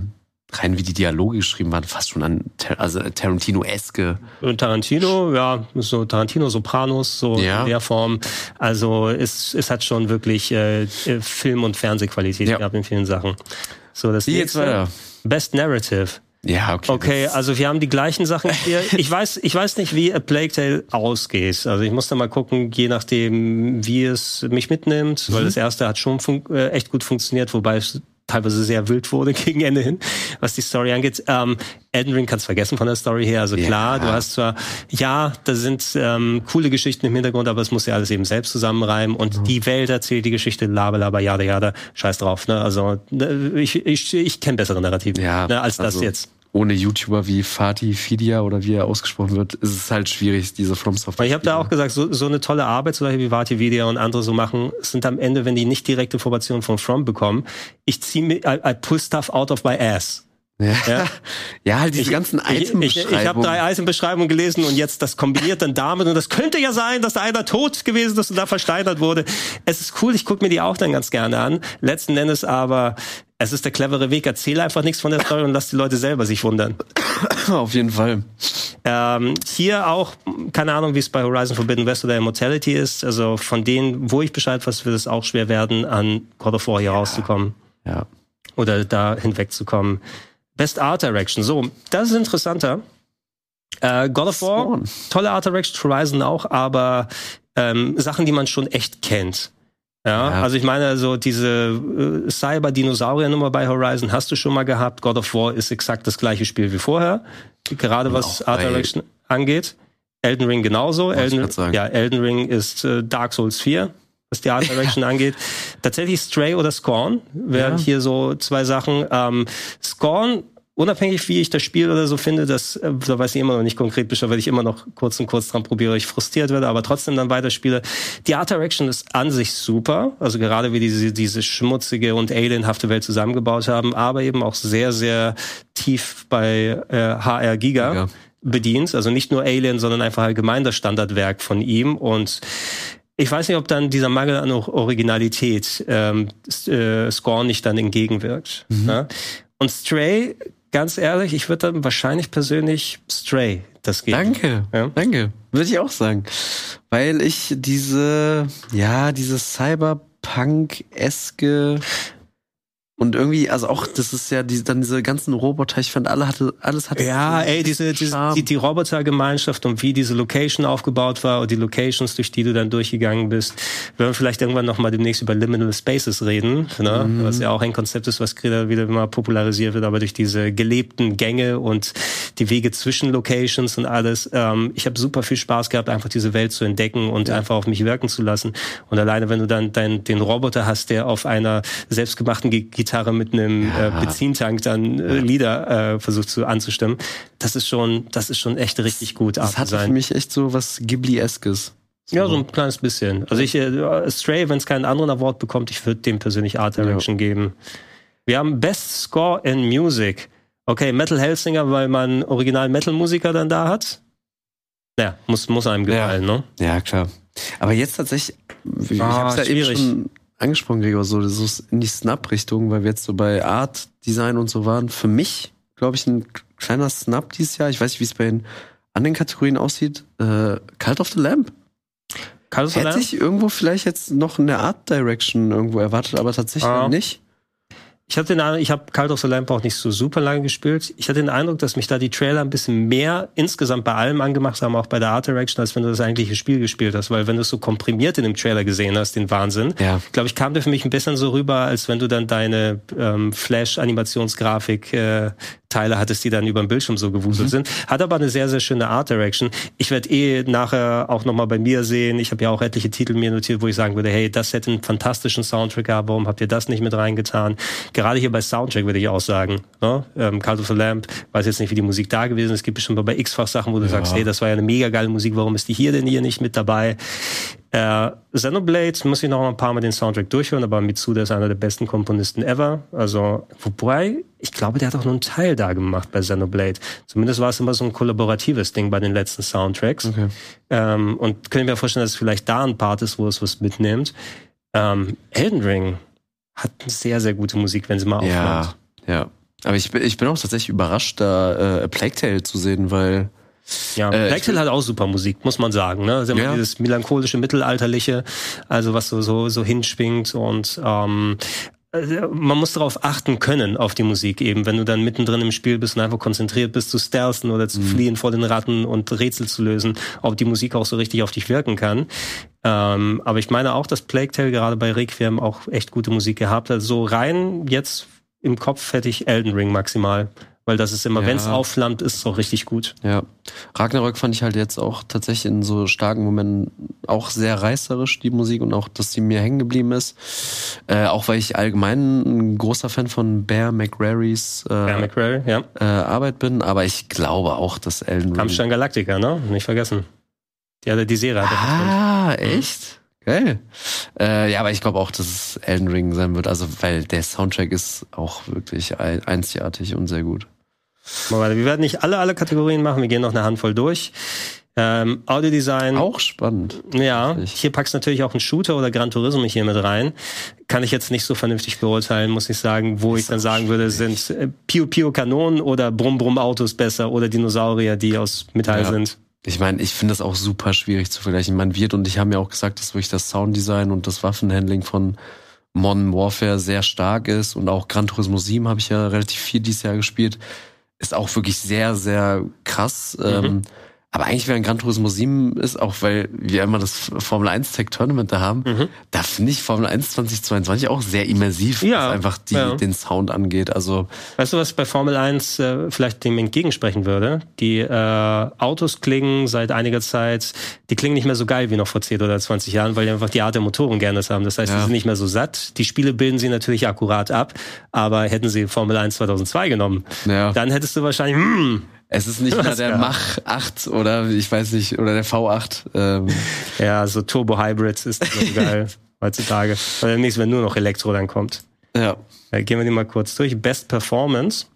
rein wie die Dialoge geschrieben waren, fast schon an also Tarantino-eske. Und Tarantino, ja, so Tarantino, Sopranos, so ja. in der Form. Also es, es hat schon wirklich äh, Film- und Fernsehqualität ja. gehabt in vielen Sachen. So, das wie nächste, jetzt weiter? Best Narrative. Ja, okay. Okay, also wir haben die gleichen Sachen hier. Ich weiß, ich weiß nicht, wie A Plague Tale ausgeht. Also ich muss da mal gucken, je nachdem, wie es mich mitnimmt, mhm. weil das erste hat schon fun- äh, echt gut funktioniert, wobei es teilweise sehr wild wurde gegen Ende hin, was die Story angeht. Ähm, Elden Ring kannst vergessen von der Story her. Also klar, ja. du hast zwar, ja, da sind ähm, coole Geschichten im Hintergrund, aber es muss ja alles eben selbst zusammenreimen und mhm. die Welt erzählt die Geschichte, laber, laber, jada, jada, scheiß drauf. Ne? Also ich, ich, ich kenne bessere Narrativen ja, ne, als also das jetzt. Ohne YouTuber wie Fatih Fidia oder wie er ausgesprochen wird, ist es halt schwierig, diese From Software. Ich habe da auch gesagt, so, so eine tolle Arbeit, zum Beispiel wie Fatih Fidia und andere so machen, sind am Ende, wenn die nicht direkte Informationen von From bekommen, ich ziehe mir, I, I pull stuff out of my ass. Ja, ja. ja halt diese ich, ganzen Item-Beschreibungen. Ich, ich, ich habe drei Item-Beschreibungen gelesen und jetzt das kombiniert dann damit und das könnte ja sein, dass da einer tot gewesen ist und da versteinert wurde. Es ist cool, ich gucke mir die auch dann ganz gerne an. Letzten Endes aber, es ist der clevere Weg. Erzähle einfach nichts von der Story und lass die Leute selber sich wundern. Auf jeden Fall. Ähm, hier auch, keine Ahnung, wie es bei Horizon Forbidden West oder Immortality ist. Also von denen, wo ich Bescheid weiß, wird es auch schwer werden, an God of War hier ja. rauszukommen. Ja. Oder da hinwegzukommen. Best Art Direction. So, das ist interessanter. Äh, God of War, Spawn. Tolle Art Direction, Horizon auch, aber ähm, Sachen, die man schon echt kennt. Ja, ja. Also ich meine, also diese äh, Cyber-Dinosaurier-Nummer bei Horizon hast du schon mal gehabt. God of War ist exakt das gleiche Spiel wie vorher. Gerade was Art Direction angeht. Elden Ring genauso. Elden, ja, Elden Ring ist äh, Dark Souls vier. Was die Art Direction ja. angeht. Tatsächlich Stray oder Scorn wären ja. hier so zwei Sachen. Ähm, Scorn, unabhängig wie ich das Spiel oder so finde, das, äh, da weiß ich immer noch nicht konkret Bescheid, weil ich immer noch kurz und kurz dran probiere, ich frustriert werde, aber trotzdem dann weiterspiele. Die Art Direction ist an sich super, also gerade wie diese, diese schmutzige und alienhafte Welt zusammengebaut haben, aber eben auch sehr, sehr tief bei äh, H R Giga. Ja. bedient, also nicht nur Alien, sondern einfach allgemein das Standardwerk von ihm und ich weiß nicht, ob dann dieser Mangel an Originalität ähm, äh, Scorn nicht dann entgegenwirkt. Mhm. Ne? Und Stray, ganz ehrlich, ich würde dann wahrscheinlich persönlich Stray das geben. Danke, ja? danke. Würde ich auch sagen. Weil ich diese, ja, diese Cyberpunk-eske und irgendwie, also auch, das ist ja die, dann diese ganzen Roboter, ich fand, alle hatte, alles hatte. Ja, ey, diese, diese die, die Robotergemeinschaft und wie diese Location aufgebaut war und die Locations, durch die du dann durchgegangen bist. Wir werden vielleicht irgendwann noch mal demnächst über Liminal Spaces reden, ne? Mhm. Was ja auch ein Konzept ist, was gerade wieder mal popularisiert wird, aber durch diese gelebten Gänge und die Wege zwischen Locations und alles. Ähm, ich habe super viel Spaß gehabt, einfach diese Welt zu entdecken und ja. einfach auf mich wirken zu lassen. Und alleine, wenn du dann dein, den Roboter hast, der auf einer selbstgemachten Gitarre Gitarre mit einem ja. äh, Benzintank dann äh, Lieder äh, versucht zu anzustimmen. Das ist schon, das ist schon echt richtig gut. Das hat für mich echt so was Ghibli-eskes. So. Ja, so ein kleines bisschen. Also ich, äh, Stray, wenn es keinen anderen Award bekommt, ich würde dem persönlich Art Direction ja. geben. Wir haben Best Score in Music. Okay, Metal Hellsinger, weil man original Metal-Musiker dann da hat. Ja, muss, muss einem gefallen, ja. ne? Ja, klar. Aber jetzt tatsächlich, ich ah, hab's ja schwierig. eben schon angesprochen, Gregor, so, so in die Snap-Richtung, weil wir jetzt so bei Art, Design und so waren. Für mich, glaube ich, ein kleiner Snap dieses Jahr. Ich weiß nicht, wie es bei den anderen Kategorien aussieht. Äh, Cult of the Lamb. Cult of the Lamb? Hätte ich irgendwo vielleicht jetzt noch eine Art Direction irgendwo erwartet, aber tatsächlich ah. nicht. Ich hatte den Eindruck, ich habe Cult of the Lamb auch nicht so super lange gespielt. Ich hatte den Eindruck, dass mich da die Trailer ein bisschen mehr insgesamt bei allem angemacht haben, auch bei der Art Direction, als wenn du das eigentliche Spiel gespielt hast. Weil wenn du es so komprimiert in dem Trailer gesehen hast, den Wahnsinn, ja. glaube ich, kam der für mich ein bisschen so rüber, als wenn du dann deine ähm, Flash-Animationsgrafik äh, Teile hattest, die dann über den Bildschirm so gewuselt mhm. sind. Hat aber eine sehr, sehr schöne Art Direction. Ich werde eh nachher auch nochmal bei mir sehen. Ich habe ja auch etliche Titel mir notiert, wo ich sagen würde, hey, das hätte einen fantastischen Soundtrack gehabt. Warum habt ihr das nicht mit reingetan? Gerade hier bei Soundtrack würde ich auch sagen. Ne? Ähm, Cult of the Lamb, weiß jetzt nicht, wie die Musik da gewesen ist. Es gibt bestimmt bei x-fach Sachen, wo du ja. sagst, hey, das war ja eine mega geile Musik. Warum ist die hier denn hier nicht mit dabei? Äh, Xenoblade muss ich noch ein paar Mal den Soundtrack durchhören, aber Mitsuda ist einer der besten Komponisten ever. Also, wobei, ich glaube, der hat auch nur einen Teil da gemacht bei Xenoblade. Zumindest war es immer so ein kollaboratives Ding bei den letzten Soundtracks. Okay. Ähm, und können wir mir vorstellen, dass es vielleicht da ein Part ist, wo es was mitnimmt. Ähm, Elden Ring hat eine sehr, sehr gute Musik, wenn sie mal aufhört. Ja, ja. Aber ich, ich bin auch tatsächlich überrascht, da äh, Plague Tale zu sehen, weil Ja, äh, Plague Tale hat auch super Musik, muss man sagen. Ne? Also ja. Dieses melancholische, mittelalterliche, also was so so so hinschwingt und ähm, man muss darauf achten können, auf die Musik eben, wenn du dann mittendrin im Spiel bist und einfach konzentriert bist zu stealthen oder zu mhm. fliehen vor den Ratten und Rätsel zu lösen, ob die Musik auch so richtig auf dich wirken kann. Ähm, aber ich meine auch, dass Plague Tale gerade bei Requiem auch echt gute Musik gehabt hat. So rein jetzt im Kopf hätte ich Elden Ring maximal. Weil das ist immer, ja. wenn es aufflammt, ist es auch richtig gut. Ja. Ragnarök fand ich halt jetzt auch tatsächlich in so starken Momenten auch sehr reißerisch, die Musik, und auch, dass die mir hängen geblieben ist. Äh, auch weil ich allgemein ein großer Fan von Bear McCrearys äh, Bear McCreary, ja. äh, Arbeit bin, aber ich glaube auch, dass Elden Ring... Kampfstein Galactica, ne? Nicht vergessen. Die hat die Serie. Ah, echt? Geil. Äh, ja, aber ich glaube auch, dass es Elden Ring sein wird, also weil der Soundtrack ist auch wirklich einzigartig und sehr gut. Wir werden nicht alle, alle Kategorien machen, wir gehen noch eine Handvoll durch. Ähm, Audiodesign. Auch spannend. Ja, hier packst du natürlich auch einen Shooter oder Gran Turismo hier mit rein. Kann ich jetzt nicht so vernünftig beurteilen, muss ich sagen, wo ich dann sagen würde, sind äh, Piu-Piu-Kanonen oder Brumm-Brumm-Autos besser oder Dinosaurier, die aus Metall ja. sind. Ich meine, ich finde das auch super schwierig zu vergleichen. Man wird, und ich habe mir auch gesagt, dass wirklich das Sounddesign und das Waffenhandling von Modern Warfare sehr stark ist, und auch Gran Turismo sieben habe ich ja relativ viel dieses Jahr gespielt. Ist auch wirklich sehr, sehr krass. Mhm. Ähm, aber eigentlich, wenn Gran Turismo sieben ist, auch weil wir immer das Formel eins Tech Tournament da haben, mhm. da finde ich Formel eins zwanzig zweiundzwanzig auch sehr immersiv, ja, was einfach die, ja. den Sound angeht. Also, weißt du, was bei Formel eins äh, vielleicht dem entgegensprechen würde? Die äh, Autos klingen seit einiger Zeit, die klingen nicht mehr so geil wie noch vor zehn oder zwanzig Jahren, weil die einfach die Art der Motoren gerne haben. Das heißt, ja. die sind nicht mehr so satt. Die Spiele bilden sie natürlich akkurat ab, aber hätten sie Formel eins zweitausendzwei genommen, ja. dann hättest du wahrscheinlich, hm, es ist nicht mehr der Mach acht oder ich weiß nicht, oder der V acht. Ähm. Ja, so Turbo-Hybrids ist so geil heutzutage. Weil demnächst, wenn nur noch Elektro dann kommt. Ja. Dann gehen wir die mal kurz durch. Best Performance.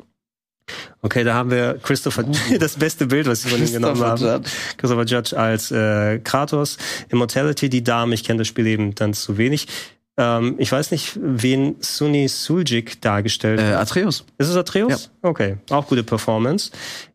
Okay, da haben wir Christopher, das beste Bild, was wir von ihm genommen haben. Judge. Christopher Judge als äh, Kratos. Immortality, die Dame, ich kenne das Spiel eben dann zu wenig. Ähm, ich weiß nicht, wen Sunny Suljic dargestellt hat. Äh, Atreus. Ist es Atreus? Ja. Okay, auch gute Performance.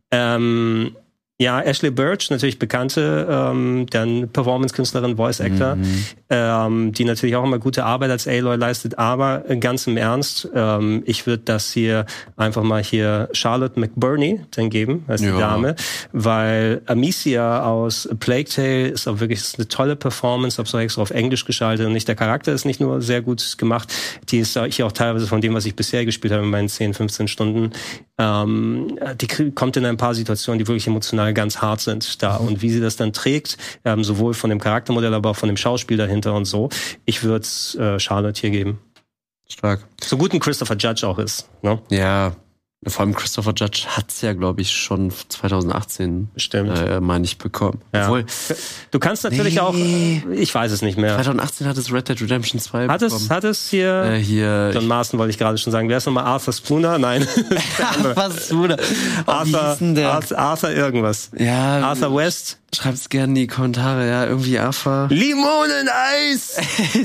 Ähm, ja, Ashley Birch, natürlich bekannte ähm, dann Performance-Künstlerin, Voice-Actor, mhm. ähm, die natürlich auch immer gute Arbeit als Aloy leistet, aber ganz im Ernst, ähm, ich würde das hier einfach mal hier Charlotte McBurney dann geben, als die ja. Dame, weil Amicia aus Plague Tale ist auch wirklich ist eine tolle Performance, hab's auch extra auf Englisch geschaltet, und nicht der Charakter ist nicht nur sehr gut gemacht, die ist hier auch teilweise von dem, was ich bisher gespielt habe in meinen zehn, fünfzehn Stunden, ähm, die kommt in ein paar Situationen, die wirklich emotional ganz hart sind da, und wie sie das dann trägt, ähm, sowohl von dem Charaktermodell, aber auch von dem Schauspiel dahinter und so. Ich würde äh, Charlotte hier geben. Stark. So gut ein Christopher Judge auch ist. Ne? Ja, vor allem Christopher Judge hat's ja, glaube ich, schon zwanzig achtzehn Stimmt. Äh, meine ich bekommen. Ja. Obwohl, du kannst natürlich nee. auch, ich weiß es nicht mehr. zwanzig achtzehn hat es Red Dead Redemption zwei hat bekommen. Es, hat es hier, äh, hier John Marston wollte ich gerade schon sagen. Wer ist nochmal Arthur Spooner? Nein. Arthur Spooner. Oh, Arthur, Arthur, Arthur irgendwas. Ja. Arthur West. Schreibt's gerne in die Kommentare, ja. Irgendwie Arthur. Limoneneis!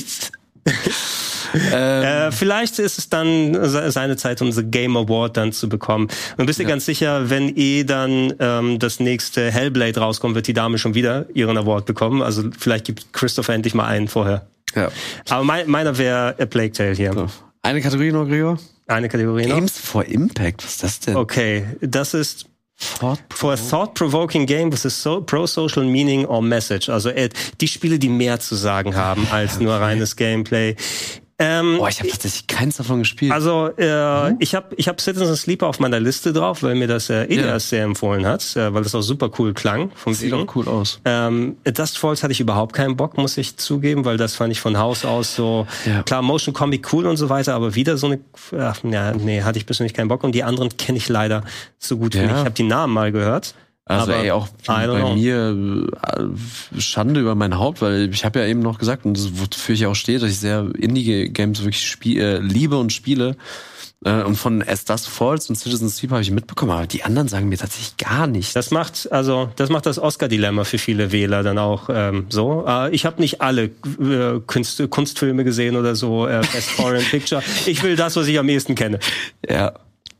ähm. äh, vielleicht ist es dann seine Zeit, um The Game Award dann zu bekommen. Und bist du ja. ganz sicher, wenn eh dann ähm, das nächste Hellblade rauskommt, wird die Dame schon wieder ihren Award bekommen. Also vielleicht gibt Christopher endlich mal einen vorher. Ja. Aber mein, meiner wäre A Plague Tale hier. So. Eine Kategorie noch, Gregor? Eine Kategorie noch. Games for Impact, was ist das denn? Okay, das ist for a thought-provoking game with a so pro-social meaning or message. Also äh, die Spiele, die mehr zu sagen haben als okay. nur reines Gameplay. Ähm, Boah, ich habe tatsächlich keins davon gespielt. Also äh, hm? ich habe ich hab Citizen Sleeper auf meiner Liste drauf, weil mir das äh, Elias ja. sehr empfohlen hat, äh, weil das auch super cool klang. Vom Sieht auch cool aus. Ähm, Dust Falls hatte ich überhaupt keinen Bock, muss ich zugeben, weil das fand ich von Haus aus so, ja. klar, Motion Comic cool und so weiter, aber wieder so eine, ach, ja, nee, hatte ich persönlich keinen Bock, und die anderen kenne ich leider so gut ja. wie nicht. Ich habe die Namen mal gehört. Also aber ey, auch bei know. mir Schande über mein Haupt, weil ich habe ja eben noch gesagt, und das, wofür ich auch stehe, dass ich sehr Indie-Games wirklich spiel, äh, liebe und spiele. Äh, und von As Dusk Falls und Citizen Sleeper habe ich mitbekommen, aber die anderen sagen mir tatsächlich gar nichts. Das macht also das macht das Oscar-Dilemma für viele Wähler dann auch ähm, so. Äh, ich habe nicht alle äh, Kunst, Kunstfilme gesehen oder so, äh, Best Foreign Picture. Ich will das, was ich am ehesten kenne. Ja.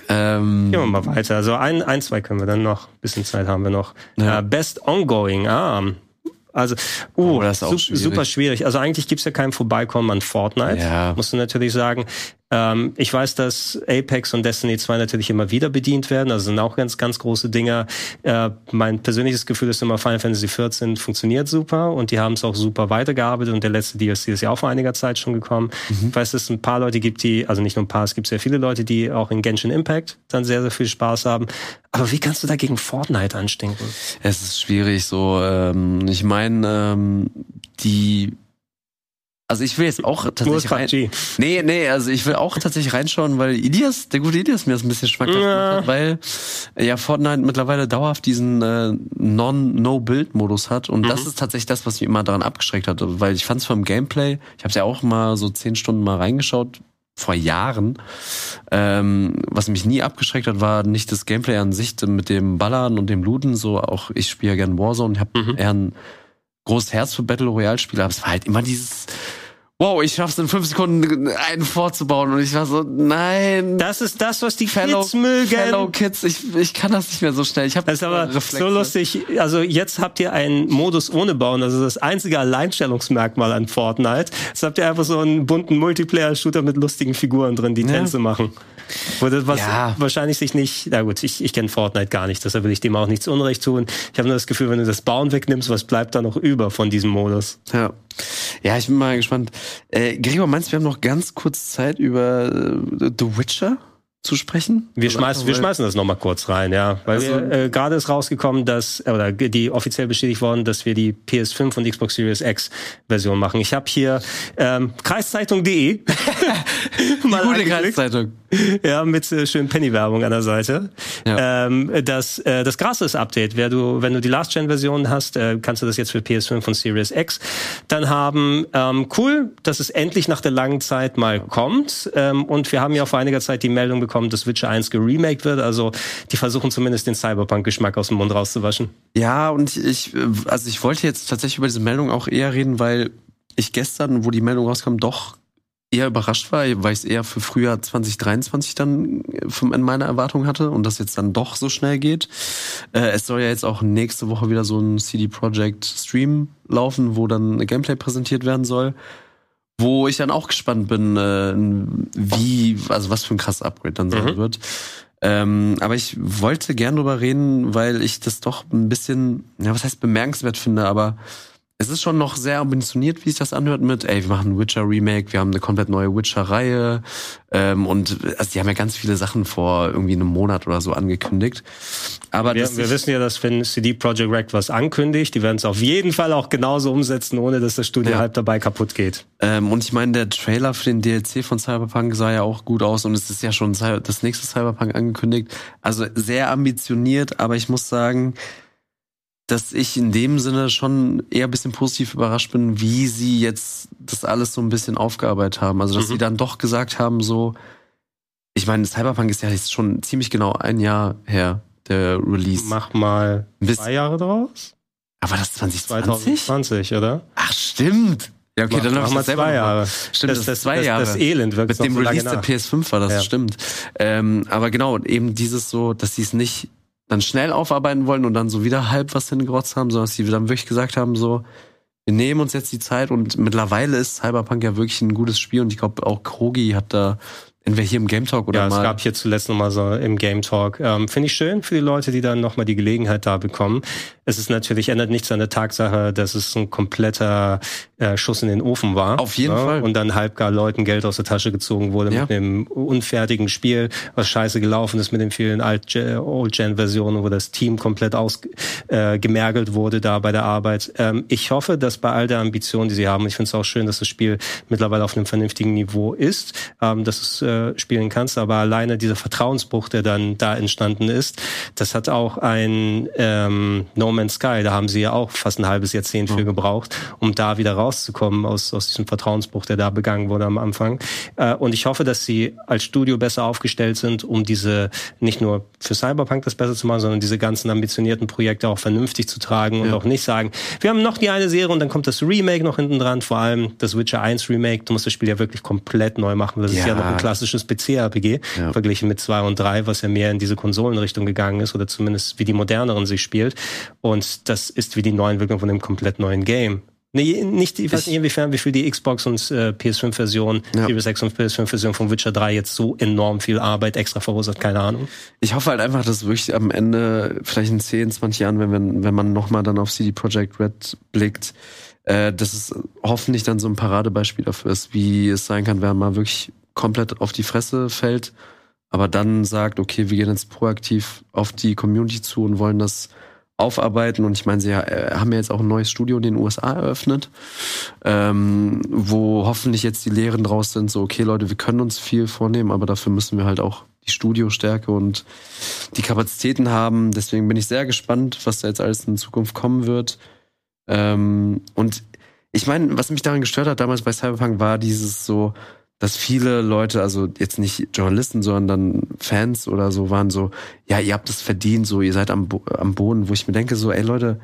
Ähm, Gehen wir mal weiter. Also ein, ein, zwei können wir dann noch. Ein bisschen Zeit haben wir noch. Ja. Uh, Best Ongoing. Ah, also, uh, oh, das ist auch su- schwierig. super schwierig. Also eigentlich gibt's ja kein Vorbeikommen an Fortnite, Ja. musst du natürlich sagen. Ähm, ich weiß, dass Apex und Destiny zwei natürlich immer wieder bedient werden. Also sind auch ganz, ganz große Dinger. Äh, mein persönliches Gefühl ist immer, Final Fantasy vierzehn funktioniert super und die haben es auch super weitergearbeitet und der letzte D L C ist ja auch vor einiger Zeit schon gekommen. Mhm. Ich weiß, dass es ein paar Leute gibt, die, also nicht nur ein paar, es gibt sehr viele Leute, die auch in Genshin Impact dann sehr, sehr viel Spaß haben. Aber wie kannst du da gegen Fortnite anstinken? Es ist schwierig so. Ähm, ich meine, ähm, die Also ich will jetzt auch tatsächlich rein... Nee, nee, also ich will auch tatsächlich reinschauen, weil Ilias, der gute Ilias mir das ein bisschen schmackhaft ja. gemacht hat, weil ja Fortnite mittlerweile dauerhaft diesen äh, Non-No-Build-Modus hat und mhm. das ist tatsächlich das, was mich immer daran abgeschreckt hat, weil ich fand es vom Gameplay, ich habe es ja auch mal so zehn Stunden mal reingeschaut, vor Jahren, ähm, was mich nie abgeschreckt hat, war nicht das Gameplay an sich mit dem Ballern und dem Looten, so auch ich spiele ja gerne Warzone, ich habe mhm. eher ein großes Herz für Battle Royale Spiele, aber es war halt immer dieses wow, ich schaff's in fünf Sekunden einen vorzubauen und ich war so, nein. Das ist das, was die Fellow, Kids mögen. Fellow Kids, ich, ich kann das nicht mehr so schnell. Ich hab das ist aber Reflexe. So lustig. Also jetzt habt ihr einen Modus ohne Bauen, also das einzige Alleinstellungsmerkmal an Fortnite. Jetzt habt ihr einfach so einen bunten Multiplayer-Shooter mit lustigen Figuren drin, die ja. Tänze machen. Oder was ja. wahrscheinlich sich nicht, na gut, ich, ich kenne Fortnite gar nicht, deshalb will ich dem auch nichts Unrecht tun. Ich habe nur das Gefühl, wenn du das Bauen wegnimmst, was bleibt da noch über von diesem Modus? Ja. Ja, ich bin mal gespannt. Äh, Gregor, meinst du, wir haben noch ganz kurz Zeit über äh, The Witcher zu sprechen? Wir schmeißen, wir schmeißen das noch mal kurz rein, ja, weil also, wir, äh, gerade ist rausgekommen, dass oder die offiziell bestätigt worden, dass wir die P S fünf und Xbox Series X Version machen. Ich habe hier ähm, Kreiszeitung punkt de mal gute Kreiszeitung. Ja, mit äh, schönen Penny-Werbung an der Seite. Ja. Ähm, das äh, das Gratis-Update, wer du, wenn du die Last-Gen-Version hast, äh, kannst du das jetzt für P S fünf und Series X dann haben. Ähm, cool, dass es endlich nach der langen Zeit mal kommt. Ähm, und wir haben ja vor einiger Zeit die Meldung bekommen, dass Witcher eins geremaked wird. Also die versuchen zumindest den Cyberpunk-Geschmack aus dem Mund rauszuwaschen. Ja, und ich, also ich wollte jetzt tatsächlich über diese Meldung auch eher reden, weil ich gestern, wo die Meldung rauskam, doch eher überrascht war, weil ich es eher für Frühjahr zwanzig dreiundzwanzig dann in meiner Erwartung hatte und das jetzt dann doch so schnell geht. Äh, es soll ja jetzt auch nächste Woche wieder so ein C D Projekt Stream laufen, wo dann Gameplay präsentiert werden soll, wo ich dann auch gespannt bin, äh, wie, also was für ein krasses Upgrade dann sein mhm. wird. Ähm, aber ich wollte gern drüber reden, weil ich das doch ein bisschen, ja, was heißt bemerkenswert finde, aber es ist schon noch sehr ambitioniert, wie sich das anhört mit, ey, wir machen ein Witcher-Remake, wir haben eine komplett neue Witcher-Reihe ähm, und also die haben ja ganz viele Sachen vor irgendwie einem Monat oder so angekündigt. Aber wir, wir wissen ja, dass wenn C D Projekt Red was ankündigt, die werden es auf jeden Fall auch genauso umsetzen, ohne dass das Studio ja. halb dabei kaputt geht. Ähm, und ich meine, der Trailer für den D L C von Cyberpunk sah ja auch gut aus und es ist ja schon das nächste Cyberpunk angekündigt. Also sehr ambitioniert, aber ich muss sagen, dass ich in dem Sinne schon eher ein bisschen positiv überrascht bin, wie sie jetzt das alles so ein bisschen aufgearbeitet haben. Also, dass mhm. sie dann doch gesagt haben, so, ich meine, Cyberpunk ist ja jetzt schon ziemlich genau ein Jahr her, der Release. Mach mal zwei Jahre draus. Aber das zwanzig zwanzig? zwanzig zwanzig, oder? Ach, stimmt. Ja, okay, mach, dann mach mal zwei Jahre. Stimmt, das, das, das zwei das, Jahre. Das Elend wirkt mit dem so Release der P S fünf war das, ja. stimmt. Ähm, aber genau, eben dieses so, dass sie es nicht dann schnell aufarbeiten wollen und dann so wieder halb was hingerotzt haben, sondern dass sie dann wirklich gesagt haben, so, wir nehmen uns jetzt die Zeit und mittlerweile ist Cyberpunk ja wirklich ein gutes Spiel und ich glaube auch Krogi hat da entweder hier im Game Talk oder ja, mal... Ja, es gab hier zuletzt nochmal so im Game Talk. Ähm, finde ich schön für die Leute, die dann nochmal die Gelegenheit da bekommen. Es ist natürlich, ändert nichts an der Tatsache, dass es ein kompletter äh, Schuss in den Ofen war. Auf jeden ja? Fall. Und dann halbgar Leuten Geld aus der Tasche gezogen wurde ja. mit einem unfertigen Spiel, was scheiße gelaufen ist mit den vielen Old-Gen-Versionen, wo das Team komplett ausgemergelt äh, wurde da bei der Arbeit. Ähm, ich hoffe, dass bei all der Ambition, die sie haben, ich finde es auch schön, dass das Spiel mittlerweile auf einem vernünftigen Niveau ist, ähm, dass es äh, spielen kannst, aber alleine dieser Vertrauensbruch, der dann da entstanden ist, das hat auch ein ähm, No Man's Sky, da haben sie ja auch fast ein halbes Jahrzehnt für gebraucht, um da wieder rauszukommen aus, aus diesem Vertrauensbruch, der da begangen wurde am Anfang. Äh, und ich hoffe, dass sie als Studio besser aufgestellt sind, um diese, nicht nur für Cyberpunk das besser zu machen, sondern diese ganzen ambitionierten Projekte auch vernünftig zu tragen und ja. auch nicht sagen, wir haben noch die eine Serie und dann kommt das Remake noch hinten dran, vor allem das Witcher eins Remake, du musst das Spiel ja wirklich komplett neu machen, das ja. ist ja noch ein klassisches P C R P G, ja. verglichen mit zwei und drei, was ja mehr in diese Konsolenrichtung gegangen ist, oder zumindest wie die moderneren sich spielt. Und das ist wie die Neuentwicklung von einem komplett neuen Game. Nee, nicht, ich weiß nicht inwiefern, wie viel die Xbox und äh, P S fünf Version, ja. Series X und P S fünf Version von Witcher drei jetzt so enorm viel Arbeit extra verursacht, keine Ahnung. Ich hoffe halt einfach, dass wirklich am Ende, vielleicht in zehn, zwanzig Jahren, wenn, wenn, wenn man nochmal dann auf C D Projekt Red blickt, äh, dass es hoffentlich dann so ein Paradebeispiel dafür ist, wie es sein kann, wenn man wirklich komplett auf die Fresse fällt, aber dann sagt, okay, wir gehen jetzt proaktiv auf die Community zu und wollen das aufarbeiten. Und ich meine, sie haben ja jetzt auch ein neues Studio in den U S A eröffnet, ähm, wo hoffentlich jetzt die Lehren draus sind, so, okay, Leute, wir können uns viel vornehmen, aber dafür müssen wir halt auch die Studiostärke und die Kapazitäten haben. Deswegen bin ich sehr gespannt, was da jetzt alles in Zukunft kommen wird. Ähm, und ich meine, was mich daran gestört hat damals bei Cyberpunk, war dieses so, dass viele Leute, also jetzt nicht Journalisten, sondern Fans oder so, waren so, ja, ihr habt es verdient, so, ihr seid am, Bo- am Boden, wo ich mir denke, so, ey Leute,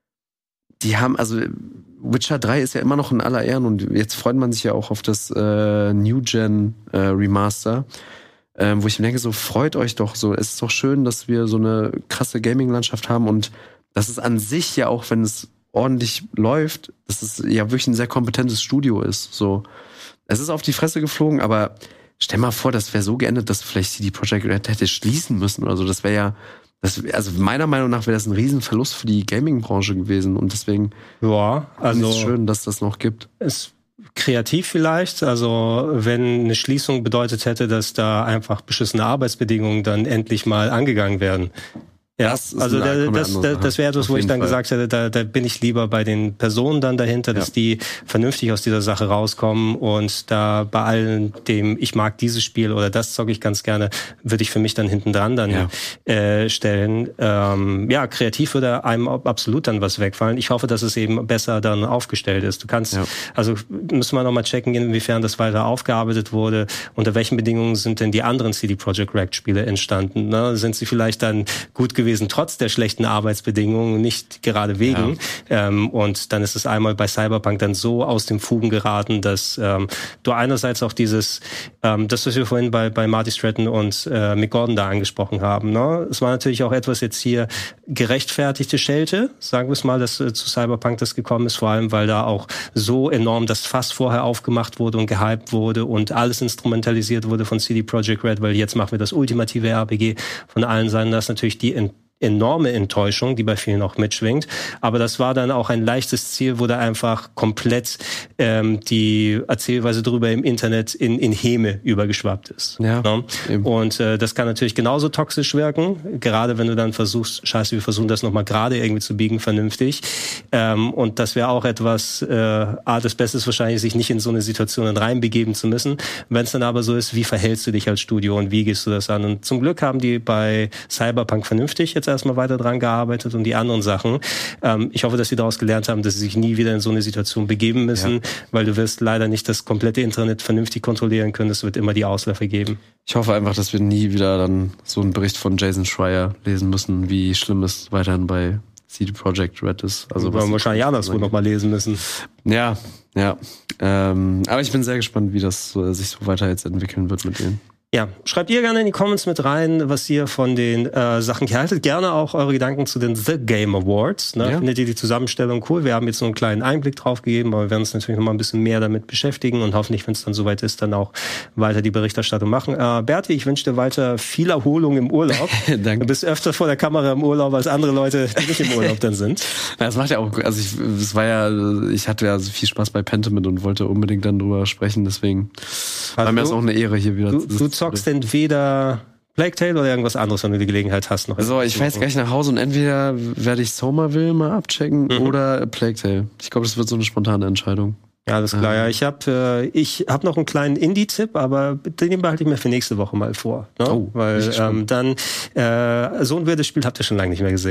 die haben, also Witcher drei ist ja immer noch in aller Ehren und jetzt freut man sich ja auch auf das äh, New-Gen äh, Remaster, äh, wo ich mir denke, so, freut euch doch, so, es ist doch schön, dass wir so eine krasse Gaming-Landschaft haben und dass es an sich ja auch, wenn es ordentlich läuft, dass es ja wirklich ein sehr kompetentes Studio ist, so. Es ist auf die Fresse geflogen, aber stell mal vor, das wäre so geendet, dass vielleicht C D Projekt Red hätte schließen müssen oder so. Das wäre ja, das, also meiner Meinung nach wäre das ein Riesenverlust für die Gaming-Branche gewesen und deswegen ja, also ist es schön, dass das noch gibt. Ist kreativ vielleicht, also wenn eine Schließung bedeutet hätte, dass da einfach beschissene Arbeitsbedingungen dann endlich mal angegangen werden. Ja, das also da, das, das, das wäre etwas, wo ich dann Fall. gesagt hätte, da, da bin ich lieber bei den Personen dann dahinter, dass ja. die vernünftig aus dieser Sache rauskommen und da bei allen dem, ich mag dieses Spiel oder das zocke ich ganz gerne, würde ich für mich dann hinten dran dann ja. äh, stellen. Ähm, ja, kreativ würde einem absolut dann was wegfallen. Ich hoffe, dass es eben besser dann aufgestellt ist. Du kannst, ja. also müssen wir nochmal checken, inwiefern das weiter aufgearbeitet wurde, unter welchen Bedingungen sind denn die anderen C D Projekt Red Spiele entstanden, ne? Sind sie vielleicht dann gut gewesen, gewesen, trotz der schlechten Arbeitsbedingungen, nicht gerade wegen. Ja. Ähm, und dann ist es einmal bei Cyberpunk dann so aus dem Fugen geraten, dass ähm, du einerseits auch dieses, ähm, das, was wir vorhin bei, bei Marty Stratton und äh, Mick Gordon da angesprochen haben, ne? Es war natürlich auch etwas jetzt hier gerechtfertigte Schelte, sagen wir es mal, dass äh, zu Cyberpunk das gekommen ist, vor allem, weil da auch so enorm das Fass vorher aufgemacht wurde und gehypt wurde und alles instrumentalisiert wurde von C D Projekt Red, weil jetzt machen wir das ultimative R P G von allen Seiten. Das ist natürlich die Ent- enorme Enttäuschung, die bei vielen auch mitschwingt. Aber das war dann auch ein leichtes Ziel, wo da einfach komplett ähm, die Erzählweise drüber im Internet in, in Häme übergeschwappt ist. Ja, ne? Und äh, das kann natürlich genauso toxisch wirken, gerade wenn du dann versuchst, scheiße, wir versuchen das nochmal gerade irgendwie zu biegen, vernünftig. Ähm, und das wäre auch etwas, äh, A, das Beste ist wahrscheinlich, sich nicht in so eine Situation dann reinbegeben zu müssen. Wenn es dann aber so ist, wie verhältst du dich als Studio und wie gehst du das an? Und zum Glück haben die bei Cyberpunk vernünftig jetzt erstmal weiter dran gearbeitet und die anderen Sachen. Ähm, ich hoffe, dass sie daraus gelernt haben, dass sie sich nie wieder in so eine Situation begeben müssen, ja. weil du wirst leider nicht das komplette Internet vernünftig kontrollieren können. Es wird immer die Ausläufer geben. Ich hoffe einfach, dass wir nie wieder dann so einen Bericht von Jason Schreier lesen müssen, wie schlimm es weiterhin bei C D Projekt Red ist. Also wir wahrscheinlich anderswo noch mal lesen müssen. Ja, ja. Ähm, aber ich bin sehr gespannt, wie das äh, sich so weiter jetzt entwickeln wird mit denen. Ja, schreibt ihr gerne in die Comments mit rein, was ihr von den äh, Sachen haltet. Gerne auch eure Gedanken zu den The Game Awards. Ne? Ja. Findet ihr die Zusammenstellung cool? Wir haben jetzt so einen kleinen Einblick drauf gegeben, aber wir werden uns natürlich noch mal ein bisschen mehr damit beschäftigen und hoffentlich, wenn es dann soweit ist, dann auch weiter die Berichterstattung machen. Äh, Berti, ich wünsche dir weiter viel Erholung im Urlaub. Danke. Du bist öfter vor der Kamera im Urlaub als andere Leute, die nicht im Urlaub dann sind. Ja, das macht ja auch, also ich, es war ja, ich hatte ja so viel Spaß bei Pentiment und wollte unbedingt dann drüber sprechen, deswegen also war mir das auch eine Ehre, hier wieder zu. Du zockst entweder Plague Tale oder irgendwas anderes, wenn du die Gelegenheit hast. Noch also ich fahre jetzt gleich nach Hause und entweder werde ich Somerville mal abchecken mhm. oder Plague Tale. Ich glaube, das wird so eine spontane Entscheidung. Ja, alles klar. Ähm. Ja, ich habe äh, ich hab noch einen kleinen Indie-Tipp, aber den behalte ich mir für nächste Woche mal vor. Ne? Oh, weil ähm, dann äh, so ein wildes Spiel habt ihr schon lange nicht mehr gesehen.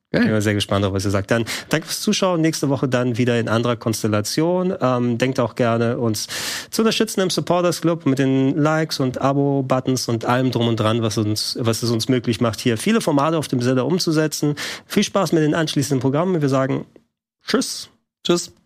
Ich bin sehr gespannt auf, was ihr sagt. Dann danke fürs Zuschauen. Nächste Woche dann wieder in anderer Konstellation. Ähm, denkt auch gerne, uns zu unterstützen im Supporters Club mit den Likes und Abo-Buttons und allem drum und dran, was uns, was es uns möglich macht, hier viele Formate auf dem Sender umzusetzen. Viel Spaß mit den anschließenden Programmen. Wir sagen Tschüss. Tschüss.